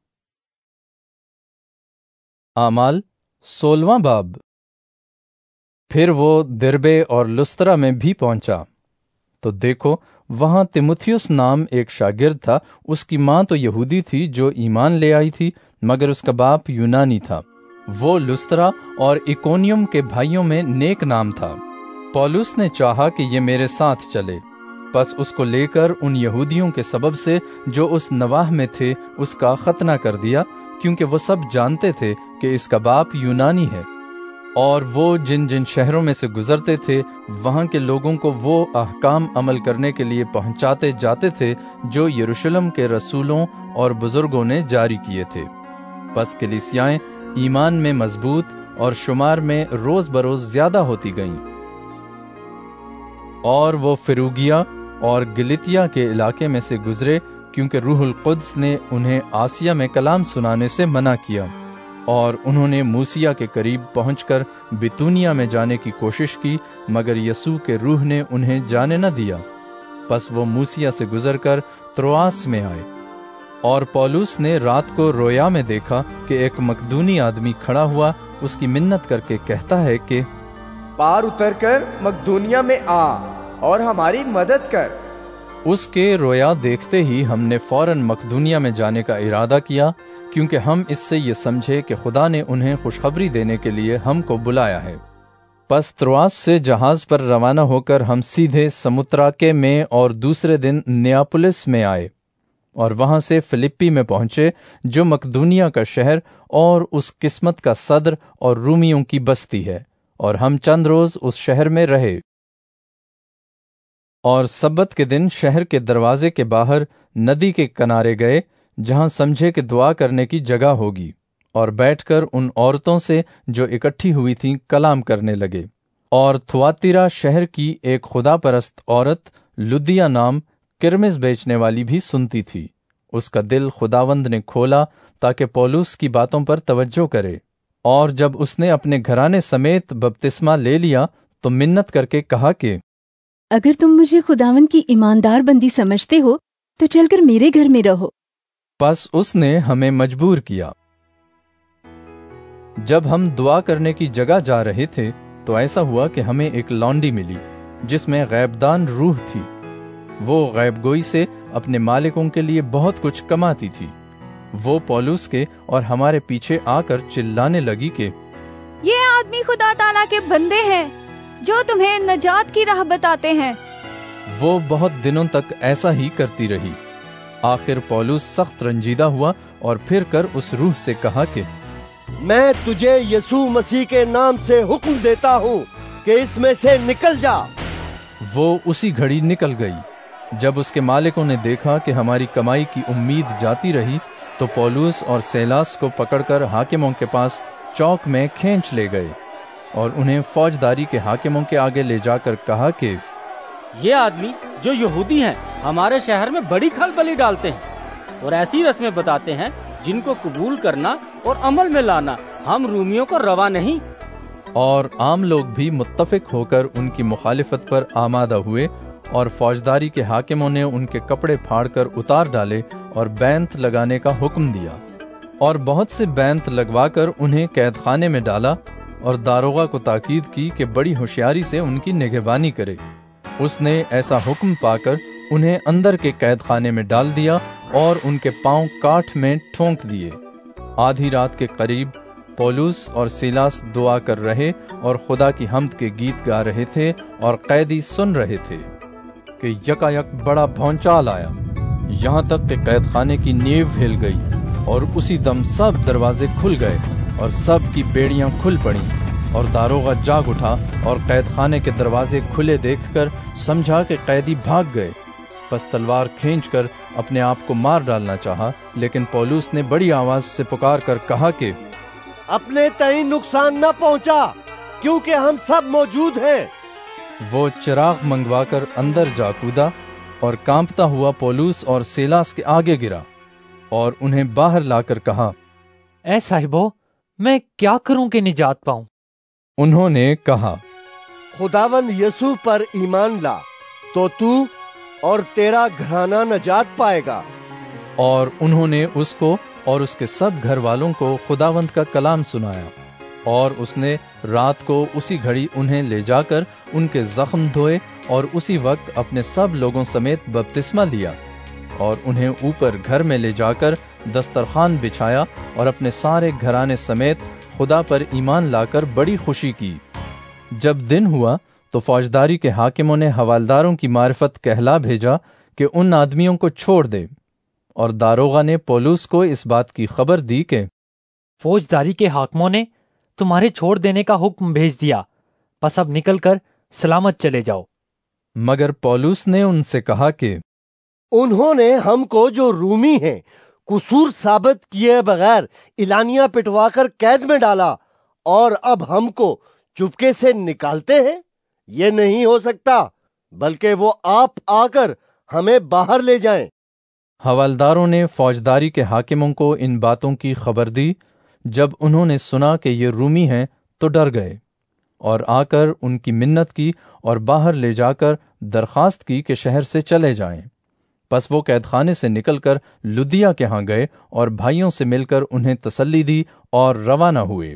اعمال 16واں باب۔ پھر وہ دربے اور لسترا میں بھی پہنچا تو دیکھو وہاں تیموتھیوس نام ایک شاگرد تھا۔ اس کی ماں تو یہودی تھی جو ایمان لے آئی تھی، مگر اس کا باپ یونانی تھا۔ وہ لسترا اور اکونیم کے بھائیوں میں نیک نام تھا۔ پولس نے چاہا کہ یہ میرے ساتھ چلے، پس اس کو لے کر ان یہودیوں کے سبب سے جو اس نواح میں تھے اس کا ختنہ کر دیا، کیونکہ وہ سب جانتے تھے کہ اس کا باپ یونانی ہے۔ اور وہ جن جن شہروں میں سے گزرتے تھے وہاں کے لوگوں کو وہ احکام عمل کرنے کے لیے پہنچاتے جاتے تھے جو یروشلم کے رسولوں اور بزرگوں نے جاری کیے تھے۔ پس کلیسیائیں ایمان میں مضبوط اور شمار میں روز بروز زیادہ ہوتی گئیں۔ اور وہ فروگیا اور گلتیا کے علاقے میں سے گزرے، کیونکہ روح القدس نے انہیں آسیا میں کلام سنانے سے منع کیا، اور انہوں نے موسیا کے قریب پہنچ کر بیتونیا میں جانے کی کوشش کی، مگر یسوع کے روح نے انہیں جانے نہ دیا۔ پس وہ موسیا سے گزر کر تروآس میں آئے۔ اور پولس نے رات کو رویا میں دیکھا کہ ایک مقدونی آدمی کھڑا ہوا اس کی منت کر کے کہتا ہے کہ پار اتر کر مقدونیا میں آ اور ہماری مدد کر۔ اس کے رویا دیکھتے ہی ہم نے فوراً مقدونیا میں جانے کا ارادہ کیا، کیونکہ ہم اس سے یہ سمجھے کہ خدا نے انہیں خوشخبری دینے کے لیے ہم کو بلایا ہے۔ پس تروآس سے جہاز پر روانہ ہو کر ہم سیدھے سموتراکے میں اور دوسرے دن نیاپولس میں آئے، اور وہاں سے فلپی میں پہنچے جو مقدونیا کا شہر اور اس قسمت کا صدر اور رومیوں کی بستی ہے، اور ہم چند روز اس شہر میں رہے۔ اور سبت کے دن شہر کے دروازے کے باہر ندی کے کنارے گئے، جہاں سمجھے کہ دعا کرنے کی جگہ ہوگی، اور بیٹھ کر ان عورتوں سے جو اکٹھی ہوئی تھیں کلام کرنے لگے۔ اور تھواتیرا شہر کی ایک خدا پرست عورت لدیا نام کرمز بیچنے والی بھی سنتی تھی۔ اس کا دل خداوند نے کھولا تاکہ پولس کی باتوں پر توجہ کرے، اور جب اس نے اپنے گھرانے سمیت بپتسمہ لے لیا تو منت کر کے کہا کہ اگر تم مجھے خداوند کی ایماندار بندی سمجھتے ہو تو چل کر میرے گھر میں رہو۔ پس اس نے ہمیں مجبور کیا۔ جب ہم دعا کرنے کی جگہ جا رہے تھے تو ایسا ہوا کہ ہمیں ایک لونڈی ملی جس میں غیبدان روح تھی۔ وہ غیب گوئی سے اپنے مالکوں کے لیے بہت کچھ کماتی تھی۔ وہ پولس کے اور ہمارے پیچھے آ کر چلانے لگی کہ یہ آدمی خدا تعالیٰ کے بندے ہیں جو تمہیں نجات کی راہ بتاتے ہیں۔ وہ بہت دنوں تک ایسا ہی کرتی رہی۔ آخر پولس سخت رنجیدہ ہوا اور پھر کر اس روح سے کہا کہ میں تجھے یسوع مسیح کے نام سے حکم دیتا ہوں کہ اس میں سے نکل جا۔ وہ اسی گھڑی نکل گئی۔ جب اس کے مالکوں نے دیکھا کہ ہماری کمائی کی امید جاتی رہی تو پولس اور سیلاس کو پکڑ کر حاکموں کے پاس چوک میں کھینچ لے گئے، اور انہیں فوجداری کے حاکموں کے آگے لے جا کر کہا کہ یہ آدمی جو یہودی ہیں ہمارے شہر میں بڑی کھلبلی ڈالتے ہیں اور ایسی رسمیں بتاتے ہیں جن کو قبول کرنا اور عمل میں لانا ہم رومیوں کو روا نہیں۔ اور عام لوگ بھی متفق ہو کر ان کی مخالفت پر آمادہ ہوئے، اور فوجداری کے حاکموں نے ان کے کپڑے پھاڑ کر اتار ڈالے اور بینت لگانے کا حکم دیا، اور بہت سے بینت لگوا کر انہیں قید خانے میں ڈالا، اور داروغہ کو تاکید کی کہ بڑی ہوشیاری سے ان کی نگہبانی کرے۔ اس نے ایسا حکم پا کر انہیں اندر کے قید خانے میں ڈال دیا اور ان کے پاؤں کاٹھ میں ٹھونک دیے۔ آدھی رات کے قریب پولس اور سیلاس دعا کر رہے اور خدا کی حمد کے گیت گا رہے تھے، اور قیدی سن رہے تھے کہ یکا یک بڑا بھونچال آیا، یہاں تک کہ قید خانے کی نیو ہل گئی، اور اسی دم سب دروازے کھل گئے اور سب کی بیڑیاں کھل پڑیں، اور داروغہ جاگ اٹھا اور قید خانے کے دروازے کھلے دیکھ کر سمجھا کہ قیدی بھاگ گئے، پس تلوار کھینچ کر اپنے آپ کو مار ڈالنا چاہا، لیکن پولس نے بڑی آواز سے پکار کر کہا کہ اپنے تئیں نقصان نہ پہنچا، کیونکہ ہم سب موجود ہیں۔ وہ چراغ منگوا کر اندر جا کودا اور کانپتا ہوا پولس اور سیلاس کے آگے گرا اور انہیں باہر لا کر کہا، اے صاحبو، میں کیا کروں کہ نجات پاؤں؟ انہوں نے کہا، خداوند یسوع پر ایمان لا تو تو اور تیرا گھرانہ نجات پائے گا۔ اور انہوں نے اس کو اور اس کے سب گھر والوں کو خداوند کا کلام سنایا، اور اس نے رات کو اسی گھڑی انہیں لے جا کر ان کے زخم دھوئے، اور اسی وقت اپنے سب لوگوں سمیت بپتسمہ لیا، اور انہیں اوپر گھر میں لے جا کر دسترخوان بچھایا، اور اپنے سارے گھرانے سمیت خدا پر ایمان لا کر بڑی خوشی کی۔ جب دن ہوا تو فوجداری کے حاکموں نے حوالداروں کی معرفت کہلا بھیجا کہ ان آدمیوں کو چھوڑ دے، اور داروغہ نے پولس کو اس بات کی خبر دی کہ فوجداری کے حاکموں نے تمہارے چھوڑ دینے کا حکم بھیج دیا، بس اب نکل کر سلامت چلے جاؤ۔ مگر پولس نے ان سے کہا کہ انہوں نے ہم کو جو رومی ہیں قصور ثابت کیے بغیر اعلانیہ پٹوا کر قید میں ڈالا، اور اب ہم کو چپکے سے نکالتے ہیں؟ یہ نہیں ہو سکتا، بلکہ وہ آپ آ کر ہمیں باہر لے جائیں۔ حوالداروں نے فوجداری کے حاکموں کو ان باتوں کی خبر دی۔ جب انہوں نے سنا کہ یہ رومی ہیں تو ڈر گئے، اور آ کر ان کی منت کی اور باہر لے جا کر درخواست کی کہ شہر سے چلے جائیں۔ پس وہ قید خانے سے نکل کر لدیا کے ہاں گئے اور بھائیوں سے مل کر انہیں تسلی دی اور روانہ ہوئے۔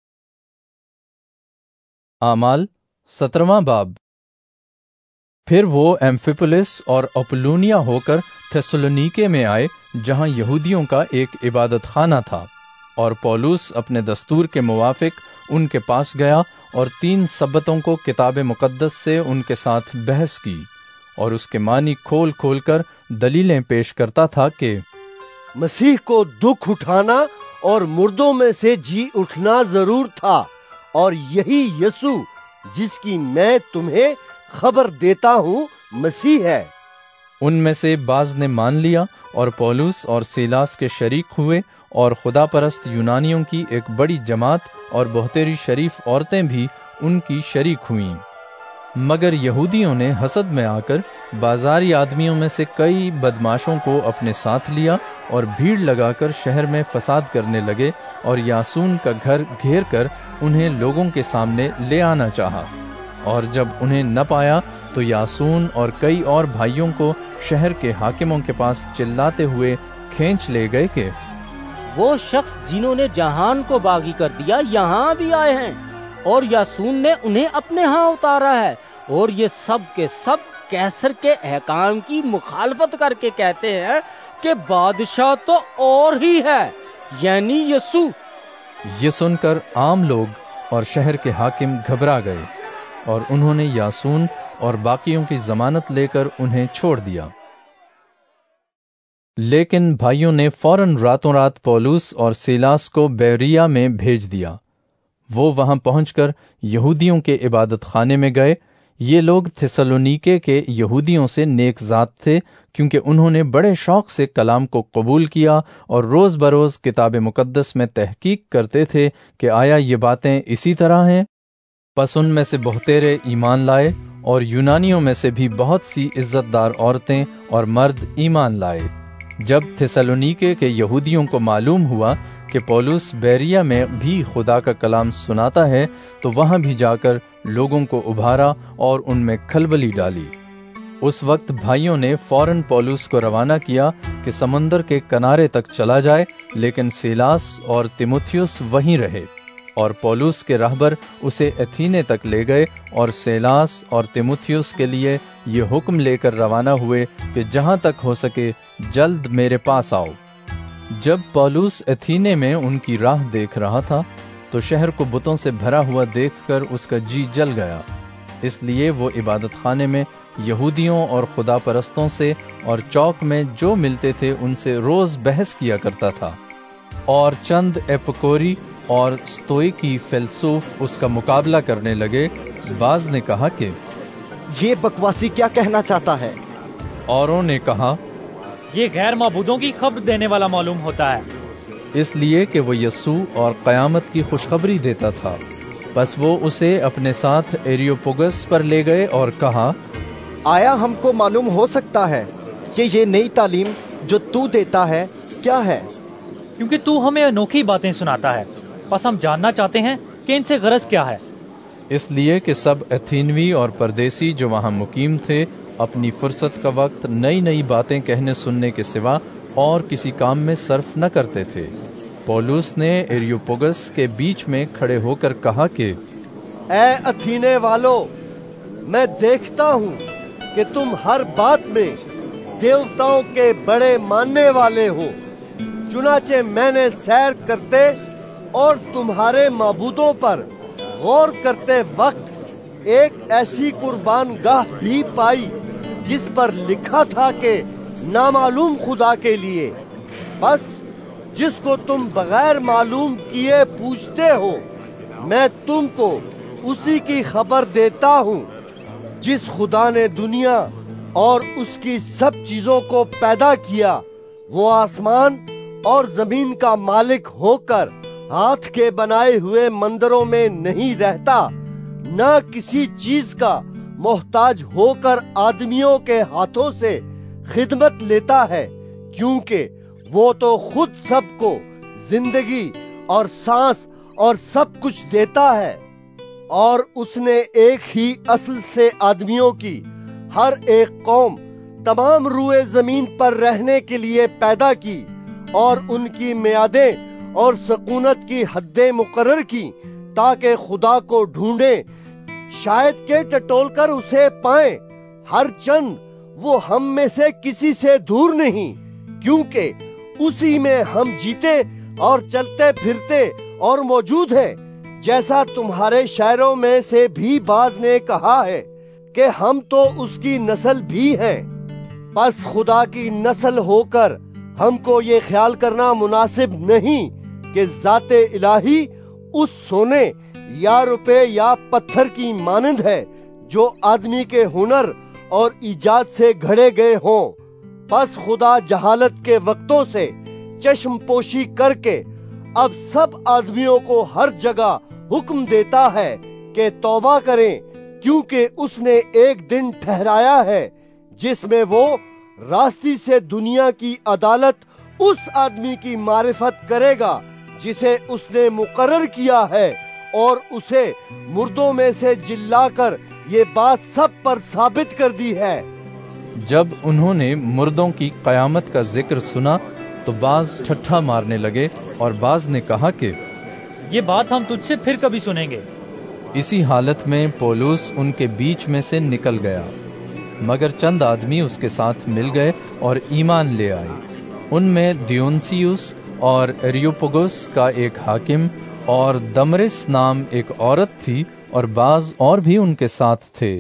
اعمال 17واں باب۔ پھر وہ ایمفیپولس اور اپولونیا ہو کر تھیسلونیکے میں آئے، جہاں یہودیوں کا ایک عبادت خانہ تھا، اور پولس اپنے دستور کے موافق ان کے پاس گیا اور 3 سبتوں کو کتاب مقدس سے ان کے ساتھ بحث کی، اور اس کے معنی کھول کھول کر دلیلیں پیش کرتا تھا کہ مسیح کو دکھ اٹھانا اور مردوں میں سے جی اٹھنا ضرور تھا، اور یہی یسوع جس کی میں تمہیں خبر دیتا ہوں مسیح ہے۔ ان میں سے بعض نے مان لیا اور پولس اور سیلاس کے شریک ہوئے، اور خدا پرست یونانیوں کی ایک بڑی جماعت اور بہتری شریف عورتیں بھی ان کی شریک ہوئیں۔ مگر یہودیوں نے حسد میں آ کر بازاری آدمیوں میں سے کئی بدماشوں کو اپنے ساتھ لیا، اور بھیڑ لگا کر شہر میں فساد کرنے لگے، اور یاسون کا گھر گھیر کر انہیں لوگوں کے سامنے لے آنا چاہا، اور جب انہیں نہ پایا تو یاسون اور کئی اور بھائیوں کو شہر کے حاکموں کے پاس چلاتے ہوئے کھینچ لے گئے کہ وہ شخص جنہوں نے جہان کو باغی کر دیا یہاں بھی آئے ہیں، اور یاسون نے انہیں اپنے ہاں اتارا ہے، اور یہ سب کے سب کیسر کے احکام کی مخالفت کر کے کہتے ہیں کہ بادشاہ تو اور ہی ہے، یعنی یسوع۔ یہ سن کر عام لوگ اور شہر کے حاکم گھبرا گئے، اور انہوں نے یاسون اور باقیوں کی ضمانت لے کر انہیں چھوڑ دیا۔ لیکن بھائیوں نے فوراً راتوں رات پولس اور سیلاس کو بیریا میں بھیج دیا۔ وہ وہاں پہنچ کر یہودیوں کے عبادت خانے میں گئے۔ یہ لوگ تھیسلونیکے کے یہودیوں سے نیک ذات تھے، کیونکہ انہوں نے بڑے شوق سے کلام کو قبول کیا اور روز بروز کتاب مقدس میں تحقیق کرتے تھے کہ آیا یہ باتیں اسی طرح ہیں۔ پس ان میں سے بہتیرے ایمان لائے، اور یونانیوں میں سے بھی بہت سی عزت دار عورتیں اور مرد ایمان لائے۔ جب تھیسلونیکے کے یہودیوں کو معلوم ہوا کہ پولس بیریا میں بھی خدا کا کلام سناتا ہے، تو وہاں بھی جا کر لوگوں کو ابھارا اور ان میں کھلبلی ڈالی۔ اس وقت بھائیوں نے فوراً پولس کو روانہ کیا کہ سمندر کے کنارے تک چلا جائے، لیکن سیلاس اور تیموتھیوس وہیں رہے، اور پولس کے راہبر اسے ایتھینے تک لے گئے اور سیلاس اور تیموتھیوس کے لیے یہ حکم لے کر روانہ ہوئے کہ جہاں تک ہو سکے جلد میرے پاس آؤ۔ جب پولس ایتھینے میں ان کی راہ دیکھ رہا تھا تو شہر کو بتوں سے بھرا ہوا دیکھ کر اس کا جی جل گیا، اس لیے وہ عبادت خانے میں یہودیوں اور خدا پرستوں سے اور چوک میں جو ملتے تھے ان سے روز بحث کیا کرتا تھا، اور چند ایپیکوری اور ستوئیکی فیلسوف اس کا مقابلہ کرنے لگے۔ بعض نے کہا کہ یہ بکواسی کیا کہنا چاہتا ہے، اوروں نے کہا یہ غیر معبودوں کی خبر دینے والا معلوم ہوتا ہے، اس لیے کہ وہ یسوع اور قیامت کی خوشخبری دیتا تھا۔ بس وہ اسے اپنے ساتھ ایریوپوگس پر لے گئے اور کہا، آیا ہم کو معلوم ہو سکتا ہے کہ یہ نئی تعلیم جو تو دیتا ہے کیا ہے؟ کیونکہ تو ہمیں انوکھی باتیں سناتا ہے، بس ہم جاننا چاہتے ہیں کہ ان سے غرض کیا ہے۔ اس لیے کہ سب ایتھینوی اور پردیسی جو وہاں مقیم تھے اپنی فرصت کا وقت نئی نئی باتیں کہنے سننے کے سوا اور کسی کام میں صرف نہ کرتے تھے۔ پولس نے ایریوپوگس کے بیچ میں کھڑے ہو کر کہا کہ اے ایتھینے والو، میں دیکھتا ہوں کہ تم ہر بات میں دیوتاؤں کے بڑے ماننے والے ہو، چنانچہ میں نے سیر کرتے اور تمہارے معبودوں پر غور کرتے وقت ایک ایسی قربان گاہ بھی پائی جس پر لکھا تھا کہ نامعلوم خدا کے لیے۔ بس جس کو تم بغیر معلوم کیے پوچھتے ہو، میں تم کو اسی کی خبر دیتا ہوں۔ جس خدا نے دنیا اور اس کی سب چیزوں کو پیدا کیا، وہ آسمان اور زمین کا مالک ہو کر ہاتھ کے بنائے ہوئے مندروں میں نہیں رہتا، نہ کسی چیز کا محتاج ہو کر آدمیوں کے ہاتھوں سے خدمت لیتا ہے، کیونکہ وہ تو خود سب کو زندگی اور سانس اور سب کچھ دیتا ہے۔ اور اس نے ایک ہی اصل سے آدمیوں کی ہر ایک قوم تمام روئے زمین پر رہنے کے لیے پیدا کی، اور ان کی میعادیں اور سکونت کی حدیں مقرر کی، تاکہ خدا کو ڈھونڈیں، شاید کہ ٹٹول کر اسے پائیں۔ ہر چند وہ ہم میں سے کسی سے دور نہیں، کیونکہ اسی میں ہم جیتے اور چلتے پھرتے اور موجود ہیں، جیسا تمہارے شاعروں میں سے بھی بعض نے کہا ہے کہ ہم تو اس کی نسل بھی ہیں۔ پس خدا کی نسل ہو کر ہم کو یہ خیال کرنا مناسب نہیں کہ ذات الہی اس سونے یا روپے یا پتھر کی مانند ہے جو آدمی کے ہنر اور ایجاد سے گھڑے گئے ہوں۔ پس خدا جہالت کے وقتوں سے چشم پوشی کر کے اب سب آدمیوں کو ہر جگہ حکم دیتا ہے کہ توبہ کریں، کیونکہ اس نے ایک دن ٹھہرایا ہے جس میں وہ راستی سے دنیا کی عدالت اس آدمی کی معرفت کرے گا جسے اس نے مقرر کیا ہے، اور اسے مردوں میں سے جلا کر یہ بات سب پر ثابت کر دی ہے۔ جب انہوں نے مردوں کی قیامت کا ذکر سنا تو بعض ٹھٹھا مارنے لگے، اور بعض نے کہا کہ یہ بات ہم تجھ سے پھر کبھی سنیں گے۔ اسی حالت میں پولس ان کے بیچ میں سے نکل گیا، مگر چند آدمی اس کے ساتھ مل گئے اور ایمان لے آئے۔ ان میں دیونسیوس اور ایریوپوگس کا ایک حاکم اور دمرس نام ایک عورت تھی، اور بعض اور بھی ان کے ساتھ تھے۔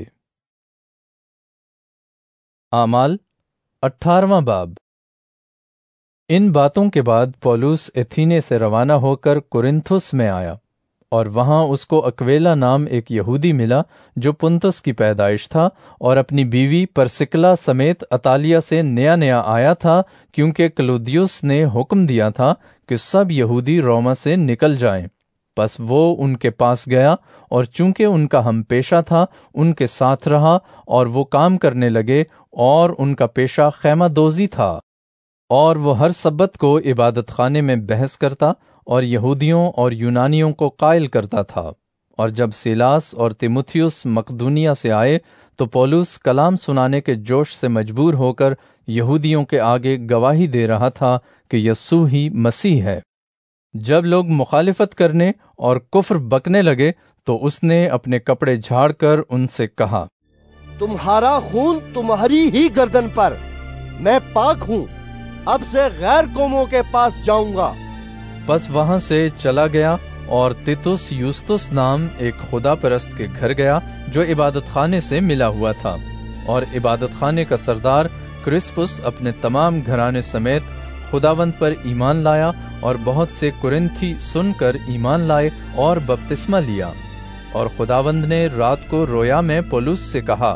اعمال 18واں باب۔ ان باتوں کے بعد پولس ایتھینے سے روانہ ہو کر کورنتھس میں آیا، اور وہاں اس کو اکویلا نام ایک یہودی ملا جو پنتس کی پیدائش تھا، اور اپنی بیوی پرسکلا سمیت اطالیہ سے نیا آیا تھا، کیونکہ کلودیوس نے حکم دیا تھا کہ سب یہودی روما سے نکل جائیں۔ پس وہ ان کے پاس گیا، اور چونکہ ان کا ہم پیشہ تھا ان کے ساتھ رہا، اور وہ کام کرنے لگے، اور ان کا پیشہ خیمہ دوزی تھا۔ اور وہ ہر سبت کو عبادت خانے میں بحث کرتا اور یہودیوں اور یونانیوں کو قائل کرتا تھا، اور جب سیلاس اور تیموتھیوس مقدونیہ سے آئے تو پولس کلام سنانے کے جوش سے مجبور ہو کر یہودیوں کے آگے گواہی دے رہا تھا کہ یسوع ہی مسیح ہے۔ جب لوگ مخالفت کرنے اور کفر بکنے لگے تو اس نے اپنے کپڑے جھاڑ کر ان سے کہا، تمہارا خون تمہاری ہی گردن پر، میں پاک ہوں، اب سے غیر قوموں کے پاس جاؤں گا۔ پس وہاں سے چلا گیا اور تیتس یوستس نام ایک خدا پرست کے گھر گیا جو عبادت خانے سے ملا ہوا تھا، اور عبادت خانے کا سردار کرسپس اپنے تمام گھرانے سمیت خداوند پر ایمان لایا، اور بہت سے کرنتھی سن کر ایمان لائے اور بپتسمہ لیا۔ اور خداوند نے رات کو رویا میں پولس سے کہا،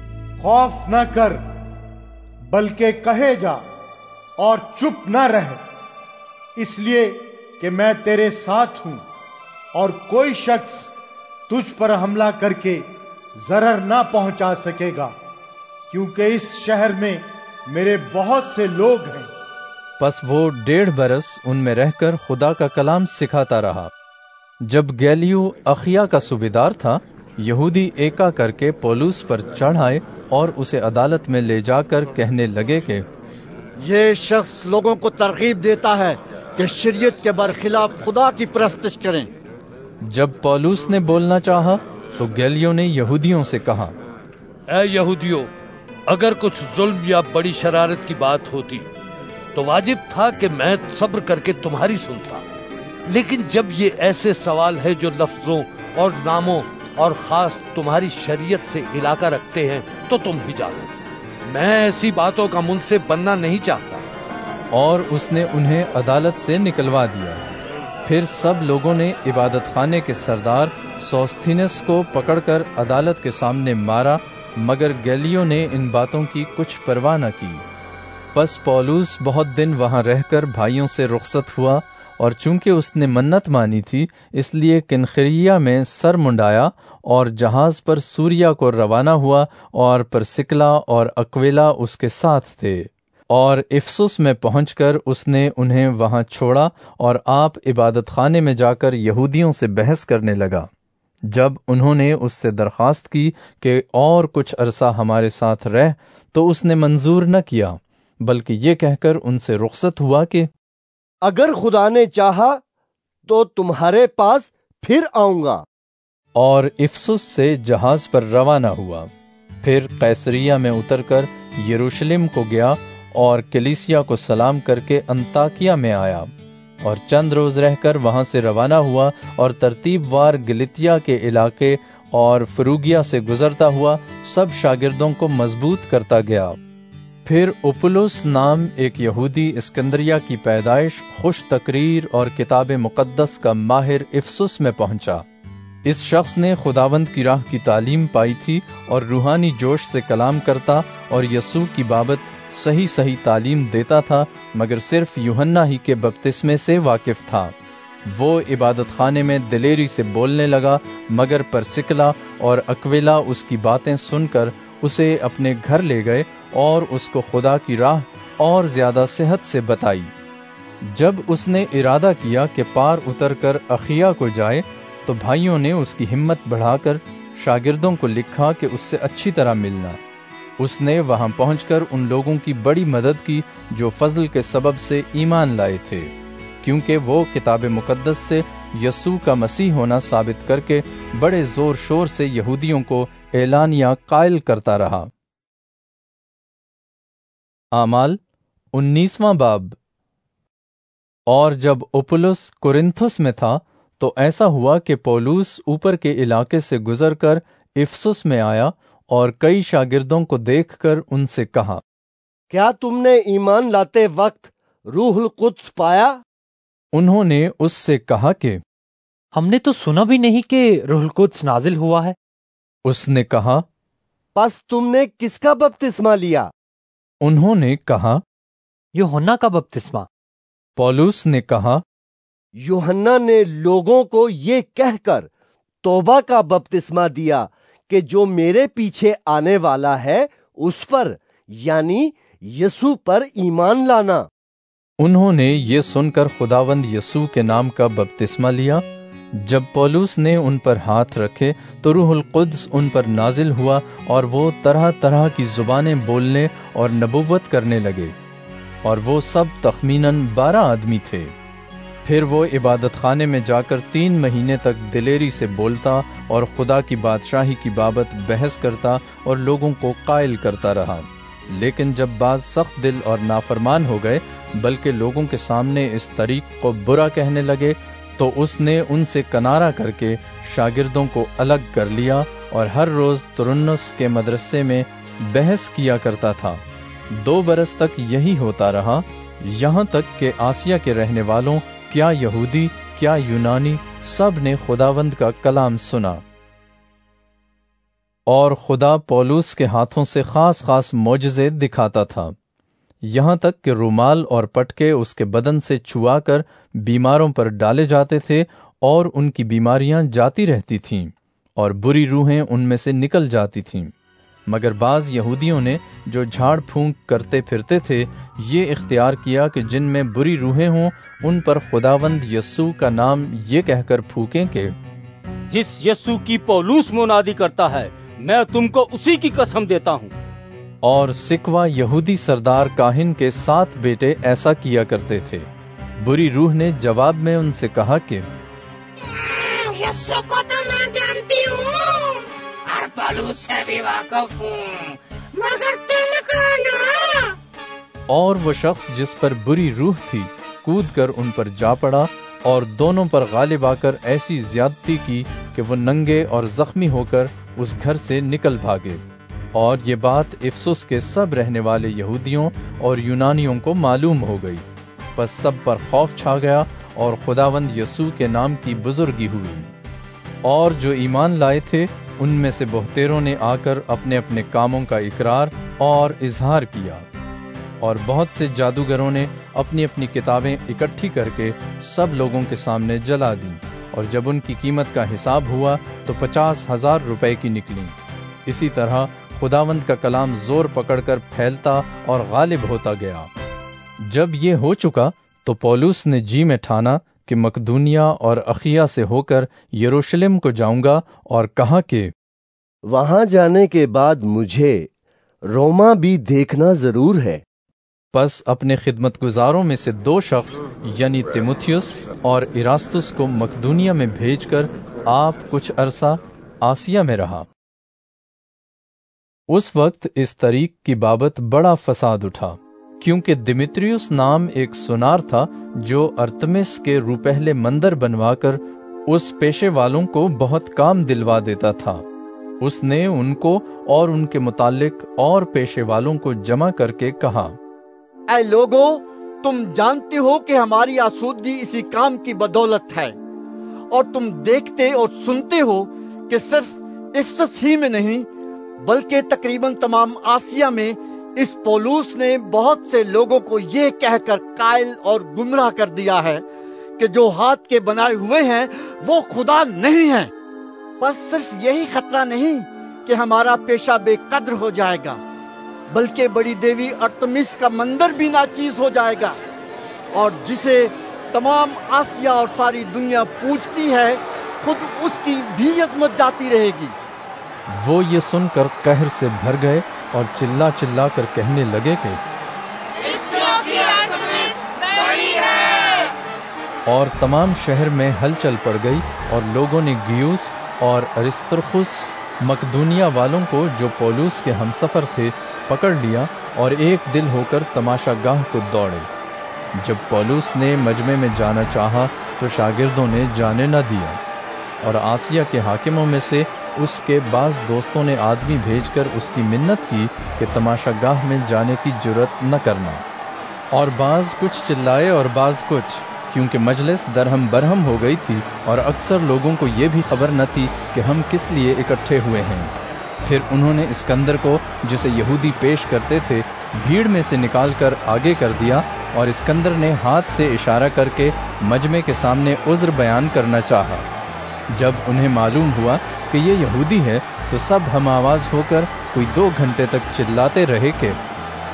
خوف نہ کر، بلکہ کہے جا اور چپ نہ رہ، اس لیے کہ میں تیرے ساتھ ہوں، اور کوئی شخص تجھ پر حملہ کر کے ضرر نہ پہنچا سکے گا، کیونکہ اس شہر میں میرے بہت سے لوگ ہیں۔ پس وہ 1.5 برس ان میں رہ کر خدا کا کلام سکھاتا رہا۔ جب گیلیو اخیا کا صوبیدار تھا، یہودی ایکا کر کے پولس پر چڑھ آئے اور اسے عدالت میں لے جا کر کہنے لگے کہ یہ شخص لوگوں کو ترغیب دیتا ہے کہ شریعت کے برخلاف خدا کی پرستش کریں۔ جب پولس نے بولنا چاہا تو گیلیو نے یہودیوں سے کہا، اے یہودیو، اگر کچھ ظلم یا بڑی شرارت کی بات ہوتی تو واجب تھا کہ میں صبر کر کے تمہاری سنتا، لیکن جب یہ ایسے سوال ہے جو لفظوں اور ناموں اور خاص تمہاری شریعت سے علاقہ رکھتے ہیں تو تم ہی جانو، میں ایسی باتوں کا منصف بننا نہیں چاہتا۔ اور اس نے انہیں عدالت سے نکلوا دیا۔ پھر سب لوگوں نے عبادت خانے کے سردار سوستھینس کو پکڑ کر عدالت کے سامنے مارا، مگر گیلیو نے ان باتوں کی کچھ پرواہ نہ کی۔ پس پولس بہت دن وہاں رہ کر بھائیوں سے رخصت ہوا، اور چونکہ اس نے منت مانی تھی اس لیے کنخریہ میں سر منڈایا اور جہاز پر سوریا کو روانہ ہوا، اور پرسکلا اور اکویلا اس کے ساتھ تھے۔ اور افسس میں پہنچ کر اس نے انہیں وہاں چھوڑا اور آپ عبادت خانے میں جا کر یہودیوں سے بحث کرنے لگا۔ جب انہوں نے اس سے درخواست کی کہ اور کچھ عرصہ ہمارے ساتھ رہ تو اس نے منظور نہ کیا، بلکہ یہ کہہ کر ان سے رخصت ہوا کہ اگر خدا نے چاہا تو تمہارے پاس پھر آؤں گا۔ اور افسس سے جہاز پر روانہ ہوا، پھر قیصریہ میں اتر کر یروشلم کو گیا اور کلیسیا کو سلام کر کے انطاکیہ میں آیا، اور چند روز رہ کر وہاں سے روانہ ہوا اور ترتیب وار گلتیا کے علاقے اور فروگیا سے گزرتا ہوا سب شاگردوں کو مضبوط کرتا گیا۔ پھر اپولس نام ایک یہودی اسکندریہ کی پیدائش، خوش تقریر اور کتاب مقدس کا ماہر افسس میں پہنچا۔ اس شخص نے خداوند کی راہ کی تعلیم پائی تھی اور روحانی جوش سے کلام کرتا اور یسوع کی بابت صحیح تعلیم دیتا تھا، مگر صرف یوحنا ہی کے بپتسمے سے واقف تھا۔ وہ عبادت خانے میں دلیری سے بولنے لگا، مگر پرسکلا اور اکویلا اس کی باتیں سن کر اسے اپنے گھر لے گئے اور اس کو خدا کی راہ اور زیادہ صحت سے بتائی۔ جب اس نے ارادہ کیا کہ پار اتر کر اخیا کو جائے تو بھائیوں نے اس کی ہمت بڑھا کر شاگردوں کو لکھا کہ اس سے اچھی طرح ملنا۔ اس نے وہاں پہنچ کر ان لوگوں کی بڑی مدد کی جو فضل کے سبب سے ایمان لائے تھے، کیونکہ وہ کتاب مقدس سے یسوع کا مسیح ہونا ثابت کر کے بڑے زور شور سے یہودیوں کو اعلانیہ قائل کرتا رہا۔ اعمال 19واں باب۔ اور جب اپولس کورنتھس میں تھا تو ایسا ہوا کہ پولس اوپر کے علاقے سے گزر کر افسس میں آیا اور کئی شاگردوں کو دیکھ کر ان سے کہا، کیا تم نے ایمان لاتے وقت روح القدس پایا؟ انہوں نے اس سے کہا کہ ہم نے تو سنا بھی نہیں کہ روح القدس نازل ہوا ہے۔ اس نے کہا، پس تم نے کس کا بپتسمہ لیا؟ انہوں نے کہا، یوحنا کا بپتسمہ۔ پولس نے کہا، یوحنا نے لوگوں کو یہ کہہ کر توبہ کا بپتسمہ دیا کہ جو میرے پیچھے آنے والا ہے اس پر، یعنی یسوع پر ایمان لانا۔ انہوں نے یہ سن کر خداوند یسوع کے نام کا بپتسمہ لیا۔ جب پولس نے ان پر ہاتھ رکھے تو روح القدس ان پر نازل ہوا اور وہ طرح طرح کی زبانیں بولنے اور نبوت کرنے لگے، اور وہ سب تخمیناً 12 آدمی تھے۔ پھر وہ عبادت خانے میں جا کر 3 مہینے تک دلیری سے بولتا اور خدا کی بادشاہی کی بابت بحث کرتا اور لوگوں کو قائل کرتا رہا۔ لیکن جب بعض سخت دل اور نافرمان ہو گئے بلکہ لوگوں کے سامنے اس طریق کو برا کہنے لگے، تو اس نے ان سے کنارہ کر کے شاگردوں کو الگ کر لیا اور ہر روز ترنس کے مدرسے میں بحث کیا کرتا تھا۔ 2 برس تک یہی ہوتا رہا، یہاں تک کہ آسیا کے رہنے والوں، کیا یہودی کیا یونانی، سب نے خداوند کا کلام سنا۔ اور خدا پولس کے ہاتھوں سے خاص خاص معجزے دکھاتا تھا، یہاں تک کہ رومال اور پٹکے اس کے بدن سے چھوا کر بیماروں پر ڈالے جاتے تھے اور ان کی بیماریاں جاتی رہتی تھیں اور بری روحیں ان میں سے نکل جاتی تھیں۔ مگر بعض یہودیوں نے جو جھاڑ پھونک کرتے پھرتے تھے یہ اختیار کیا کہ جن میں بری روحیں ہوں ان پر خداوند یسوع کا نام یہ کہہ کر پھونکیں کہ جس یسوع کی پولس منادی کرتا ہے میں تم کو اسی کی قسم دیتا ہوں۔ اور سکوا یہودی سردار کاہن کے 7 بیٹے ایسا کیا کرتے تھے۔ بری روح نے جواب میں ان سے کہا کہ یسوع کو تو میں جانتی ہوں اور پولس سے بھی واقف ہوں، مگر تم کو نہ۔ اور وہ شخص جس پر بری روح تھی کود کر ان پر جا پڑا اور دونوں پر غالب آ کر ایسی زیادتی کی کہ وہ ننگے اور زخمی ہو کر اس گھر سے نکل بھاگے۔ اور یہ بات افسس کے سب رہنے والے یہودیوں اور یونانیوں کو معلوم ہو گئی، پس سب پر خوف چھا گیا اور خداوند یسوع کے نام کی بزرگی ہوئی۔ اور جو ایمان لائے تھے ان میں سے بہتیروں نے آ کر اپنے اپنے کاموں کا اقرار اور اظہار کیا، اور بہت سے جادوگروں نے اپنی اپنی کتابیں اکٹھی کر کے سب لوگوں کے سامنے جلا دیں، اور جب ان کی قیمت کا حساب ہوا تو 50,000 روپے کی نکلیں۔ اسی طرح خداوند کا کلام زور پکڑ کر پھیلتا اور غالب ہوتا گیا۔ جب یہ ہو چکا تو پولس نے جی میں ٹھانا کہ مقدونیہ اور اخیا سے ہو کر یروشلم کو جاؤں گا، اور کہا کہ وہاں جانے کے بعد مجھے روما بھی دیکھنا ضرور ہے۔ پس اپنے خدمت گزاروں میں سے 2 شخص یعنی تیموتھیوس اور ایراستس کو مقدونیہ میں بھیج کر آپ کچھ عرصہ آسیا میں رہا۔ اس وقت اس طریق کی بابت بڑا فساد اٹھا، کیونکہ دمیتریوس نام ایک سونار تھا جو ارتمس کے روپہلے مندر بنوا کر اس پیشے والوں کو بہت کام دلوا دیتا تھا۔ اس نے ان کو اور ان کے متعلق اور پیشے والوں کو جمع کر کے کہا، اے لوگو، تم جانتے ہو کہ ہماری آسودگی اسی کام کی بدولت ہے، اور تم دیکھتے اور سنتے ہو کہ صرف افسس ہی میں نہیں بلکہ تقریباً تمام آسیا میں اس پولس نے بہت سے لوگوں کو یہ کہہ کر قائل اور گمراہ کر دیا ہے کہ جو ہاتھ کے بنائے ہوئے ہیں وہ خدا نہیں ہیں۔ بس صرف یہی خطرہ نہیں کہ ہمارا پیشہ بے قدر ہو جائے گا، بلکہ بڑی دیوی ارتمس کا مندر بھی ناچیز ہو جائے گا، اور جسے تمام آسیا اور ساری دنیا پوجتی ہے خود اس کی بھی عظمت جاتی رہے گی۔ وہ یہ سن کر قہر سے بھر گئے اور چلا چلا کر کہنے لگے کہ اور تمام شہر میں ہلچل پڑ گئی، اور لوگوں نے گیوس اور ارسترخس مقدونیہ والوں کو جو پولس کے ہمسفر تھے پکڑ لیا اور ایک دل ہو کر تماشا گاہ کو دوڑے۔ جب پولس نے مجمع میں جانا چاہا تو شاگردوں نے جانے نہ دیا، اور آسیا کے حاکموں میں سے اس کے بعض دوستوں نے آدمی بھیج کر اس کی منت کی کہ تماشا گاہ میں جانے کی جرت نہ کرنا، اور بعض کچھ چلائے اور بعض کچھ، کیونکہ مجلس درہم برہم ہو گئی تھی اور اکثر لوگوں کو یہ بھی خبر نہ تھی کہ ہم کس لیے اکٹھے ہوئے ہیں۔ پھر انہوں نے اسکندر کو، جسے یہودی پیش کرتے تھے، بھیڑ میں سے نکال کر آگے کر دیا، اور اسکندر نے ہاتھ سے اشارہ کر کے مجمع کے سامنے عذر بیان کرنا چاہا۔ جب انہیں معلوم ہوا کہ یہ یہودی ہے تو سب ہم آواز ہو کر کوئی 2 گھنٹے تک چلاتے رہے کہ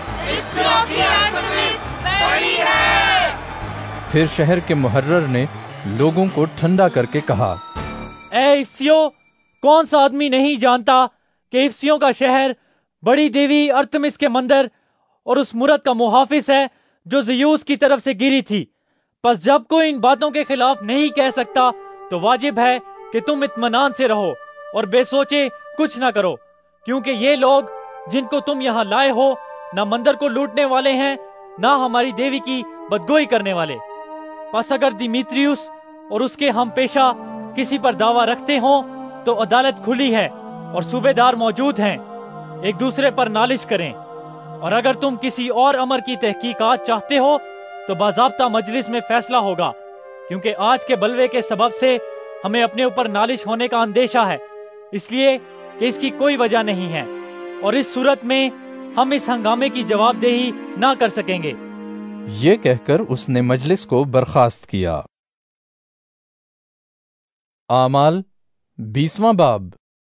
پھر شہر کے محرر نے لوگوں کو ٹھنڈا کر کے کہا، اے افسیو، کون سا آدمی نہیں جانتا کہ افسیوں کا شہر بڑی دیوی ارتمس کے مندر اور اس مورت کا محافظ ہے جو زیوس کی طرف سے گری تھی۔ پس جب کوئی ان باتوں کے خلاف نہیں کہہ سکتا تو واجب ہے کہ تم اطمینان سے رہو اور بے سوچے کچھ نہ کرو، کیونکہ یہ لوگ جن کو تم یہاں لائے ہو نہ مندر کو لوٹنے والے ہیں نہ ہماری دیوی کی بدگوئی کرنے والے۔ پس اگر دیمیتریوس اور اس کے ہم پیشہ کسی پر دعویٰ رکھتے ہوں تو عدالت کھلی ہے اور صوبے دار موجود ہیں، ایک دوسرے پر نالش کریں۔ اور اگر تم کسی اور امر کی تحقیقات چاہتے ہو تو باضابطہ مجلس میں فیصلہ ہوگا، کیونکہ آج کے بلوے کے سبب سے ہمیں اپنے اوپر نالش ہونے کا اندیشہ ہے، اس لیے کہ اس کی کوئی وجہ نہیں ہے، اور اس صورت میں ہم اس ہنگامے کی جواب دہی نہ کر سکیں گے۔ یہ کہہ کر اس نے مجلس کو برخاست کیا۔ اعمال 20واں باب۔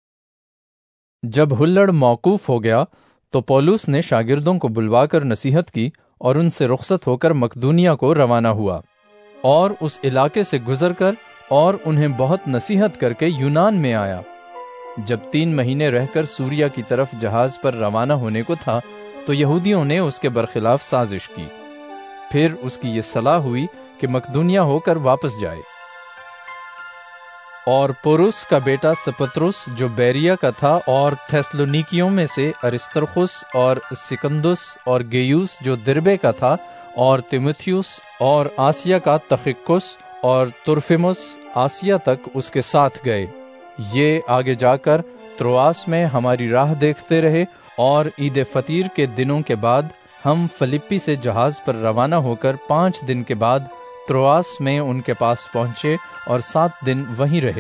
جب ہلڑ موقوف ہو گیا تو پولس نے شاگردوں کو بلوا کر نصیحت کی اور ان سے رخصت ہو کر مقدونیہ کو روانہ ہوا، اور اس علاقے سے گزر کر اور انہیں بہت نصیحت کر کے یونان میں آیا۔ جب 3 مہینے رہ کر سوریا کی طرف جہاز پر روانہ ہونے کو تھا تو یہودیوں نے اس کے برخلاف سازش کی۔ پھر اس کی یہ صلاح ہوئی کہ مقدونیہ ہو کر واپس جائے، اور پوروس کا بیٹا سپتروس جو بیریا کا تھا، اور تھیسلونیکیوں میں سے ارسترخس اور سکندس، اور گیوس جو دربے کا تھا، اور تیموتھیوس، اور آسیا کا تخکس اور ترفیمس آسیا تک اس کے ساتھ گئے۔ یہ آگے جا کر ترواس میں ہماری راہ دیکھتے رہے، اور عید فطیر کے دنوں کے بعد ہم فلپی سے جہاز پر روانہ ہو کر 5 دن کے بعد ترواس میں ان کے پاس پہنچے اور 7 دن وہیں رہے۔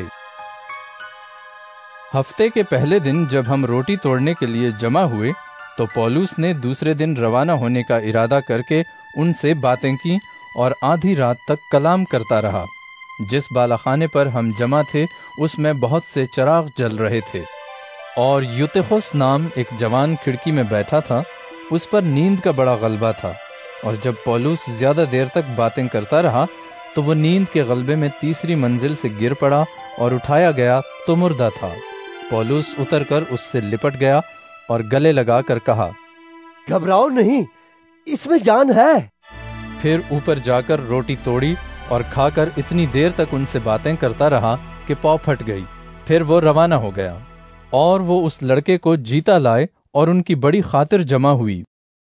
ہفتے کے پہلے دن جب ہم روٹی توڑنے کے لیے جمع ہوئے تو پولس نے دوسرے دن روانہ ہونے کا ارادہ کر کے ان سے باتیں کی اور آدھی رات تک کلام کرتا رہا۔ جس بالاخانے پر ہم جمع تھے اس میں بہت سے چراغ جل رہے تھے، اور یوتیخوس نام ایک جوان کھڑکی میں بیٹھا تھا، اس پر نیند کا بڑا غلبہ تھا، اور جب پولس زیادہ دیر تک باتیں کرتا رہا تو وہ نیند کے غلبے میں 3ری منزل سے گر پڑا اور اٹھایا گیا تو مردہ تھا۔ پولس اتر کر اس سے لپٹ گیا اور گلے لگا کر کہا، گھبراؤ نہیں، اس میں جان ہے۔ پھر اوپر جا کر روٹی توڑی اور کھا کر اتنی دیر تک ان سے باتیں کرتا رہا کہ پاؤں پھٹ گئی۔ پھر وہ روانہ ہو گیا، اور وہ اس لڑکے کو جیتا لائے اور ان کی بڑی خاطر جمع ہوئی۔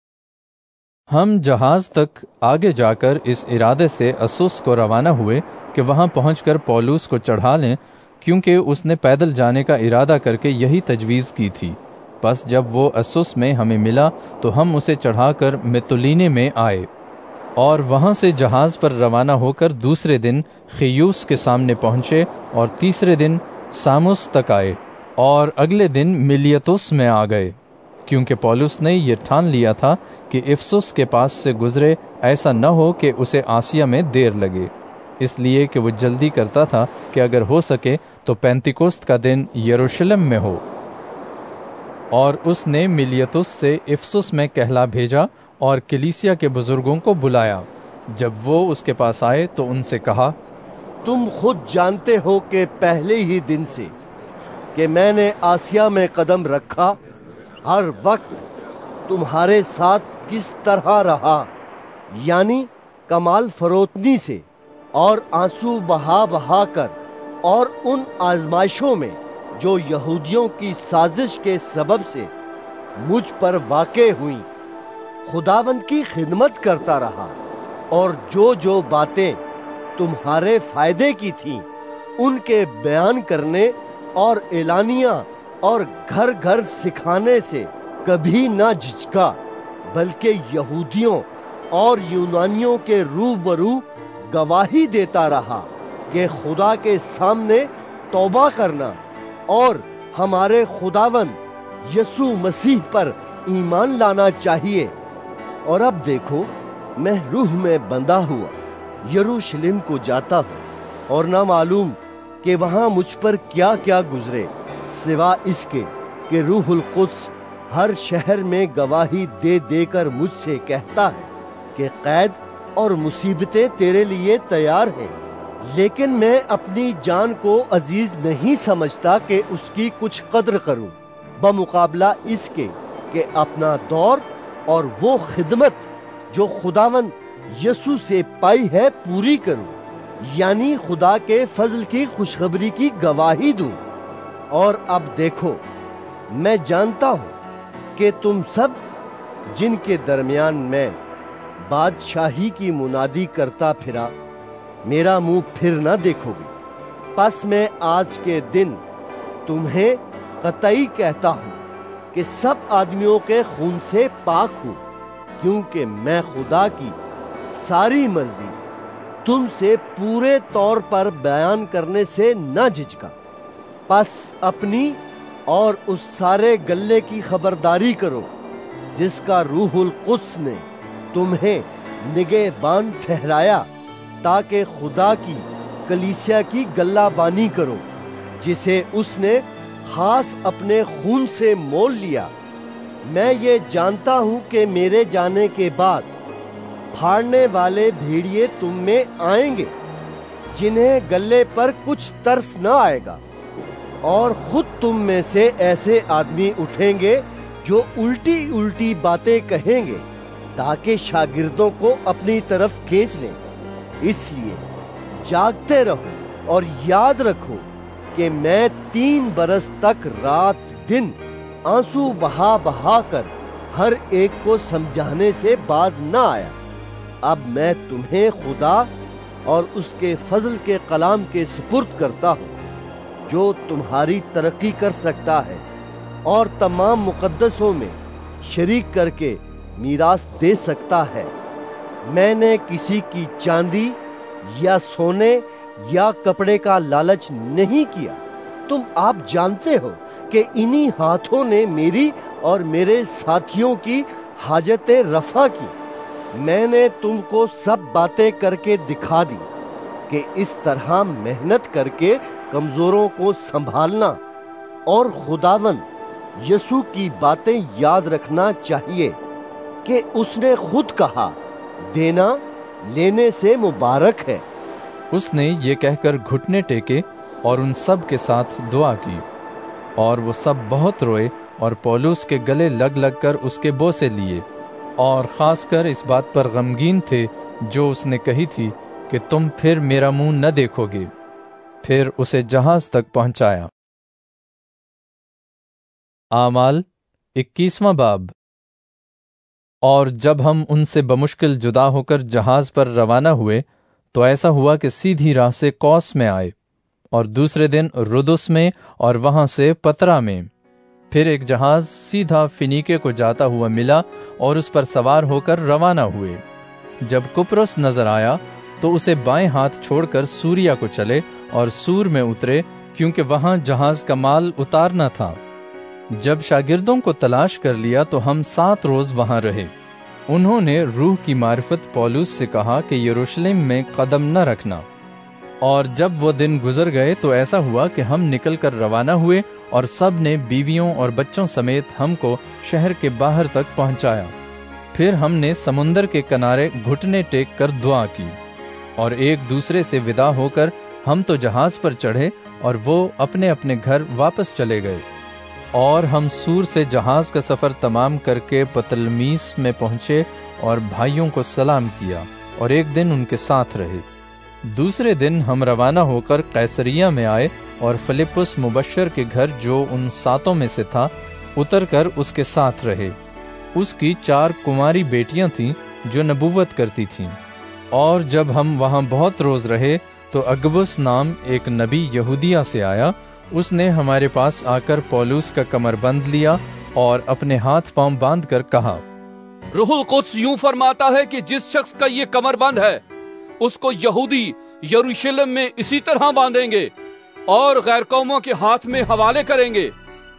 ہم جہاز تک آگے جا کر اس ارادے سے اسوس کو روانہ ہوئے کہ وہاں پہنچ کر پولس کو چڑھا لیں، کیونکہ اس نے پیدل جانے کا ارادہ کر کے یہی تجویز کی تھی۔ پس جب وہ اسوس میں ہمیں ملا تو ہم اسے چڑھا کر میتولینے میں آئے، اور وہاں سے جہاز پر روانہ ہو کر دوسرے دن خیوس کے سامنے پہنچے، اور تیسرے دن ساموس تک آئے، اور اگلے دن ملیتوس میں آ گئے، کیونکہ پولس نے یہ ٹھان لیا تھا کہ افسس کے پاس سے گزرے، ایسا نہ ہو کہ اسے آسیا میں دیر لگے، اس لیے کہ وہ جلدی کرتا تھا کہ اگر ہو سکے تو پینتیکوست کا دن یروشلم میں ہو۔ اور اس نے ملیتوس سے افسس میں کہلا بھیجا اور کلیسیا کے بزرگوں کو بلایا۔ جب وہ اس کے پاس آئے تو ان سے کہا، تم خود جانتے ہو کہ پہلے ہی دن سے کہ میں نے آسیا میں قدم رکھا ہر وقت تمہارے ساتھ کس طرح رہا، یعنی کمال فروتنی سے اور آنسو بہا بہا کر، اور ان آزمائشوں میں جو یہودیوں کی سازش کے سبب سے مجھ پر واقع ہوئیں خداوند کی خدمت کرتا رہا، اور جو باتیں تمہارے فائدے کی تھیں ان کے بیان کرنے اور اعلانیہ اور گھر گھر سکھانے سے کبھی نہ جھجکا، بلکہ یہودیوں اور یونانیوں کے روبرو گواہی دیتا رہا کہ خدا کے سامنے توبہ کرنا اور ہمارے خداوند یسوع مسیح پر ایمان لانا چاہیے۔ اور اب دیکھو، میں روح میں بندھا ہوا یروشلم کو جاتا ہوں، اور نہ معلوم کہ وہاں مجھ پر کیا کیا گزرے، سوا اس کے کہ روح القدس ہر شہر میں گواہی دے دے کر مجھ سے کہتا ہے کہ قید اور مصیبتیں تیرے لیے تیار ہیں، لیکن میں اپنی جان کو عزیز نہیں سمجھتا کہ اس کی کچھ قدر کروں، بمقابلہ اس کے کہ اپنا دور اور وہ خدمت جو خداوند یسوع سے پائی ہے پوری کروں، یعنی خدا کے فضل کی خوشخبری کی گواہی دوں۔ اور اب دیکھو، میں جانتا ہوں کہ تم سب جن کے درمیان میں بادشاہی کی منادی کرتا پھرا میرا منہ پھر نہ دیکھو گے، پس میں آج کے دن تمہیں قطعی کہتا ہوں کہ سب آدمیوں کے خون سے پاک ہوں، کیونکہ میں خدا کی ساری مرضی تم سے پورے طور پر بیان کرنے سے نہ جھجکا۔ پس اپنی اور اس سارے گلے کی خبرداری کرو جس کا روح القدس نے تمہیں نگہبان ٹھہرایا، تاکہ خدا کی کلیسیا کی گلہ بانی کرو، جسے اس نے خاص اپنے خون سے مول لیا۔ میں یہ جانتا ہوں کہ میرے جانے کے بعد پھاڑنے والے بھیڑیے تم میں آئیں گے، جنہیں گلے پر کچھ ترس نہ آئے گا، اور خود تم میں سے ایسے آدمی اٹھیں گے جو الٹی الٹی باتیں کہیں گے، تاکہ شاگردوں کو اپنی طرف کھینچ لیں۔ اس لیے جاگتے رہو اور یاد رکھو کہ میں 3 برس تک رات دن آنسو بہا بہا کر ہر ایک کو سمجھانے سے باز نہ آیا۔ اب میں تمہیں خدا اور اس کے فضل کے کلام کے سپرد کرتا ہوں، جو تمہاری ترقی کر سکتا ہے اور تمام مقدسوں میں شریک کر کے میراث دے سکتا ہے۔ میں نے کسی کی چاندی یا سونے یا کپڑے کا لالچ نہیں کیا۔ تم آپ جانتے ہو کہ انہی ہاتھوں نے میری اور میرے ساتھیوں کی حاجتیں رفع کی۔ میں نے تم کو سب باتیں کر کے دکھا دی کہ اس طرح محنت کر کے کمزوروں کو سنبھالنا اور خداوند یسوع کی باتیں یاد رکھنا چاہیے کہ اس نے خود کہا، دینا لینے سے مبارک ہے۔ اس نے یہ کہہ کر گھٹنے ٹیکے اور ان سب کے ساتھ دعا کی، اور وہ سب بہت روئے اور پولس کے گلے لگ لگ کر اس کے بوسے لیے، اور خاص کر اس بات پر غمگین تھے جو اس نے کہی تھی کہ تم پھر میرا منہ نہ دیکھو گے۔ پھر اسے جہاز تک پہنچایا۔ اعمال 21واں باب۔ اور جب ہم ان سے بمشکل جدا ہو کر جہاز پر روانہ ہوئے تو ایسا ہوا کہ سیدھی راہ سے کوس میں آئے، اور دوسرے دن رودس میں، اور وہاں سے پترا میں۔ پھر ایک جہاز سیدھا فینیکے کو جاتا ہوا ملا اور اس پر سوار ہو کر روانہ ہوئے۔ جب کپروس نظر آیا تو اسے بائیں ہاتھ چھوڑ کر سوریا کو چلے اور سور میں اترے، کیونکہ وہاں جہاز کا مال اتارنا تھا۔ جب شاگردوں کو تلاش کر لیا تو ہم 7 روز وہاں رہے۔ انہوں نے روح کی معرفت پولس سے کہا کہ یروشلم میں قدم نہ رکھنا۔ اور جب وہ دن گزر گئے تو ایسا ہوا کہ ہم نکل کر روانہ ہوئے، اور سب نے بیویوں اور بچوں سمیت ہم کو شہر کے باہر تک پہنچایا۔ پھر ہم نے سمندر کے کنارے گھٹنے ٹیک کر دعا کی، اور ایک دوسرے سے ودا ہو کر ہم تو جہاز پر چڑھے اور وہ اپنے اپنے گھر واپس چلے گئے۔ اور ہم سور سے جہاز کا سفر تمام کر کے پتلمیس میں پہنچے اور بھائیوں کو سلام کیا، اور ایک دن ان کے ساتھ رہے۔ دوسرے دن ہم روانہ ہو کر قیصریہ میں آئے، اور فلپس مبشر کے گھر جو ان 7 میں سے تھا اتر کر اس کے ساتھ رہے۔ اس کی 4 کماری بیٹیاں تھیں جو نبوت کرتی تھیں۔ اور جب ہم وہاں بہت روز رہے تو اگبس نام ایک نبی یہودیہ سے آیا۔ اس نے ہمارے پاس آ کر پولس کا کمر بند لیا اور اپنے ہاتھ پاؤں باندھ کر کہا، روح القدس یوں فرماتا ہے کہ جس شخص کا یہ کمر بند ہے اس کو یہودی یروشلم میں اسی طرح باندھیں گے اور غیر قوموں کے ہاتھ میں حوالے کریں گے۔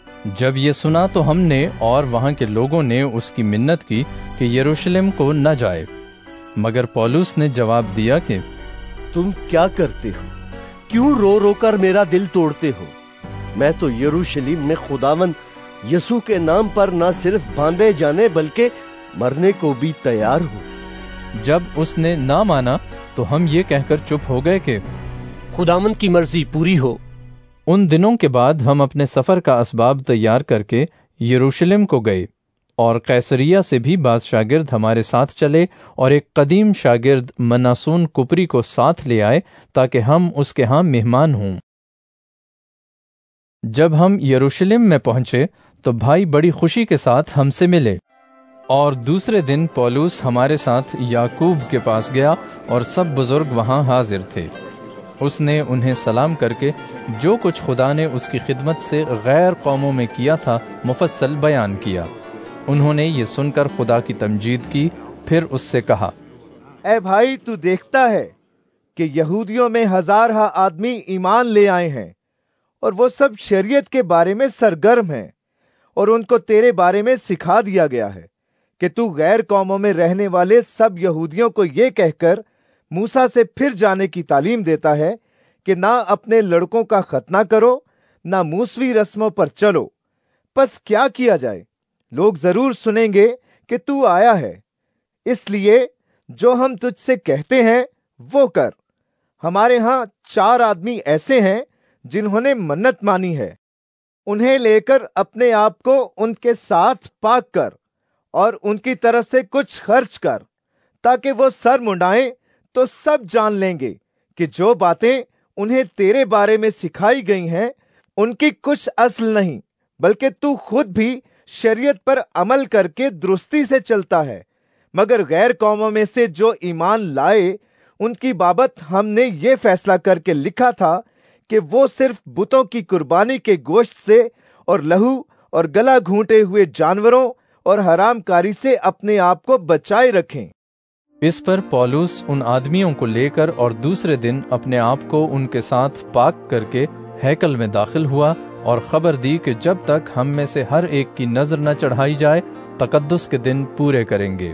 جب یہ سنا تو ہم نے اور وہاں کے لوگوں نے اس کی منت کی کہ یروشلم کو نہ جائے، مگر پولس نے جواب دیا کہ تم کیا کرتے ہو؟ کیوں رو رو کر میرا دل توڑتے ہو؟ میں تو یروشلم میں خداوند یسوع کے نام پر نہ صرف باندھے جانے بلکہ مرنے کو بھی تیار ہوں۔ جب اس نے نہ مانا تو ہم یہ کہہ کر چپ ہو گئے کہ खुदावंद की मर्जी पूरी हो। उन दिनों के बाद हम अपने सफ़र का असबाब तैयार करके यरूशलेम को गए, और कैसरिया से भी बाज़ शागिर्द हमारे साथ चले और एक कदीम शागिर्द मनासून कुपरी को साथ ले आए ताकि हम उसके यहाँ मेहमान हों। जब हम यरूशलेम में पहुंचे तो भाई बड़ी खुशी के साथ हमसे मिले, और दूसरे दिन पौलुस हमारे साथ याकूब के पास गया और सब बुजुर्ग वहां हाजिर थे। उसने उन्हें सलाम करके जो कुछ खुदा ने उसकी खिदमत से गैर कौमों में किया था मुफस्सल बयान किया। उन्होंने ये सुनकर खुदा की तमजीद की। फिर उससे कहा, ए भाई, तू देखता है कि यहूदियों में हजारहा आदमी ईमान ले आए हैं, और वो सब शरीयत के बारे में सरगर्म हैं, और उनको तेरे बारे में सिखा दिया गया है कि तू गैर कौमों में रहने वाले सब यहूदियों को ये कहकर मूसा से फिर जाने की तालीम देता है कि ना अपने लड़कों का खतना करो, ना मूसवी रस्मों पर चलो। बस क्या किया जाए? लोग जरूर सुनेंगे कि तू आया है, इसलिए जो हम तुझसे कहते हैं वो कर। हमारे यहाँ 4 आदमी ऐसे हैं जिन्होंने मन्नत मानी है, उन्हें लेकर अपने आप को उनके साथ पाक कर और उनकी तरफ से कुछ खर्च कर, ताकि वो सर मुंडाएं तो सब जान लेंगे कि जो बातें उन्हें तेरे बारे में सिखाई गई हैं उनकी कुछ असल नहीं, बल्कि तू खुद भी शरीयत पर अमल करके दुरुस्ती से चलता है। मगर गैर कौमों में से जो ईमान लाए उनकी बाबत हमने ये फैसला करके लिखा था कि वो सिर्फ बुतों की कुर्बानी के गोश्त से और लहू और गला घूंटे हुए जानवरों और हरामकारी से अपने आप को बचाए रखें। इस पर पौलुस उन आदमियों को लेकर और दूसरे दिन अपने आप को उनके साथ पाक करके हैकल में दाखिल हुआ और खबर दी कि जब तक हम में से हर एक की नजर न चढ़ाई जाए तकद्दुस के दिन पूरे करेंगे।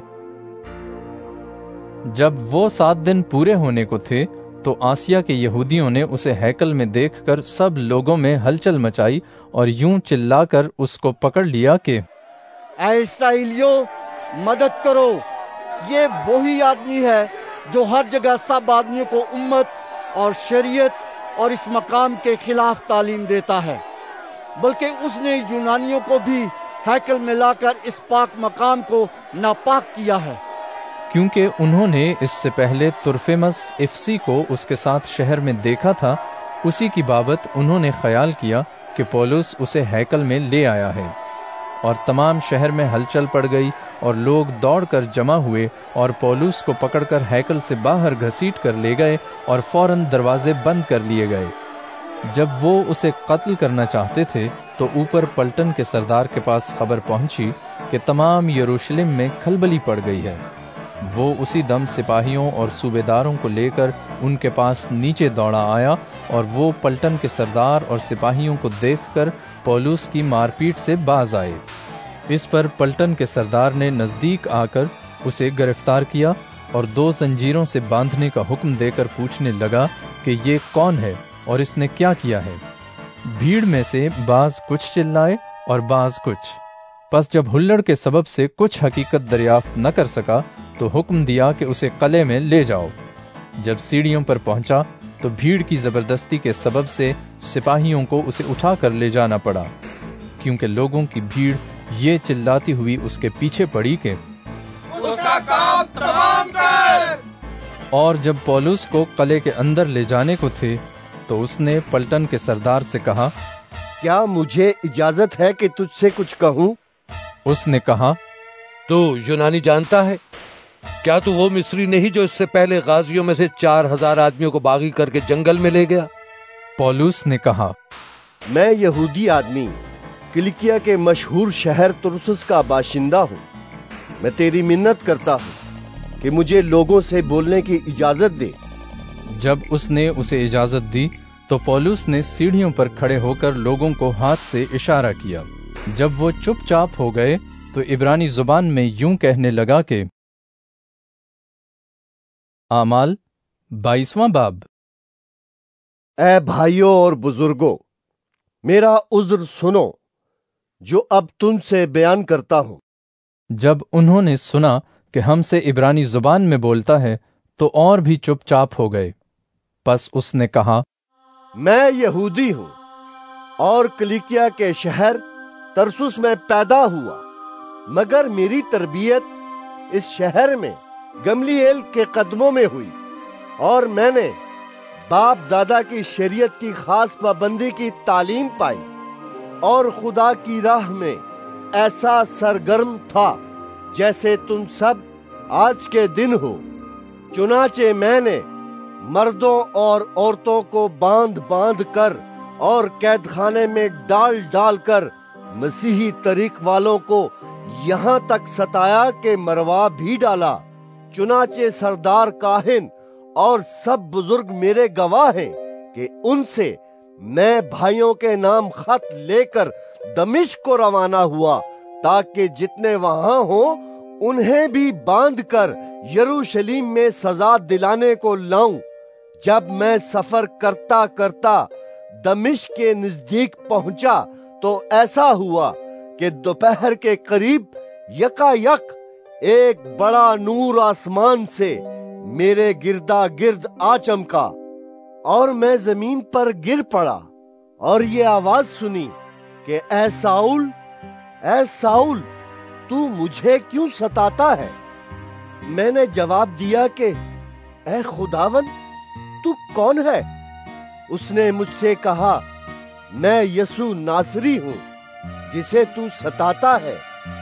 जब वो 7 दिन पूरे होने को थे तो आसिया के यहूदियों ने उसे हैकल में देखकर सब लोगों में हलचल मचाई और यूं चिल्लाकर उसको पकड़ लिया कि ऐ इस्राएलियों, मदद करो, ये वही आदमी है जो हर जगह सब आदमियों को उम्मत और शरीयत और इस मकाम के खिलाफ तालीम देता है, बल्कि उसने यूनानियों को भी हैकल में लाकर इस पाक मकाम को नापाक किया है। क्योंकि उन्होंने इससे पहले तुर्फेमस इफ्सी को उसके साथ शहर में देखा था, उसी की बाबत उन्होंने ख्याल किया कि पौलुस उसे हैकल में ले आया है। और तमाम शहर में हलचल पड़ गई और लोग दौड़कर जमा हुए और पौलुस को पकड़कर हैकल से बाहर घसीट कर ले गए और फौरन दरवाजे बंद कर लिए गए। जब वो उसे कत्ल करना चाहते थे तो ऊपर पलटन के सरदार के पास खबर पहुंची कि तमाम यरूशलेम में खलबली पड़ गई है। वो उसी दम सिपाहियों और सूबेदारों को लेकर उनके पास नीचे दौड़ा आया और वो पलटन के सरदार और सिपाहियों को देखकर पौलुस की मारपीट से बाज आए। इस पर पलटन के सरदार ने नजदीक आकर उसे गिरफ्तार किया और 2 जंजीरों से बांधने का हुक्म देकर पूछने लगा कि ये कौन है और इसने क्या किया है। भीड़ में से बाज कुछ चिल्लाए और बाज कुछ। बस जब हुल्लड़ के सबब से कुछ हकीकत दरियाफ्त न कर सका तो हुक्म दिया कि उसे कले में ले जाओ। जब सीढ़ियों पर पहुंचा तो भीड़ की जबरदस्ती के सबब से सिपाहियों को उसे उठाकर ले जाना पड़ा, क्योंकि लोगों की भीड़ ये चिल्लाती हुई उसके पीछे पड़ी कि उसका काम तमाम कर। और जब पौलुस को कले के अंदर ले जाने को थे तो उसने पलटन के सरदार से कहा, क्या मुझे इजाजत है कि तुझसे कुछ कहूं? उसने कहा, तू यूनानी जानता है? क्या तू वो मिस्री नहीं जो इससे पहले गाजियों में से 4000 आदमियों को बागी करके जंगल में ले गया? पौलुस ने कहा, मैं यहूदी आदमी किलिकिया के मशहूर शहर तुरसुस का बाशिंदा हूँ। मैं तेरी मिन्नत करता हूँ कि मुझे लोगों से बोलने की इजाजत दे। जब उसने उसे इजाजत दी तो पौलुस ने सीढ़ियों पर खड़े होकर लोगों को हाथ से इशारा किया। जब वो चुपचाप हो गए तो इब्रानी जुबान में यूं कहने लगा कि आमाल 22वां बाब। ऐ भाइयों और बुजुर्गों, मेरा उज्र सुनो जो अब तुमसे बयान करता हूं। जब उन्होंने सुना कि हमसे इब्रानी जुबान में बोलता है तो और भी चुपचाप हो गए। बस उसने कहा, میں یہودی ہوں اور کلیکیا کے شہر ترسوس میں پیدا ہوا، مگر میری تربیت اس شہر میں گملیل کے قدموں میں ہوئی، اور میں نے باپ دادا کی شریعت کی خاص پابندی کی تعلیم پائی اور خدا کی راہ میں ایسا سرگرم تھا جیسے تم سب آج کے دن ہو۔ چنانچہ میں نے مردوں اور عورتوں کو باندھ باندھ کر اور قید خانے میں ڈال ڈال کر مسیحی طریق والوں کو یہاں تک ستایا کہ مروا بھی ڈالا۔ چنانچہ سردار کاہن اور سب بزرگ میرے گواہ ہیں کہ ان سے میں بھائیوں کے نام خط لے کر دمشق کو روانہ ہوا تاکہ جتنے وہاں ہوں انہیں بھی باندھ کر یروشلم میں سزا دلانے کو لاؤں۔ جب میں سفر کرتا کرتا دمشق کے نزدیک پہنچا تو ایسا ہوا کہ دوپہر کے قریب یکا یک ایک بڑا نور آسمان سے میرے گردا گرد آ چمکا، اور میں زمین پر گر پڑا اور یہ آواز سنی کہ اے ساؤل تو مجھے کیوں ستاتا ہے؟ میں نے جواب دیا کہ اے خداوند تو کون ہے؟ اس نے مجھ سے کہا میں یسوع ناصری ہوں جسے تو ستاتا ہے۔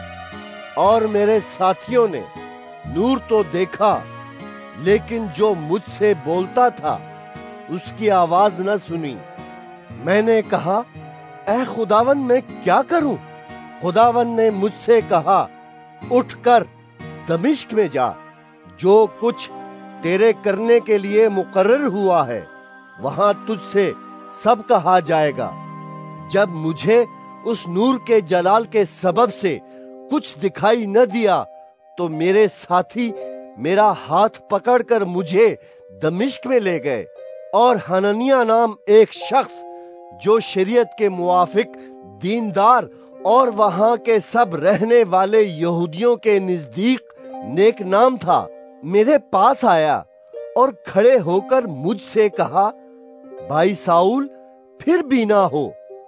اور میرے ساتھیوں نے نور تو دیکھا لیکن جو مجھ سے بولتا تھا اس کی آواز نہ سنی۔ میں نے کہا اے خداوند میں کیا کروں؟ خداوند نے مجھ سے کہا اٹھ کر دمشق میں جا، جو کچھ تیرے کرنے کے لیے مقرر ہوا ہے وہاں تجھ سے سب کہا جائے گا۔ جب مجھے اس نور کے جلال کے سبب سے کچھ دکھائی نہ دیا تو میرے ساتھی میرا ہاتھ پکڑ کر مجھے دمشق میں لے گئے، اور حنانیہ نام ایک شخص جو شریعت کے موافق دیندار اور وہاں کے سب رہنے والے یہودیوں کے نزدیک نیک نام تھا، میرے پاس آیا اور کھڑے ہو کر مجھ سے کہا بھائی ساؤل پھر بینا ہو۔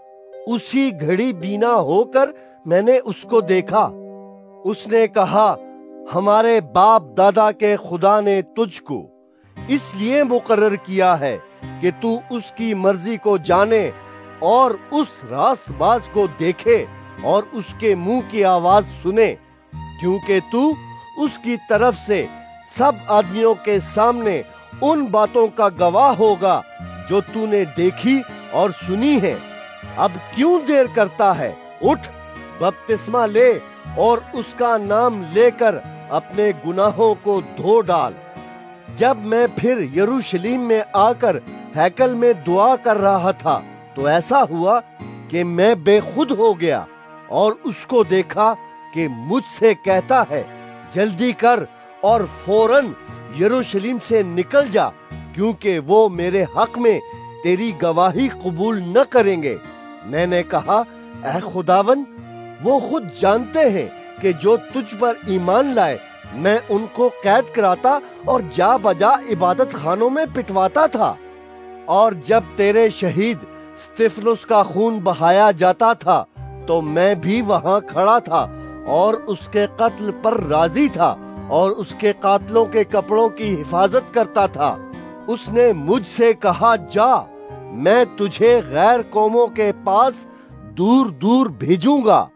اسی گھڑی بینا ہو کر میں نے اس کو دیکھا۔ اس نے کہا ہمارے باپ دادا کے خدا نے تجھ کو اس لیے مقرر کیا ہے کہ تو اس کی مرضی کو جانے اور اس راست باز کو دیکھے اور اس کے منہ کی آواز سنے، کیونکہ تو اس کی طرف سے سب آدمیوں کے سامنے ان باتوں کا گواہ ہوگا جو تو نے دیکھی اور سنی ہے۔ اب کیوں دیر کرتا ہے؟ اٹھ بپتسمہ لے اور اس کا نام لے کر اپنے گناہوں کو دھو ڈال۔ جب میں پھر یروشلم میں آ کر ہیکل میں دعا کر رہا تھا تو ایسا ہوا کہ میں بے خود ہو گیا اور اس کو دیکھا کہ مجھ سے کہتا ہے جلدی کر اور فوراً یروشلم سے نکل جا، کیونکہ وہ میرے حق میں تیری گواہی قبول نہ کریں گے۔ میں نے کہا اے خداوند وہ خود جانتے ہیں کہ جو تجھ پر ایمان لائے میں ان کو قید کراتا اور جا بجا عبادت خانوں میں پٹواتا تھا، اور جب تیرے شہید استفانوس کا خون بہایا جاتا تھا تو میں بھی وہاں کھڑا تھا اور اس کے قتل پر راضی تھا اور اس کے قاتلوں کے کپڑوں کی حفاظت کرتا تھا۔ اس نے مجھ سے کہا جا، میں تجھے غیر قوموں کے پاس دور دور بھیجوں گا۔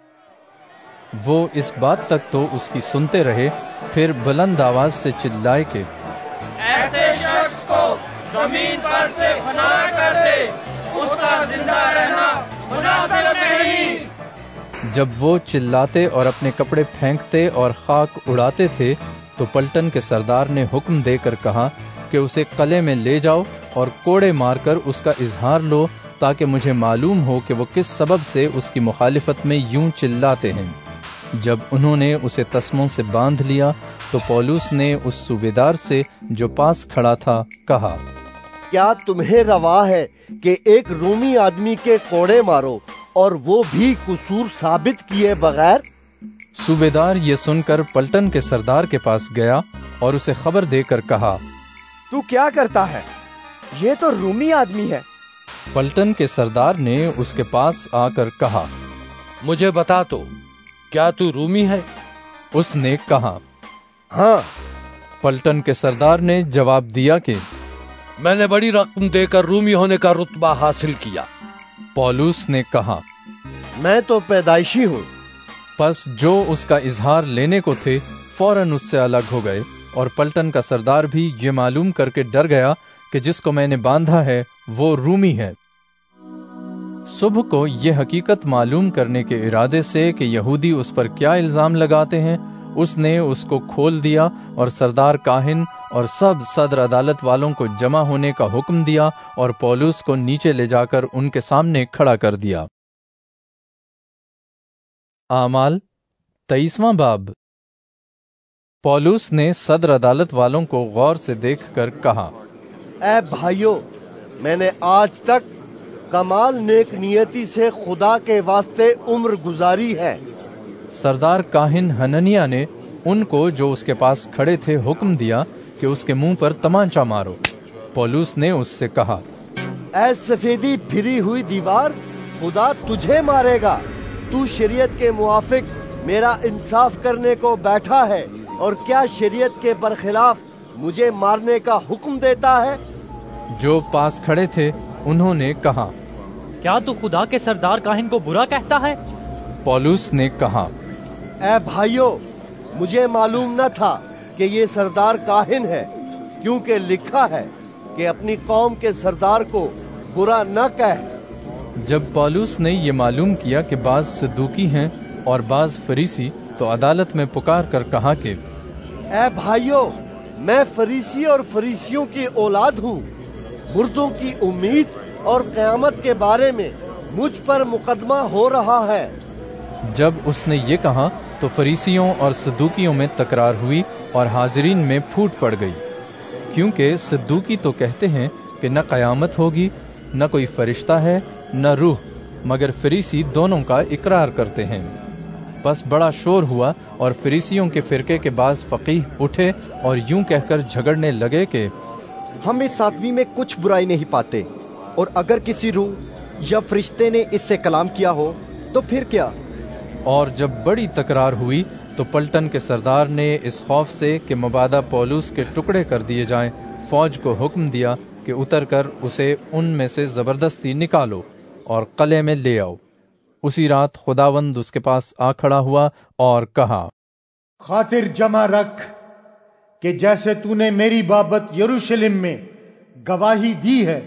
وہ اس بات تک تو اس کی سنتے رہے، پھر بلند آواز سے چلائے کہ ایسے شخص کو زمین پر سے فنا کر دے، اس کا زندہ رہنا مناسب نہیں۔ جب وہ چلاتے اور اپنے کپڑے پھینکتے اور خاک اڑاتے تھے تو پلٹن کے سردار نے حکم دے کر کہا کہ اسے قلعے میں لے جاؤ اور کوڑے مار کر اس کا اظہار لو، تاکہ مجھے معلوم ہو کہ وہ کس سبب سے اس کی مخالفت میں یوں چلاتے ہیں۔ جب انہوں نے اسے تسموں سے باندھ لیا تو پولس نے اس صوبیدار سے جو پاس کھڑا تھا کہا کیا تمہیں روا ہے کہ ایک رومی آدمی کے کوڑے مارو اور وہ بھی قصور ثابت کیے بغیر؟ صوبیدار یہ سن کر پلٹن کے سردار کے پاس گیا اور اسے خبر دے کر کہا تو کیا کرتا ہے؟ یہ تو رومی آدمی ہے پلٹن کے سردار نے اس کے پاس آ کر کہا، مجھے بتا تو، کیا تو رومی ہے؟ اس نے کہا، ہاں۔ پلٹن کے سردار نے جواب دیا کہ میں نے بڑی رقم دے کر رومی ہونے کا رتبہ حاصل کیا۔ پولوس نے کہا، میں تو پیدائشی ہوں۔ پس جو اس کا اظہار لینے کو تھے فوراً اس سے الگ ہو گئے، اور پلٹن کا سردار بھی یہ معلوم کر کے ڈر گیا کہ جس کو میں نے باندھا ہے وہ رومی ہے۔ صبح کو یہ حقیقت معلوم کرنے کے ارادے سے کہ یہودی اس پر کیا الزام لگاتے ہیں، اس نے اس کو کھول دیا اور سردار کاہن اور سب صدر عدالت والوں کو جمع ہونے کا حکم دیا اور پولوس کو نیچے لے جا کر ان کے سامنے کھڑا کر دیا۔ اعمال 23واں باب۔ پولوس نے صدر عدالت والوں کو غور سے دیکھ کر کہا، اے بھائیو، میں نے آج تک کمال نیک نیتی سے خدا کے واسطے عمر گزاری ہے۔ سردار کاہن ہننیا نے ان کو جو اس کے پاس کھڑے تھے حکم دیا کہ اس کے منہ پر تمانچہ مارو۔ پولوس نے اس سے کہا، اے سفیدی پھری ہوئی دیوار، خدا تجھے مارے گا۔ تو شریعت کے موافق میرا انصاف کرنے کو بیٹھا ہے، اور کیا شریعت کے برخلاف مجھے مارنے کا حکم دیتا ہے؟ جو پاس کھڑے تھے انہوں نے کہا، کیا تو خدا کے سردار کاہن کو برا کہتا ہے؟ پولوس نے کہا، اے بھائیو، مجھے معلوم نہ تھا کہ یہ سردار کاہن ہے، کیونکہ لکھا ہے کہ اپنی قوم کے سردار کو برا نہ کہہ۔ جب پولوس نے یہ معلوم کیا کہ بعض صدوقی ہیں اور بعض فریسی، تو عدالت میں پکار کر کہا کہ اے بھائیو، میں فریسی اور فریسیوں کی اولاد ہوں۔ مردوں کی امید اور قیامت کے بارے میں مجھ پر مقدمہ ہو رہا ہے۔ جب اس نے یہ کہا تو فریسیوں اور صدوقیوں میں تکرار ہوئی اور حاضرین میں پھوٹ پڑ گئی، کیونکہ صدوقی تو کہتے ہیں کہ نہ قیامت ہوگی، نہ کوئی فرشتہ ہے، نہ روح، مگر فریسی دونوں کا اقرار کرتے ہیں۔ بس بڑا شور ہوا اور فریسیوں کے فرقے کے بعض فقیہ اٹھے اور یوں کہہ کر جھگڑنے لگے کہ ہم اس آدمی میں کچھ برائی نہیں پاتے، اور اگر کسی روح یا فرشتے نے اس سے کلام کیا ہو تو پھر کیا؟ اور جب بڑی تکرار ہوئی تو پلٹن کے سردار نے اس خوف سے کہ مبادا پولوس کے ٹکڑے کر دیے جائیں، فوج کو حکم دیا کہ اتر کر اسے ان میں سے زبردستی نکالو اور قلعے میں لے آؤ۔ اسی رات خداوند اس کے پاس آ کھڑا ہوا اور کہا، خاطر جمع رکھ کہ جیسے تو نے میری بابت یروشلم میں گواہی دی ہے،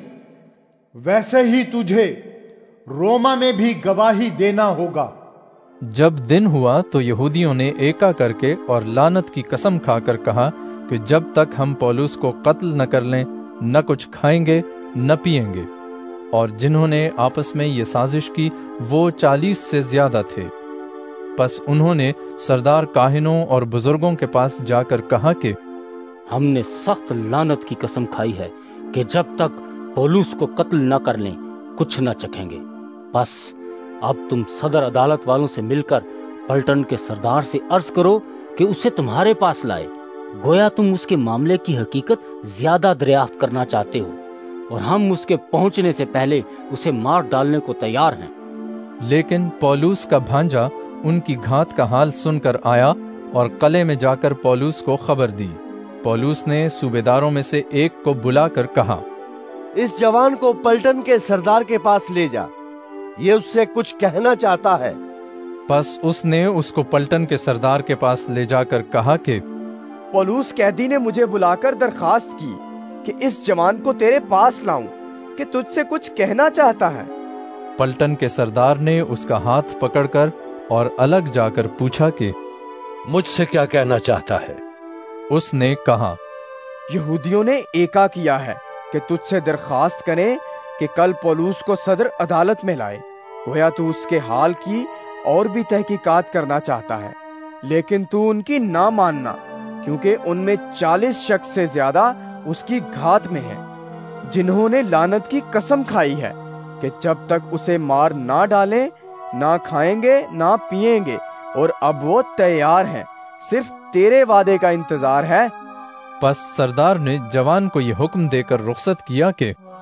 ویسے ہی تجھے روما میں بھی گواہی دینا ہوگا۔ جب دن ہوا تو یہودیوں نے ایکا کر کے اور لعنت کی قسم کھا کر کہا کہ جب تک ہم پولوس کو قتل نہ کر لیں نہ کچھ کھائیں گے نہ پیئیں گے۔ اور جنہوں نے آپس میں یہ سازش کی وہ 40 سے زیادہ تھے۔ پس انہوں نے سردار کاہنوں اور بزرگوں کے پاس جا کر کہا کہ ہم نے سخت لعنت کی قسم کھائی ہے کہ جب تک پولوس کو قتل نہ کر لیں کچھ نہ چکھیں گے۔ بس اب تم صدر عدالت والوں سے مل کر پلٹن کے سردار سے عرض کرو کہ اسے تمہارے پاس لائے، گویا تم اس کے معاملے کی حقیقت زیادہ دریافت کرنا چاہتے ہو، اور ہم اس کے پہنچنے سے پہلے اسے مار ڈالنے کو تیار ہیں۔ لیکن پولوس کا بھانجا ان کی گھات کا حال سن کر آیا اور قلعے میں جا کر پولوس کو خبر دی۔ پولوس نے صوبیداروں میں سے ایک کو بلا کر کہا، اس جوان کو پلٹن کے سردار کے پاس لے جا، یہ اس سے کچھ کہنا چاہتا ہے۔ پس اس نے اس کو پلٹن کے سردار کے پاس لے جا کر کہا کہ پولوس قیدی نے مجھے بلا کر درخواست کی کہ اس جوان کو تیرے پاس لاؤں کہ تجھ سے کچھ کہنا چاہتا ہے۔ پلٹن کے سردار نے اس کا ہاتھ پکڑ کر اور الگ جا کر پوچھا کہ مجھ سے کیا کہنا چاہتا ہے؟ اس نے کہا، یہودیوں نے ایکا کیا ہے کہ تجھ سے درخواست کریں کہ کل پولوس کو صدر عدالت میں لائے، گویا تو اس کے حال کی اور بھی تحقیقات کرنا چاہتا ہے، لیکن تو ان کی نہ ماننا، کیونکہ ان میں 40 شخص سے زیادہ اس کی گھات میں ہیں، جنہوں نے لعنت کی قسم کھائی ہے کہ جب تک اسے مار نہ ڈالیں نہ کھائیں گے نہ پیئیں گے، اور اب وہ تیار ہیں، صرف تیرے وعدے کا انتظار ہے۔ پس سردار نے جوان کو یہ حکم دے کر رخصت کیا کہ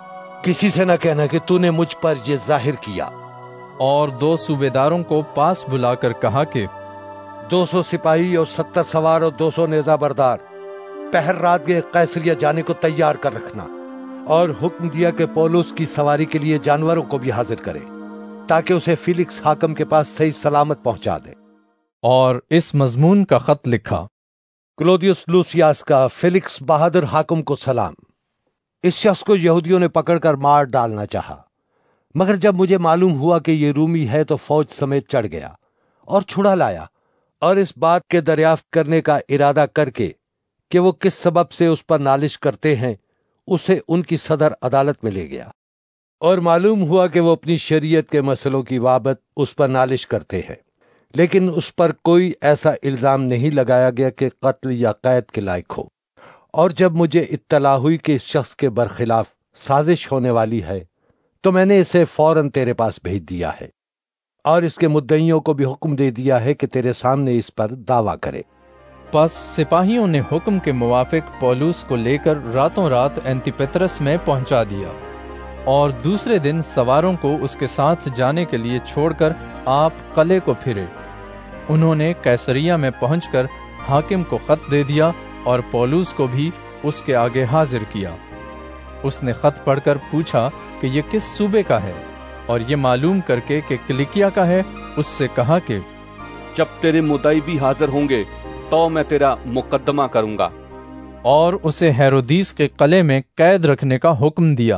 किसी से न कहना कि तूने मुझ पर ये जाहिर किया। और 2 सूबेदारों को पास बुलाकर कहा कि 200 सिपाही और 70 सवार और 200 नेजा बरदार पहर रात के कैसरिया जाने को तैयार कर रखना, और हुक्म दिया कि पौलुस की सवारी के लिए जानवरों को भी हाजिर करे, ताकि उसे फिलिक्स हाकिम के पास सही सलामत पहुंचा दे। और इस मजमून का खत लिखा, क्लोदियस लूसियास का फिलिक्स बहादुर हाकिम को सलाम। इस शख्स को यहूदियों ने पकड़कर मार डालना चाहा, मगर जब मुझे मालूम हुआ कि ये रूमी है तो फौज समेत चढ़ गया और छुड़ा लाया, और इस बात के दरियाफ्त करने का इरादा करके कि वो किस सबब से उस पर नालिश करते हैं, उसे उनकी सदर अदालत में ले गया, और मालूम हुआ कि वो अपनी शरीयत के मसलों की बाबत उस पर नालिश करते हैं, लेकिन उस पर कोई ऐसा इल्जाम नहीं लगाया गया कि कत्ल या कैद के लायक हो। और जब मुझे इत्तला हुई कि इस शख्स के बरखिलाफ साजिश होने वाली है, तो मैंने इसे फौरन तेरे पास भेज दिया है, और इसके मुद्दइयों को भी हुक्म दे दिया है कि तेरे सामने इस पर दावा करे। बस सिपाहियों ने हुक्म के मुवाफिक पौलुस को लेकर रातों रात एंतिपतरस में पहुंचा दिया, और दूसरे दिन सवारों को उसके साथ जाने के लिए छोड़कर आप कले को फिरे। उन्होंने कैसरिया में पहुंचकर हाकिम को खत दे दिया और पौलुस को भी उसके आगे हाजिर किया। उसने खत पढ़कर पूछा कि ये किस सूबे का है, और ये मालूम करके कि किलिकिया का है, उससे कहा कि जब तेरे मुद्दाई भी हाजिर होंगे तो मैं तेरा मुकदमा करूंगा। और उसे हेरोदीस के कले में कैद रखने का हुक्म दिया।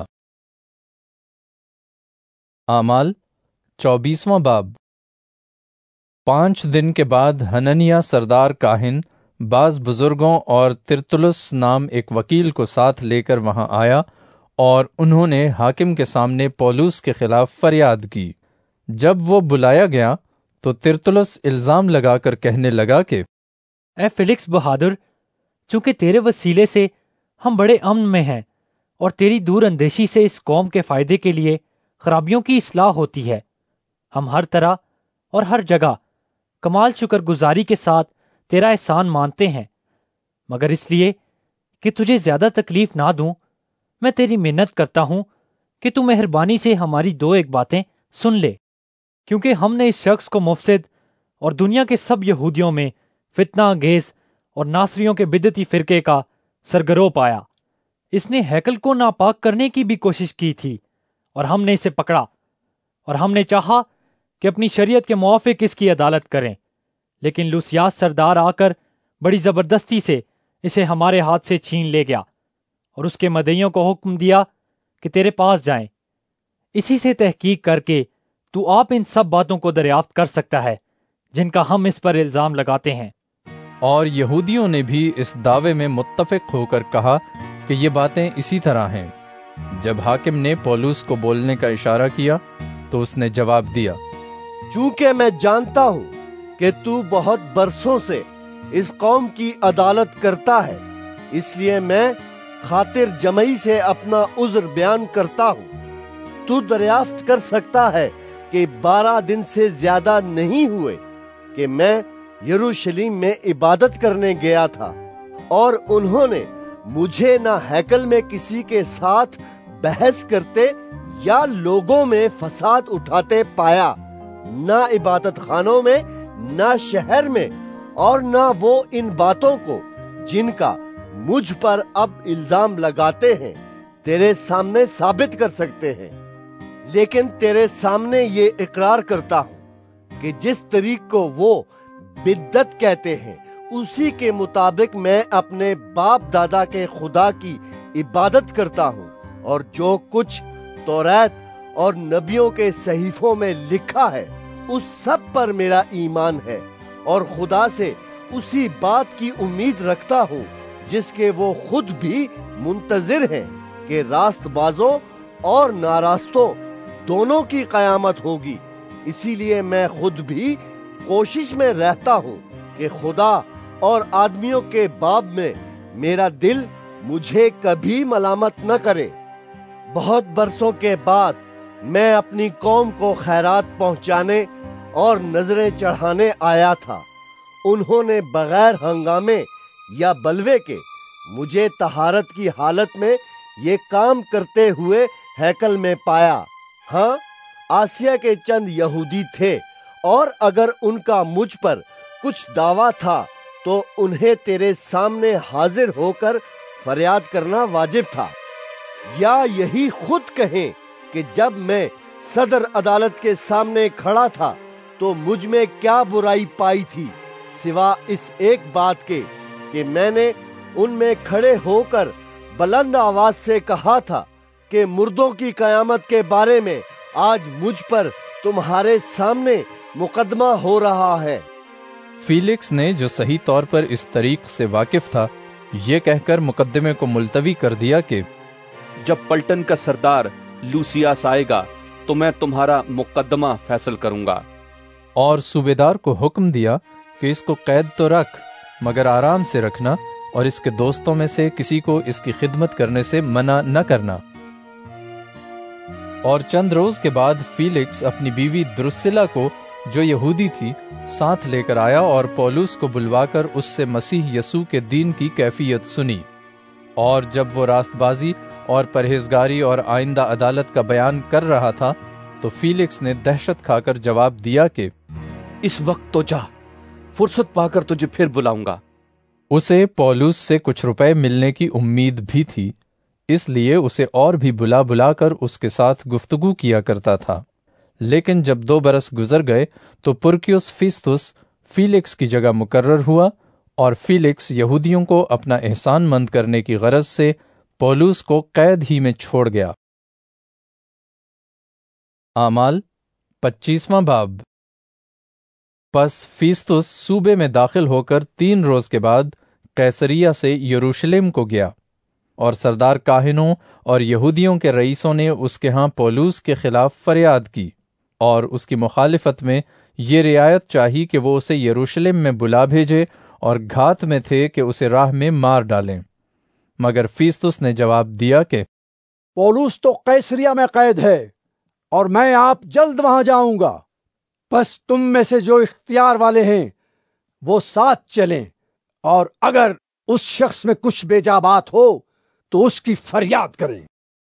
आमाल 24वां बाब। 5 दिन के बाद हननिया सरदार काहिन बाज बुजुर्गों और तिरतुलुस नाम एक वकील को साथ लेकर वहां आया, और उन्होंने हाकिम के सामने पौलुस के खिलाफ फरियाद की। जब वो बुलाया गया तो तिरतुलुस इल्जाम लगाकर कहने लगा कि ए फिलिक्स बहादुर, चूंकि तेरे वसीले से हम बड़े अमन में हैं और तेरी दूर अंदेशी से इस कौम के फायदे के लिए खराबियों की इस्लाह होती है, हम हर तरह और हर जगह कमाल शुक्रगुजारी के साथ तेरा एहसान मानते हैं। मगर इसलिए कि तुझे ज्यादा तकलीफ ना दूं, मैं तेरी मिन्नत करता हूं कि तू मेहरबानी से हमारी 2-1 बातें सुन ले, क्योंकि हमने इस शख्स को मुफसिद और दुनिया के सब यहूदियों में फितना अंगेज और नासरियों के बिदती फिरके का सरगरो पाया। इसने हैकल को नापाक करने की भी कोशिश की थी, और हमने इसे पकड़ा, और हमने चाहा कि अपनी शरीयत के मुआफिक इसकी अदालत करें, लेकिन लूसियास सरदार आकर बड़ी जबरदस्ती से इसे हमारे हाथ से छीन ले गया, और उसके मदइयों को हुक्म दिया कि तेरे पास जाएं। इसी से तहकीक करके तू आप इन सब बातों को दरियाफ्त कर सकता है जिनका हम इस पर इल्जाम लगाते हैं। और यहूदियों ने भी इस दावे में मुत्तफिक होकर कहा कि ये बातें इसी तरह हैं। जब हाकिम ने पौलुस को बोलने का इशारा किया तो उसने जवाब दिया, चूंकि मैं जानता हूं कि तू बहुत बरसों से इस कौम की अदालत करता है, इसलिए मैं खातिर जमई से अपना उज़्र बयान करता हूं। तू दरियाफ्त कर सकता है कि 12 दिन से ज्यादा नहीं हुए कि मैं यरूशलेम में इबादत करने गया था, और उन्होंने मुझे ना हैकल में किसी के साथ बहस करते या लोगों में फसाद उठाते पाया, ना इबादत खानों में, ना शहर में, और ना वो इन बातों को जिनका मुझ पर अब इल्जाम लगाते हैं तेरे सामने साबित कर सकते हैं। लेकिन तेरे सामने ये इकरार करता हूं कि जिस तरीक को वो बिद्दत कहते हैं उसी के मुताबिक मैं अपने बाप दादा के खुदा की इबादत करता हूं, और जो कुछ तौरात और नबियों के सहीफों में लिखा है उस सब पर मेरा ईमान है, और खुदा से उसी बात की उम्मीद रखता हूं जिसके वो खुद भी मुंतजिर हैं कि रास्तबाजों और नारास्तों दोनों की कयामत होगी। इसीलिए मैं खुद भी कोशिश में रहता हूँ कि खुदा और आदमियों के बाब में मेरा दिल मुझे कभी मलामत न करे। बहुत बरसों के बाद मैं अपनी कौम को खैरात पहुँचाने और नजरें चढ़ाने आया था। उन्होंने बगैर हंगामे या बलवे के मुझे तहारत की हालत में ये काम करते हुए हैकल में पाया। हाँ, आसिया के चंद यहूदी थे, और अगर उनका मुझ पर कुछ दावा था तो उन्हें तेरे सामने हाजिर होकर फरियाद करना वाजिब था, या यही खुद कहें कि जब मैं सदर अदालत के सामने खड़ा था तो मुझ में क्या बुराई पाई थी, सिवा इस एक बात के कि मैंने उनमें खड़े होकर बुलंद आवाज से कहा था कि मुर्दों की कयामत के बारे में आज मुझ पर तुम्हारे सामने मुकदमा हो रहा है। फीलिक्स ने, जो सही तौर पर इस तरीक से वाकिफ था, ये कहकर मुकदमे को मुलतवी कर दिया कि जब पलटन का सरदार लूसियास आएगा तो मैं तुम्हारा मुकदमा फैसल करूंगा। और सूबेदार को हुक्म दिया कि इसको कैद तो रख, मगर आराम से रखना, और इसके दोस्तों में से किसी को इसकी खिदमत करने से मना न करना। और चंद रोज के बाद फीलिक्स अपनी बीवी द्रुसिला को, जो यहूदी थी, साथ लेकर आया और पौलुस को बुलवाकर उससे मसीह यसू के दीन की कैफियत सुनी। और जब वो रास्तबाजी और परहेजगारी और आइंदा अदालत का बयान कर रहा था तो फीलिक्स ने दहशत खाकर जवाब दिया कि इस वक्त तो जा, फुर्सत पाकर तुझे फिर बुलाऊंगा। उसे पौलुस से कुछ रुपए मिलने की उम्मीद भी थी, इसलिए उसे और भी बुला बुलाकर उसके साथ गुफ्तगू किया करता था। लेकिन जब 2 बरस गुजर गए तो पुरकियुस फिस्तुस फीलिक्स की जगह मुकर्रर हुआ, और फीलिक्स यहूदियों को अपना एहसानमंद करने की गरज से पौलुस को कैद ही में छोड़ गया। आमाल 25वां बाब। पस फीस्तुस सूबे में दाखिल होकर 3 रोज के बाद कैसरिया से यरूशलेम को गया, और सरदार काहिनों और यहूदियों के रईसों ने उसके यहाँ पौलुस के खिलाफ फरियाद की, और उसकी मुखालिफत में ये रियायत चाही कि वो उसे यरूशलेम में बुला भेजे, और घात में थे कि उसे राह में मार डालें। मगर फीस्तुस ने जवाब दिया कि पौलुस तो कैसरिया में कैद है, और मैं आप जल्द वहां जाऊंगा। बस तुम में से जो इख्तियार वाले हैं वो साथ चलें, और अगर उस शख्स में कुछ बेजाबात हो तो उसकी फरियाद करें।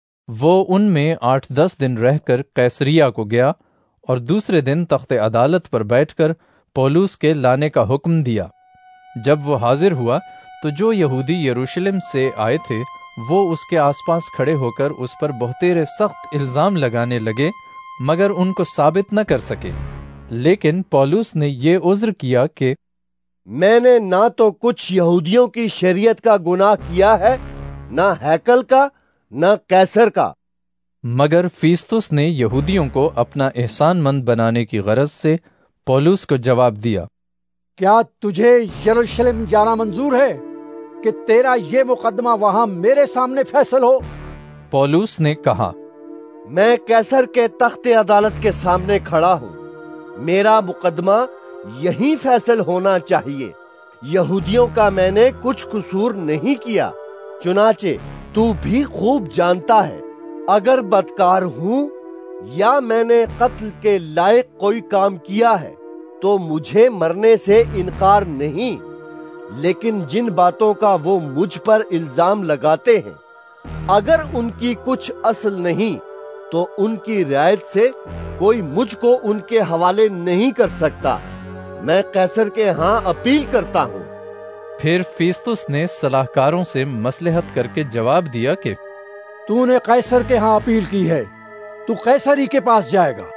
वो उनमें 8-10 दिन रहकर कैसरिया को गया, और दूसरे दिन तख्ते अदालत पर बैठकर पौलुस के लाने का हुक्म दिया। जब वो हाजिर हुआ तो जो यहूदी यरूशलेम से आए थे वो उसके आसपास खड़े होकर उस पर बहुतेरे सख्त इल्जाम लगाने लगे, मगर उनको साबित न कर सके। लेकिन पौलुस ने ये उज्र किया कि मैंने ना तो कुछ यहूदियों की शरीयत का गुनाह किया है, ना हैकल का, ना कैसर का। मगर फीस्तुस ने यहूदियों को अपना एहसानमंद बनाने की गरज से पौलुस को जवाब दिया, क्या तुझे यरूशलेम जाना मंजूर है कि तेरा ये मुकदमा वहां मेरे सामने फैसल हो? पौलुस ने कहा, मैं कैसर के तख्ते अदालत के सामने खड़ा हूँ, मेरा मुकदमा यहीं फैसल होना चाहिए। यहूदियों का मैंने कुछ कसूर नहीं किया, चुनाचे तू भी खूब जानता है, अगर बदकार हूँ या मैंने कत्ल के लायक कोई काम किया है तो मुझे मरने से इनकार नहीं, लेकिन जिन बातों का वो मुझ पर इल्जाम लगाते हैं, अगर उनकी कुछ असल नहीं तो उनकी रियायत से कोई मुझको उनके हवाले नहीं कर सकता। मैं कैसर के यहाँ अपील करता हूँ। फिर फीस्तुस ने सलाहकारों से मसलहत करके जवाब दिया कि तूने कैसर के यहाँ अपील की है, तू कैसर ही के पास जाएगा।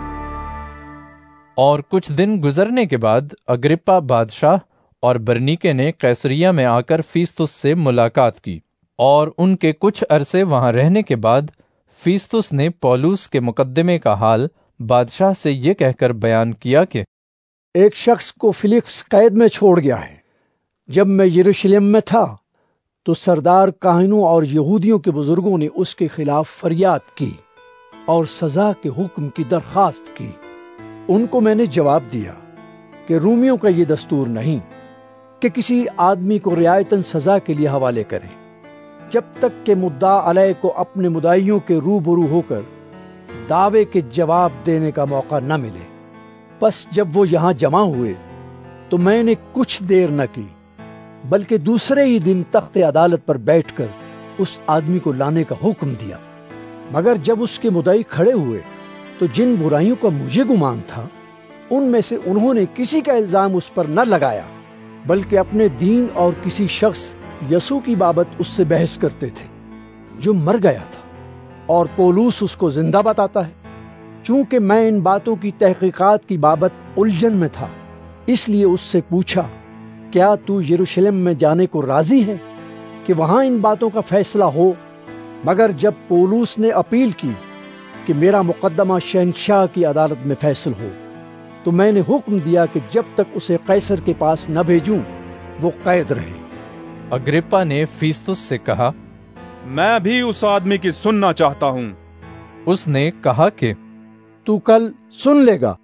और कुछ दिन गुजरने के बाद अग्रिप्पा बादशाह और बरनीके ने कैसरिया में आकर फीस्तुस से मुलाकात की, और उनके कुछ अरसे वहां रहने के बाद फीस्तुस ने पौलुस के मुकदमे का हाल बादशाह से ये कहकर बयान किया कि एक शख्स को फिलिक्स कैद में छोड़ गया है। जब मैं यरूशलेम में था तो सरदार काहिनों और यहूदियों के बुजुर्गों ने उसके खिलाफ फरियाद की और सजा के हुक्म की दरखास्त की। उनको मैंने जवाब दिया कि रूमियों का ये दस्तूर नहीं कि किसी आदमी को रियायतन सजा के लिए हवाले करें जब तक कि मुद्दा अलैह को अपने मुदाइयों के रूबरू होकर दावे के जवाब देने का मौका न मिले। बस जब वो यहाँ जमा हुए तो मैंने कुछ देर न की, बल्कि दूसरे ही दिन तख्ते अदालत पर बैठकर उस आदमी को लाने का हुक्म दिया। مگر جب اس کے مدعی کھڑے ہوئے تو جن برائیوں کا مجھے گمان تھا ان میں سے انہوں نے کسی کا الزام اس پر نہ لگایا، بلکہ اپنے دین اور کسی شخص یسوع کی بابت اس سے بحث کرتے تھے جو مر گیا تھا، اور پولوس اس کو زندہ بتاتا ہے۔ چونکہ میں ان باتوں کی تحقیقات کی بابت الجھن میں تھا، اس لیے اس سے پوچھا، کیا تو یروشلم میں جانے کو راضی ہے کہ وہاں ان باتوں کا فیصلہ ہو؟ مگر جب پولوس نے اپیل کی کہ میرا مقدمہ شہنشاہ کی عدالت میں فیصل ہو، تو میں نے حکم دیا کہ جب تک اسے قیصر کے پاس نہ بھیجوں وہ قید رہے۔ اگرپا نے فیستس سے کہا، میں بھی اس آدمی کی سننا چاہتا ہوں۔ اس نے کہا کہ تو کل سن لے گا۔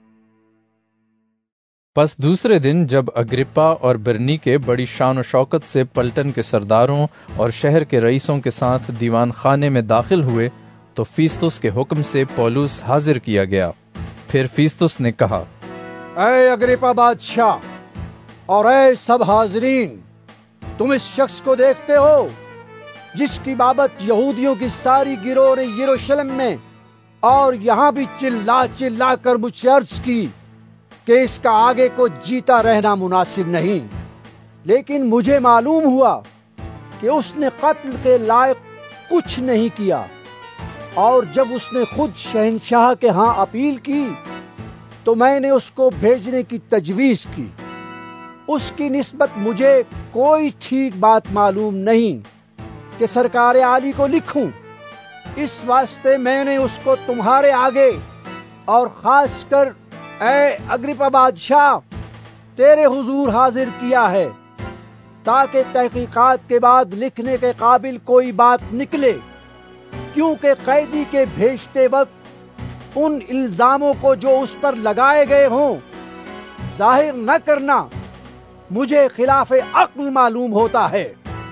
پس دوسرے دن جب اگرپا اور برنیکے بڑی شان و شوکت سے پلٹن کے سرداروں اور شہر کے رئیسوں کے ساتھ دیوان خانے میں داخل ہوئے تو فیستس کے حکم سے پولوس حاضر کیا گیا۔ پھر فیستس نے کہا، اے اگرپا بادشاہ اور اے سب حاضرین، تم اس شخص کو دیکھتے ہو جس کی بابت یہودیوں کی ساری گروہ نے یروشلم میں اور یہاں بھی چلا چلا کر مجھ سے عرض کی کہ اس کا آگے کو جیتا رہنا مناسب نہیں، لیکن مجھے معلوم ہوا کہ اس نے قتل کے لائق کچھ نہیں کیا، اور جب اس نے خود شہنشاہ کے ہاں اپیل کی تو میں نے اس کو بھیجنے کی تجویز کی۔ اس کی نسبت مجھے کوئی ٹھیک بات معلوم نہیں کہ سرکار عالی کو لکھوں، اس واسطے میں نے اس کو تمہارے آگے اور خاص کر اے اگرپا بادشاہ تیرے حضور حاضر کیا ہے، تاکہ تحقیقات کے بعد لکھنے کے قابل کوئی بات نکلے، کیونکہ قیدی کے بھیجتے وقت ان الزاموں کو جو اس پر لگائے گئے ہوں ظاہر نہ کرنا مجھے خلاف عقل معلوم ہوتا ہے۔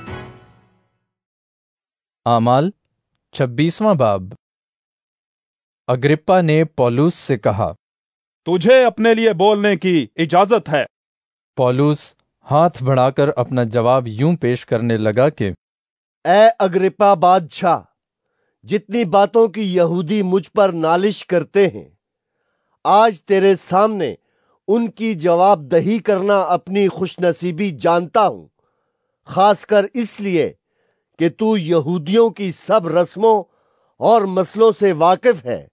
اعمال 26واں باب۔ اگرپا نے پولوس سے کہا، تجھے اپنے لیے بولنے کی اجازت ہے۔ پولوس ہاتھ بڑھا کر اپنا جواب یوں پیش کرنے لگا کہ اے اگرپا بادشاہ، جتنی باتوں کی یہودی مجھ پر نالش کرتے ہیں، آج تیرے سامنے ان کی جواب دہی کرنا اپنی خوش نصیبی جانتا ہوں، خاص کر اس لیے کہ تو یہودیوں کی سب رسموں اور مسلوں سے واقف ہے۔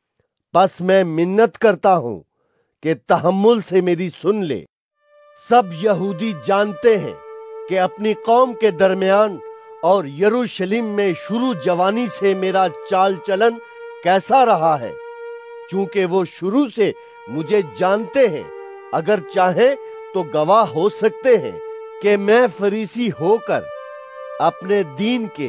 بس میں منت کرتا ہوں کہ تحمل سے میری سن لے۔ سب یہودی جانتے ہیں کہ اپنی قوم کے درمیان اور یروشلم میں شروع جوانی سے میرا چال چلن کیسا رہا ہے، چونکہ وہ شروع سے مجھے جانتے ہیں، اگر چاہیں تو گواہ ہو سکتے ہیں کہ میں فریسی ہو کر اپنے دین کے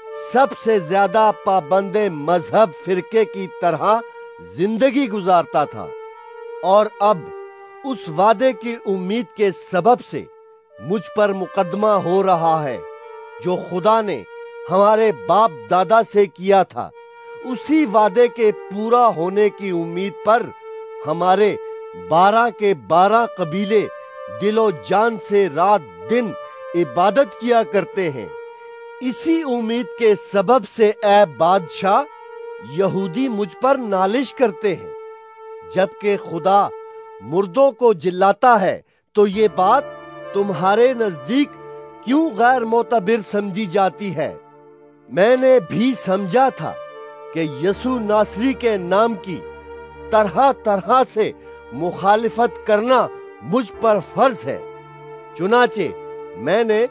سب سے زیادہ پابند مذہب فرقے کی طرح زندگی گزارتا تھا، اور اب اس وعدے کی امید کے سبب سے مجھ پر مقدمہ ہو رہا ہے جو خدا نے ہمارے باپ دادا سے کیا تھا۔ اسی وعدے کے پورا ہونے کی امید پر ہمارے 12 کے 12 قبیلے دل و جان سے رات دن عبادت کیا کرتے ہیں۔ اسی امید کے سبب سے اے بادشاہ، یہودی مجھ پر نالش کرتے ہیں۔ جبکہ خدا مردوں کو جلاتا ہے تو یہ بات تمہارے نزدیک کیوں غیر معتبر سمجھی جاتی ہے؟ میں نے بھی سمجھا تھا کہ یسوع ناصری کے نام کی طرح طرح سے مخالفت کرنا مجھ پر فرض ہے، چنانچہ میں نے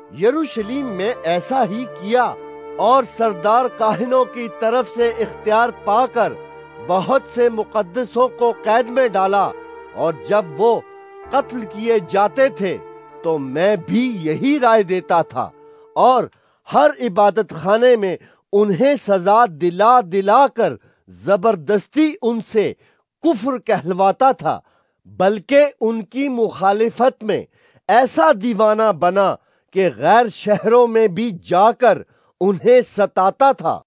یروشلم میں ایسا ہی کیا، اور سردار کاہنوں کی طرف سے اختیار پا کر بہت سے مقدسوں کو قید میں ڈالا، اور جب وہ قتل کیے جاتے تھے تو میں بھی یہی رائے دیتا تھا، اور ہر عبادت خانے میں انہیں سزا دلا دلا کر زبردستی ان سے کفر کہلواتا تھا، بلکہ ان کی مخالفت میں ایسا دیوانہ بنا کہ غیر شہروں میں بھی جا کر انہیں ستاتا تھا۔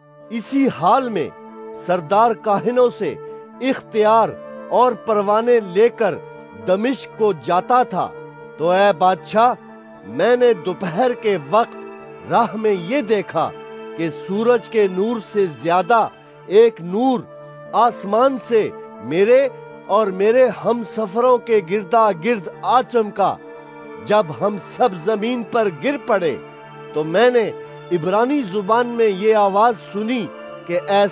اسی حال میں سردار کاہنوں سے اختیار اور پروانے لے کر دمشق کو جاتا تھا، تو اے بادشاہ، میں نے دوپہر کے وقت راہ میں یہ دیکھا کہ سورج کے نور سے زیادہ ایک نور آسمان سے میرے اور میرے ہم سفروں کے گردا گرد آ چمکا۔ جب ہم سب زمین پر گر پڑے تو میں نے عبرانی زبان میں یہ آواز سنی کہ اے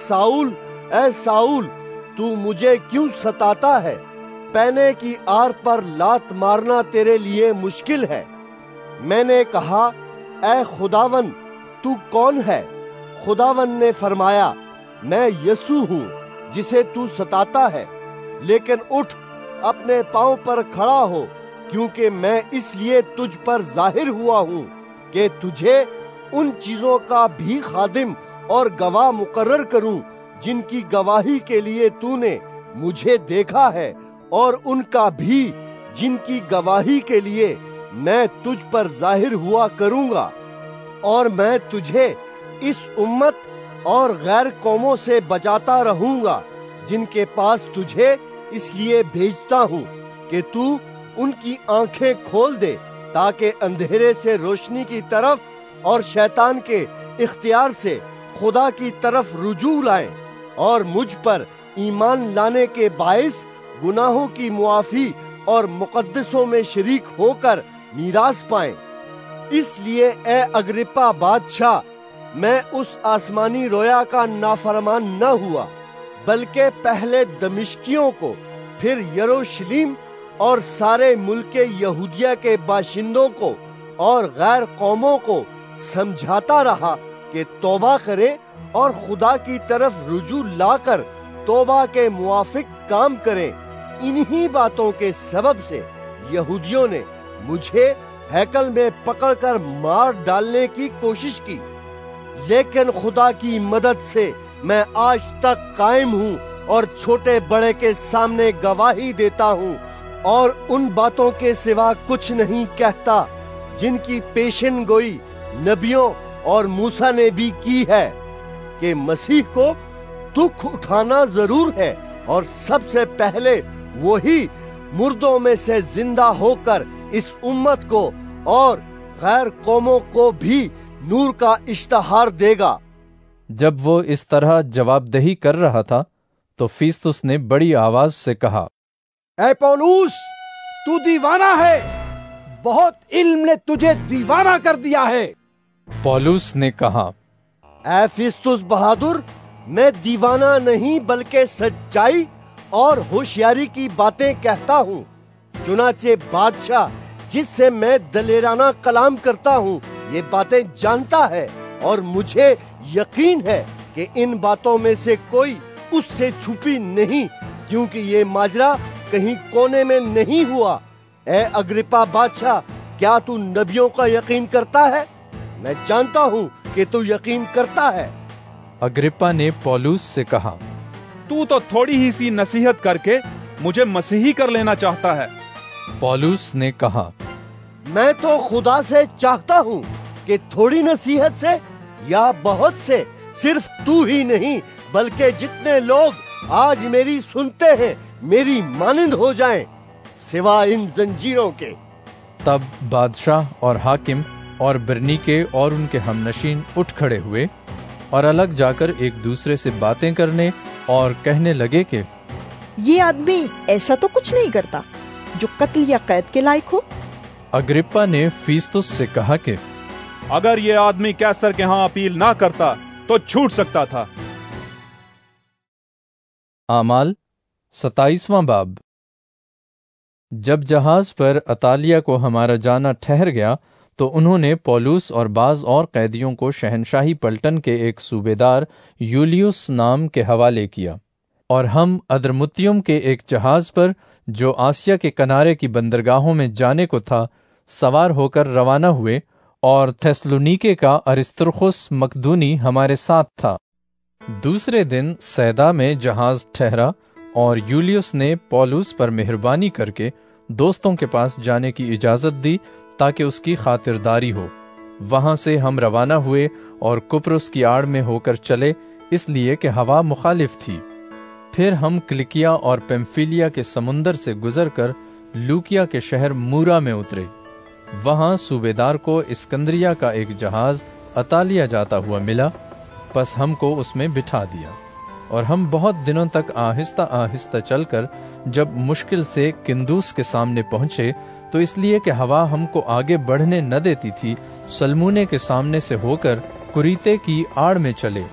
ساؤل تو مجھے کیوں ستاتا ہے؟ پینے کی آر پر لات مارنا تیرے لیے مشکل ہے۔ میں نے کہا اے خداون تو کون ہے؟ خداون نے فرمایا میں یسوع ہوں جسے تو ستاتا ہے، لیکن اٹھ اپنے پاؤں پر کھڑا ہو، کیونکہ میں اس لیے تجھ پر ظاہر ہوا ہوں کہ تجھے ان چیزوں کا بھی خادم اور گواہ مقرر کروں جن کی گواہی کے لیے تو نے مجھے دیکھا ہے، اور ان کا بھی جن کی گواہی کے لیے میں تجھ پر ظاہر ہوا کروں گا۔ اور میں تجھے اس امت اور غیر قوموں سے بچاتا رہوں گا جن کے پاس تجھے اس لیے بھیجتا ہوں کہ تو ان کی آنکھیں کھول دے، تاکہ اندھیرے سے روشنی کی طرف اور شیطان کے اختیار سے خدا کی طرف رجوع لائیں، اور مجھ پر ایمان لانے کے باعث گناہوں کی معافی اور مقدسوں میں شریک ہو کر میراث پائیں۔ اس لیے اے اگرپا بادشاہ، میں اس آسمانی رویا کا نافرمان نہ ہوا، بلکہ پہلے دمشقیوں کو، پھر یروشلم اور سارے ملک یہودیہ کے باشندوں کو اور غیر قوموں کو سمجھاتا رہا کہ توبہ کریں اور خدا کی طرف رجوع لا کر توبہ کے موافق کام کریں۔ انہی باتوں کے سبب سے یہودیوں نے مجھے ہیکل میں پکڑ کر مار ڈالنے کی کوشش کی، لیکن خدا کی مدد سے میں آج تک قائم ہوں اور چھوٹے بڑے کے سامنے گواہی دیتا ہوں، اور ان باتوں کے سوا کچھ نہیں کہتا جن کی پیشن گوئی نبیوں اور موسیٰ نے بھی کی ہے، کہ مسیح کو دکھ اٹھانا ضرور ہے، اور سب سے پہلے وہی مردوں میں سے زندہ ہو کر اس امت کو اور غیر قوموں کو بھی نور کا اشتہار دے گا۔ جب وہ اس طرح جواب دہی کر رہا تھا تو فیستس نے بڑی آواز سے کہا، اے پولوس تو دیوانہ ہے، بہت علم نے تجھے دیوانہ کر دیا ہے۔ پولوس نے کہا، اے فیستس بہادر، میں دیوانہ نہیں بلکہ سچائی اور ہوشیاری کی باتیں کہتا ہوں۔ چنانچہ بادشاہ جس سے میں دلیرانہ کلام کرتا ہوں یہ باتیں جانتا ہے، اور مجھے یقین ہے کہ ان باتوں میں سے کوئی اس سے چھپی نہیں، کیونکہ یہ ماجرا کہیں کونے میں نہیں ہوا۔ اے اگرپا بادشاہ، کیا تو نبیوں کا یقین کرتا ہے؟ میں جانتا ہوں کہ تو یقین کرتا ہے۔ اگرپا نے پولوس سے کہا، تو تھوڑی ہی سی نصیحت کر کے مجھے مسیحی کر لینا چاہتا ہے۔ پولوس نے کہا، میں تو خدا سے چاہتا ہوں کہ تھوڑی نصیحت سے یا بہت سے، صرف تو ہی نہیں بلکہ جتنے لوگ آج میری سنتے ہیں میری مانند ہو جائیں، سوا ان زنجیروں کے۔ تب بادشاہ اور حاکم اور برنیکے اور ان کے ہمنشین اٹھ کھڑے ہوئے اور الگ جا کر ایک دوسرے سے باتیں کرنے اور کہنے لگے کہ یہ آدمی ایسا تو کچھ نہیں کرتا جو قتل یا قید کے لائق ہو۔ اگرپا نے فیستس سے کہا کہ اگر یہ آدمی کیسر کے ہاں اپیل نہ کرتا تو چھوٹ سکتا تھا۔ اعمال 27واں باب۔ جب جہاز پر اطالیہ کو ہمارا جانا ٹھہر گیا تو انہوں نے پولوس اور بعض اور قیدیوں کو شہنشاہی پلٹن کے ایک صوبیدار یولیوس نام کے حوالے کیا، اور ہم ادرمتیوم کے ایک جہاز پر جو آسیا کے کنارے کی بندرگاہوں میں جانے کو تھا سوار ہو کر روانہ ہوئے، اور تھیسلونیکے کا ارسترخس مقدونی ہمارے ساتھ تھا۔ دوسرے دن سیدا میں جہاز ٹھہرا، اور یولیوس نے پولوس پر مہربانی کر کے دوستوں کے پاس جانے کی اجازت دی تاکہ اس کی خاطرداری ہو۔ وہاں سے ہم روانہ ہوئے اور کپرس کی آڑ میں ہو کر چلے، اس لیے کہ ہوا مخالف تھی۔ پھر ہم کلکیا اور پیمفیلیا کے سمندر سے گزر کر لوکیا کے شہر مورا میں اترے۔ وہاں صوبیدار کو اسکندریہ کا ایک جہاز اطالیہ جاتا ہوا ملا، बस हमको उसमें बिठा दिया। और हम बहुत दिनों तक आहिस्ता आहिस्ता चलकर जब मुश्किल से किंदूस के सामने पहुंचे, तो इसलिए कि हवा हमको आगे बढ़ने न देती थी, सलमूने के सामने से होकर कुरीते की आड़ में चले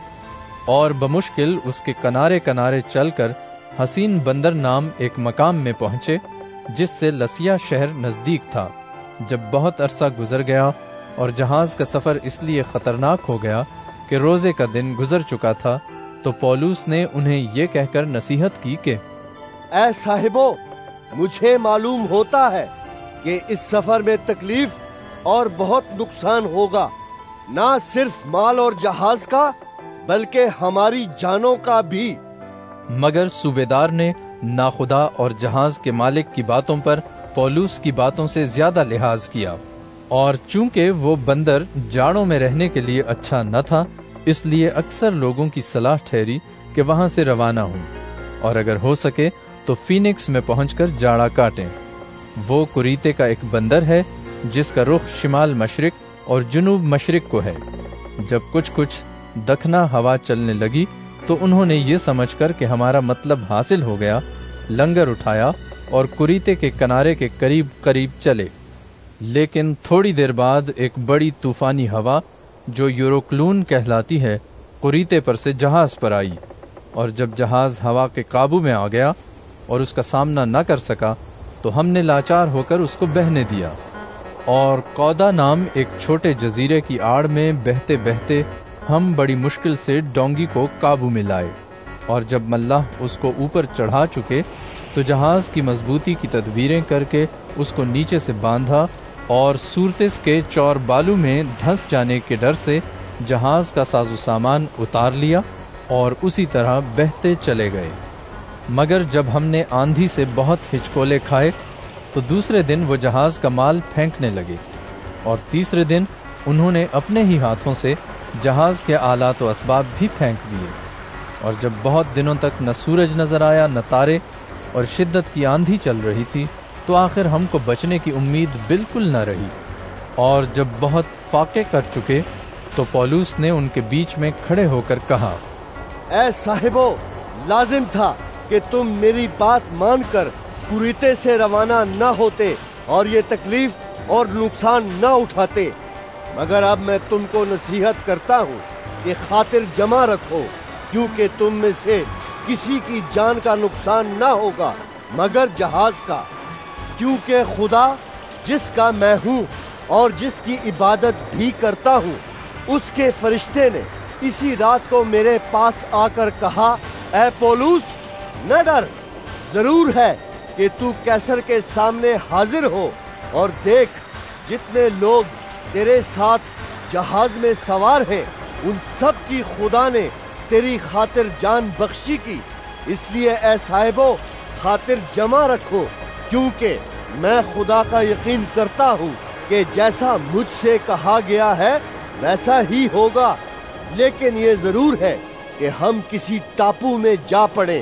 और बमुश्किल उसके किनारे किनारे चलकर हसीन बंदर नाम एक मकाम में पहुंचे, जिससे लसिया शहर नजदीक था। जब बहुत अरसा गुजर गया और जहाज का सफर इसलिए खतरनाक हो गया कि रोजे का दिन गुजर चुका था, तो पौलुस ने उन्हें ये कहकर नसीहत की कि ऐ साहिबो, मुझे मालूम होता है कि इस सफर में तकलीफ और बहुत नुकसान होगा, ना सिर्फ माल और जहाज का बल्कि हमारी जानों का भी। मगर सूबेदार ने नाखुदा और जहाज के मालिक की बातों पर पौलुस की बातों से ज्यादा लिहाज किया, और चूंकि वो बंदर जाड़ों में रहने के लिए अच्छा न था, इसलिए अक्सर लोगों की सलाह ठहरी कि वहां से रवाना हों और अगर हो सके तो फीनिक्स में पहुंचकर जाड़ा काटें। वो कुरीते का एक बंदर है जिसका रुख शिमाल मशरिक और जुनूब मशरिक को है। जब कुछ कुछ दखना हवा चलने लगी तो उन्होंने ये समझकर कि हमारा मतलब हासिल हो गया, लंगर उठाया और कुरीते के किनारे के करीब करीब चले। लेकिन थोड़ी देर बाद एक बड़ी तूफानी हवा जो यूरोक्लून कहलाती है, कुरीते पर से जहाज पर आई, और जब जहाज हवा के काबू में आ गया और उसका सामना न कर सका, तो हमने लाचार होकर उसको बहने दिया और कौदा नाम एक छोटे जजीरे की आड़ में बहते बहते हम बड़ी मुश्किल से डोंगी को काबू में लाए। और जब मल्लाह उसको ऊपर चढ़ा चुके तो जहाज की मजबूती की तदबीरें करके उसको नीचे से बांधा और सूरतिस के चौर बालू में धंस जाने के डर से जहाज का साजो सामान उतार लिया और उसी तरह बहते चले गए। मगर जब हमने आंधी से बहुत हिचकोले खाए तो दूसरे दिन वो जहाज का माल फेंकने लगे, और तीसरे दिन उन्होंने अपने ही हाथों से जहाज के आलात व असबाब भी फेंक दिए। और जब बहुत दिनों तक न सूरज नजर आया न तारे और शिद्दत की आंधी चल रही थी, तो आखिर हमको बचने की उम्मीद बिल्कुल न रही। और जब बहुत फाके कर चुके तो पौलुस ने उनके बीच में खड़े होकर कहा, ऐ साहिबो, लाजिम था कि तुम मेरी बात मानकर कुरीते से रवाना न होते और ये तकलीफ और नुकसान न उठाते। मगर अब मैं तुमको नसीहत करता हूँ कि खातिर जमा रखो, क्योंकि तुम में से किसी की जान का नुकसान न होगा मगर जहाज का। क्योंकि खुदा जिसका मैं हूँ और जिसकी इबादत भी करता हूँ, उसके फरिश्ते ने इसी रात को मेरे पास आकर कहा, ऐ पौलुस, न डर, जरूर है कि तू कैसर के सामने हाजिर हो, और देख जितने लोग तेरे साथ जहाज में सवार हैं, उन सब की खुदा ने तेरी खातिर जान बख्शी की। इसलिए ऐ साहिबो, खातिर जमा रखो, क्योंकि मैं खुदा का यकीन करता हूँ कि जैसा मुझसे कहा गया है वैसा ही होगा। लेकिन ये जरूर है कि हम किसी टापू में जा पड़े।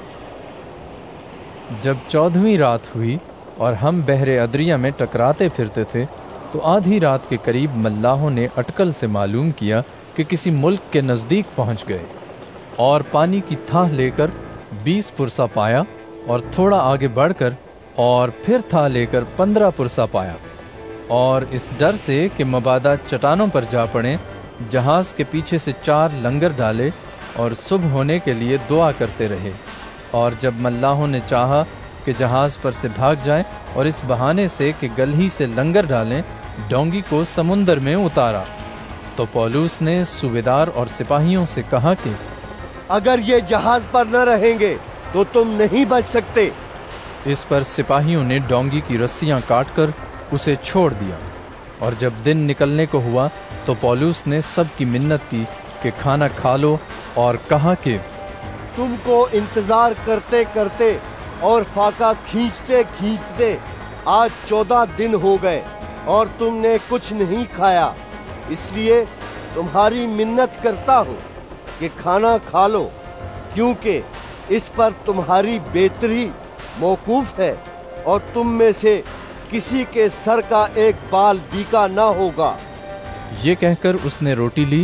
जब 14वीं रात हुई और हम बहरे अदरिया में टकराते फिरते थे, तो आधी रात के करीब मल्लाहों ने अटकल से मालूम किया कि किसी मुल्क के नजदीक पहुंच गए, और पानी की थाह लेकर 20 पुरसा पाया, और थोड़ा आगे बढ़कर और फिर थाह लेकर 15 पुरसा पाया। और इस डर से कि मबादा चट्टानों पर जा पड़े, जहाज के पीछे से 4 लंगर डाले और सुबह होने के लिए दुआ करते रहे। और जब मल्लाहों ने चाहा कि जहाज पर से भाग जाएं और इस बहाने से कि गलही से लंगर डालें, डोंगी को समुंदर में उतारा, तो पौलुस ने सूबेदार और सिपाहियों से कहा कि अगर ये जहाज पर न रहेंगे तो तुम नहीं बच सकते। इस पर सिपाहियों ने डोंगी की रस्सियां काटकर उसे छोड़ दिया। और जब दिन निकलने को हुआ तो पौलुस ने सबकी मिन्नत की कि खाना खा लो, और कहा कि तुमको इंतजार करते करते और फाका खींचते खींचते आज 14 दिन हो गए और तुमने कुछ नहीं खाया। इसलिए तुम्हारी मिन्नत करता हूँ कि खाना खा लो, क्योंकि इस पर तुम्हारी बेहतरी मौकूफ है और तुम में से किसी के सर का एक बाल बीका ना होगा। ये कहकर उसने रोटी ली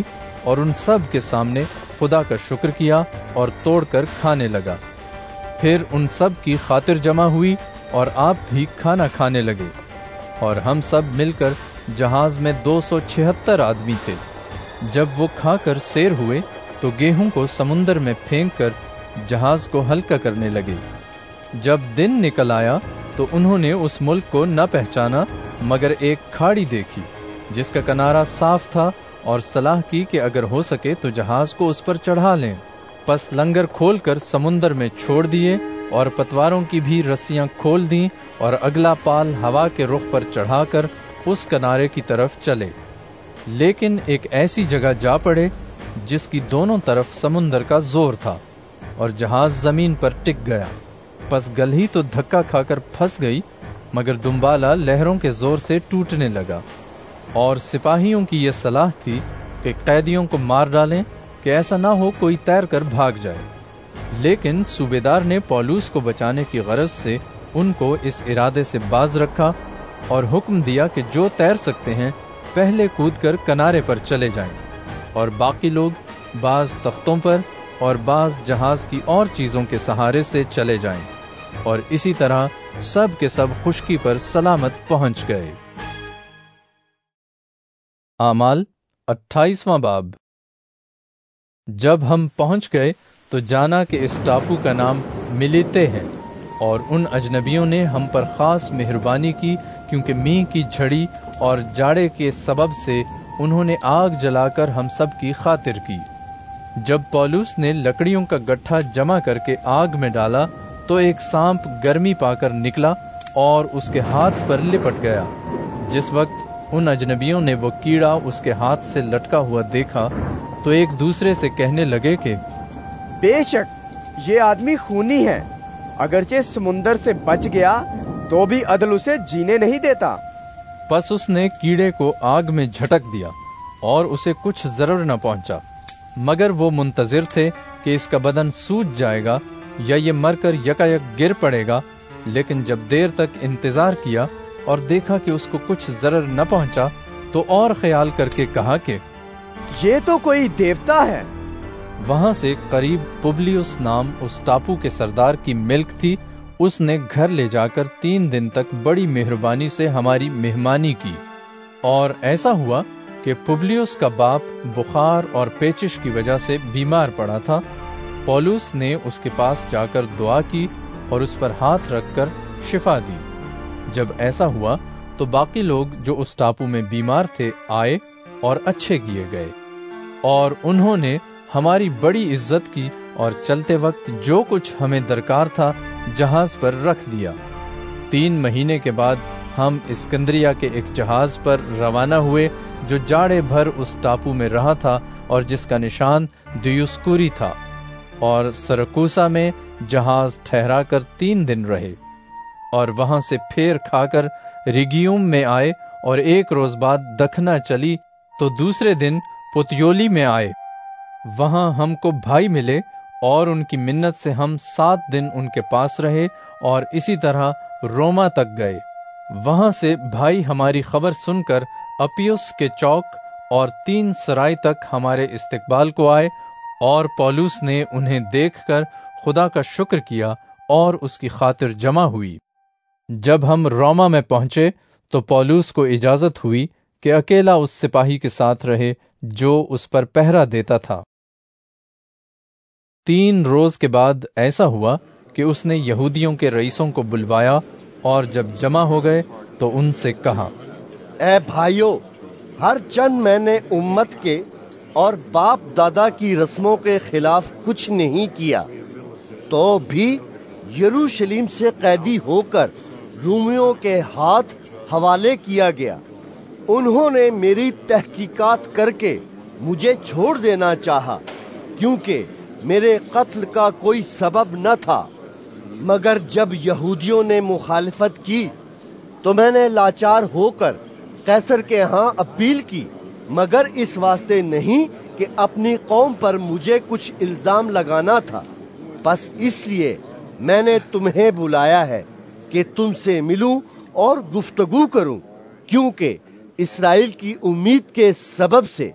اور ان سب کے سامنے خدا کا شکر کیا اور توڑ کر کھانے لگا۔ پھر ان سب کی خاطر جمع ہوئی اور آپ بھی کھانا کھانے لگے، اور ہم سب مل کر جہاز میں 276 آدمی تھے۔ جب وہ کھا کر سیر ہوئے تو گیہوں کو سمندر میں پھینک کر جہاز کو ہلکا کرنے لگے۔ جب دن نکل آیا تو انہوں نے اس ملک کو نہ پہچانا، مگر ایک کھاڑی دیکھی جس کا کنارہ صاف تھا، اور صلاح کی کہ اگر ہو سکے تو جہاز کو اس پر چڑھا لیں۔ پس لنگر کھول کر سمندر میں چھوڑ دیے اور پتواروں کی بھی رسیاں کھول دیں، اور اگلا پال ہوا کے رخ پر چڑھا کر اس کنارے کی طرف چلے، لیکن ایک ایسی جگہ جا پڑے جس کی دونوں طرف سمندر کا زور تھا، اور جہاز زمین پر ٹک گیا۔ پس گلہی تو دھکا کھا کر پھنس گئی، مگر دمبالا لہروں کے زور سے ٹوٹنے لگا۔ اور سپاہیوں کی یہ صلاح تھی کہ قیدیوں کو مار ڈالیں کہ ایسا نہ ہو کوئی تیر کر بھاگ جائے، لیکن صوبیدار نے پولوس کو بچانے کی غرض سے ان کو اس ارادے سے باز رکھا اور حکم دیا کہ جو تیر سکتے ہیں پہلے کود کر کنارے پر چلے جائیں، اور باقی لوگ بعض تختوں پر اور بعض جہاز کی اور چیزوں کے سہارے سے چلے جائیں، اور اسی طرح سب کے سب خشکی پر سلامت پہنچ گئے۔ اعمال 28واں باب۔ جب ہم پہنچ گئے تو جانا کہ اس ٹاپو کا نام ملیتے ہے، اور ان اجنبیوں نے ہم پر خاص مہربانی کی، کیونکہ میںہ کی جھڑی اور جاڑے کے سبب سے انہوں نے آگ جلا کر ہم سب کی خاطر کی۔ جب پولوس نے لکڑیوں کا گٹھا جمع کر کے آگ میں ڈالا تو ایک سانپ گرمی پا کر نکلا اور اس کے ہاتھ پر لپٹ گیا۔ جس وقت ان اجنبیوں نے وہ کیڑا اس کے ہاتھ سے لٹکا ہوا دیکھا تو ایک دوسرے سے کہنے لگے کہ بے شک یہ آدمی خونی ہے، اگرچہ سمندر سے بچ گیا تو بھی عدل اسے جینے نہیں دیتا۔ پس اس نے کیڑے کو آگ میں جھٹک دیا اور اسے کچھ ضرر نہ پہنچا، مگر وہ منتظر تھے کہ اس کا بدن سوج جائے گا یا یہ مر کر یکایک گر پڑے گا۔ لیکن جب دیر تک انتظار کیا اور دیکھا کہ اس کو کچھ ضرر نہ پہنچا تو اور خیال کر کے کہا کہ یہ تو کوئی دیوتا ہے۔ وہاں سے قریب پبلیوس نام اس ٹاپو کے سردار کی ملک تھی، اس نے گھر لے جا کر 3 دن تک بڑی مہربانی سے ہماری مہمانی کی۔ اور ایسا ہوا کہ پبلیوس کا باپ بخار اور پیچش کی وجہ سے بیمار پڑا تھا۔ پولوس نے اس کے پاس جا کر دعا کی اور اس پر ہاتھ رکھ کر شفا دی۔ جب ایسا ہوا تو باقی لوگ جو اس ٹاپو میں بیمار تھے آئے اور اچھے کیے گئے، اور انہوں نے ہماری بڑی عزت کی، اور چلتے وقت جو کچھ ہمیں درکار تھا جہاز پر رکھ دیا۔ 3 مہینے کے بعد ہم اسکندریہ کے ایک جہاز پر روانہ ہوئے جو جاڑے بھر اس ٹاپو میں رہا تھا اور جس کا نشان دیوسکوری تھا، اور سرکوسا میں جہاز ٹھہرا کر 3 دن رہے، اور وہاں سے پھیر کھا کر ریگیوم میں آئے، اور 1 روز بعد دکھنا چلی تو دوسرے دن پوتیولی میں آئے۔ وہاں ہم کو بھائی ملے اور ان کی منت سے ہم 7 دن ان کے پاس رہے، اور اسی طرح روما تک گئے۔ وہاں سے بھائی ہماری خبر سن کر اپیوس کے چوک اور 3 سرائی تک ہمارے استقبال کو آئے، اور پولوس نے انہیں دیکھ کر خدا کا شکر کیا اور اس کی خاطر جمع ہوئی۔ جب ہم روما میں پہنچے تو پولوس کو اجازت ہوئی کہ اکیلا اس سپاہی کے ساتھ رہے جو اس پر پہرا دیتا تھا۔ 3 روز کے بعد ایسا ہوا کہ اس نے یہودیوں کے رئیسوں کو بلوایا، اور جب جمع ہو گئے تو ان سے کہا، اے بھائیو، ہر چند میں نے امت کے اور باپ دادا کی رسموں کے خلاف کچھ نہیں کیا، تو بھی یروشلم سے قیدی ہو کر رومیوں کے ہاتھ حوالے کیا گیا۔ انہوں نے میری تحقیقات کر کے مجھے چھوڑ دینا چاہا، کیونکہ میرے قتل کا کوئی سبب نہ تھا، مگر جب یہودیوں نے مخالفت کی تو میں نے لاچار ہو کر قیصر کے ہاں اپیل کی، مگر اس واسطے نہیں کہ اپنی قوم پر مجھے کچھ الزام لگانا تھا۔ بس اس لیے میں نے تمہیں بلایا ہے کہ تم سے ملوں اور گفتگو کروں، کیونکہ اسرائیل کی امید کے سبب سے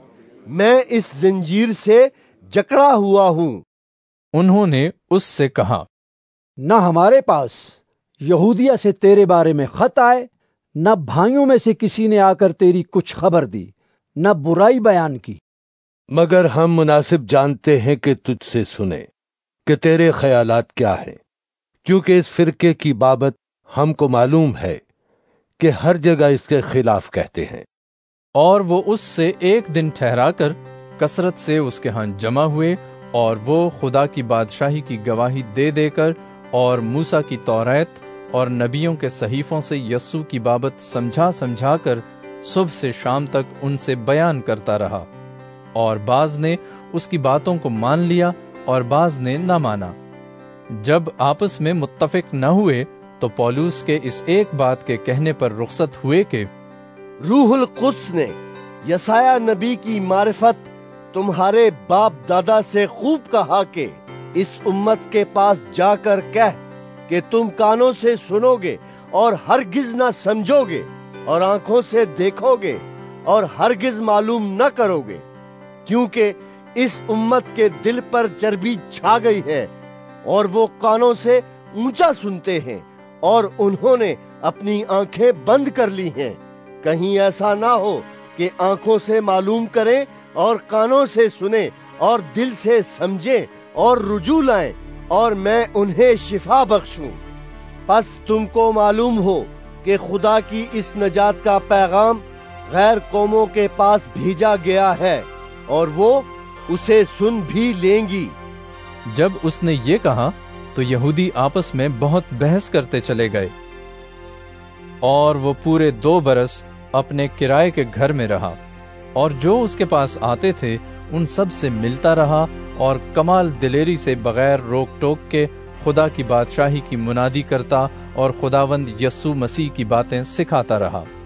میں اس زنجیر سے جکڑا ہوا ہوں۔ انہوں نے اس سے کہا، نہ ہمارے پاس یہودیہ سے تیرے بارے میں خط آئے، نہ بھائیوں میں سے کسی نے آ کر تیری کچھ خبر دی، نہ برائی بیان کی، مگر ہم مناسب جانتے ہیں کہ تجھ سے سنیں کہ تیرے خیالات کیا ہیں، کیونکہ اس فرقے کی بابت ہم کو معلوم ہے کہ ہر جگہ اس کے خلاف کہتے ہیں۔ اور وہ اس سے ایک دن ٹھہرا کر کثرت سے اس کے ہاں جمع ہوئے، اور وہ خدا کی بادشاہی کی گواہی دے دے کر اور موسیٰ کی توریت اور نبیوں کے صحیفوں سے یسوع کی بابت سمجھا کر صبح سے شام تک ان سے بیان کرتا رہا، اور بعض نے اس کی باتوں کو مان لیا اور بعض نے نہ مانا۔ جب آپس میں متفق نہ ہوئے تو پولس کے اس ایک بات کے کہنے پر رخصت ہوئے کہ روح القدس نے یسایہ نبی کی معرفت تمہارے باپ دادا سے خوب کہا کہ اس امت کے پاس جا کر کہہ کہ تم کانوں سے سنو گے اور ہرگز نہ سمجھو گے، اور آنکھوں سے دیکھو گے اور ہرگز معلوم نہ کرو گے، کیونکہ اس امت کے دل پر چربی چھا گئی ہے، اور وہ کانوں سے اونچا سنتے ہیں اور انہوں نے اپنی آنکھیں بند کر لی ہیں، کہیں ایسا نہ ہو کہ آنکھوں سے معلوم کریں اور کانوں سے سنیں اور دل سے سمجھیں اور رجوع لائیں اور میں انہیں شفا بخشوں۔ پس تم کو معلوم ہو کہ خدا کی اس نجات کا پیغام غیر قوموں کے پاس بھیجا گیا ہے، اور وہ اسے سن بھی لیں گی۔ جب اس نے یہ کہا تو یہودی آپس میں بہت بحث کرتے چلے گئے، اور وہ پورے 2 برس اپنے کرائے کے گھر میں رہا، اور جو اس کے پاس آتے تھے ان سب سے ملتا رہا، اور کمال دلیری سے بغیر روک ٹوک کے خدا کی بادشاہی کی منادی کرتا اور خداوند یسوع مسیح کی باتیں سکھاتا رہا۔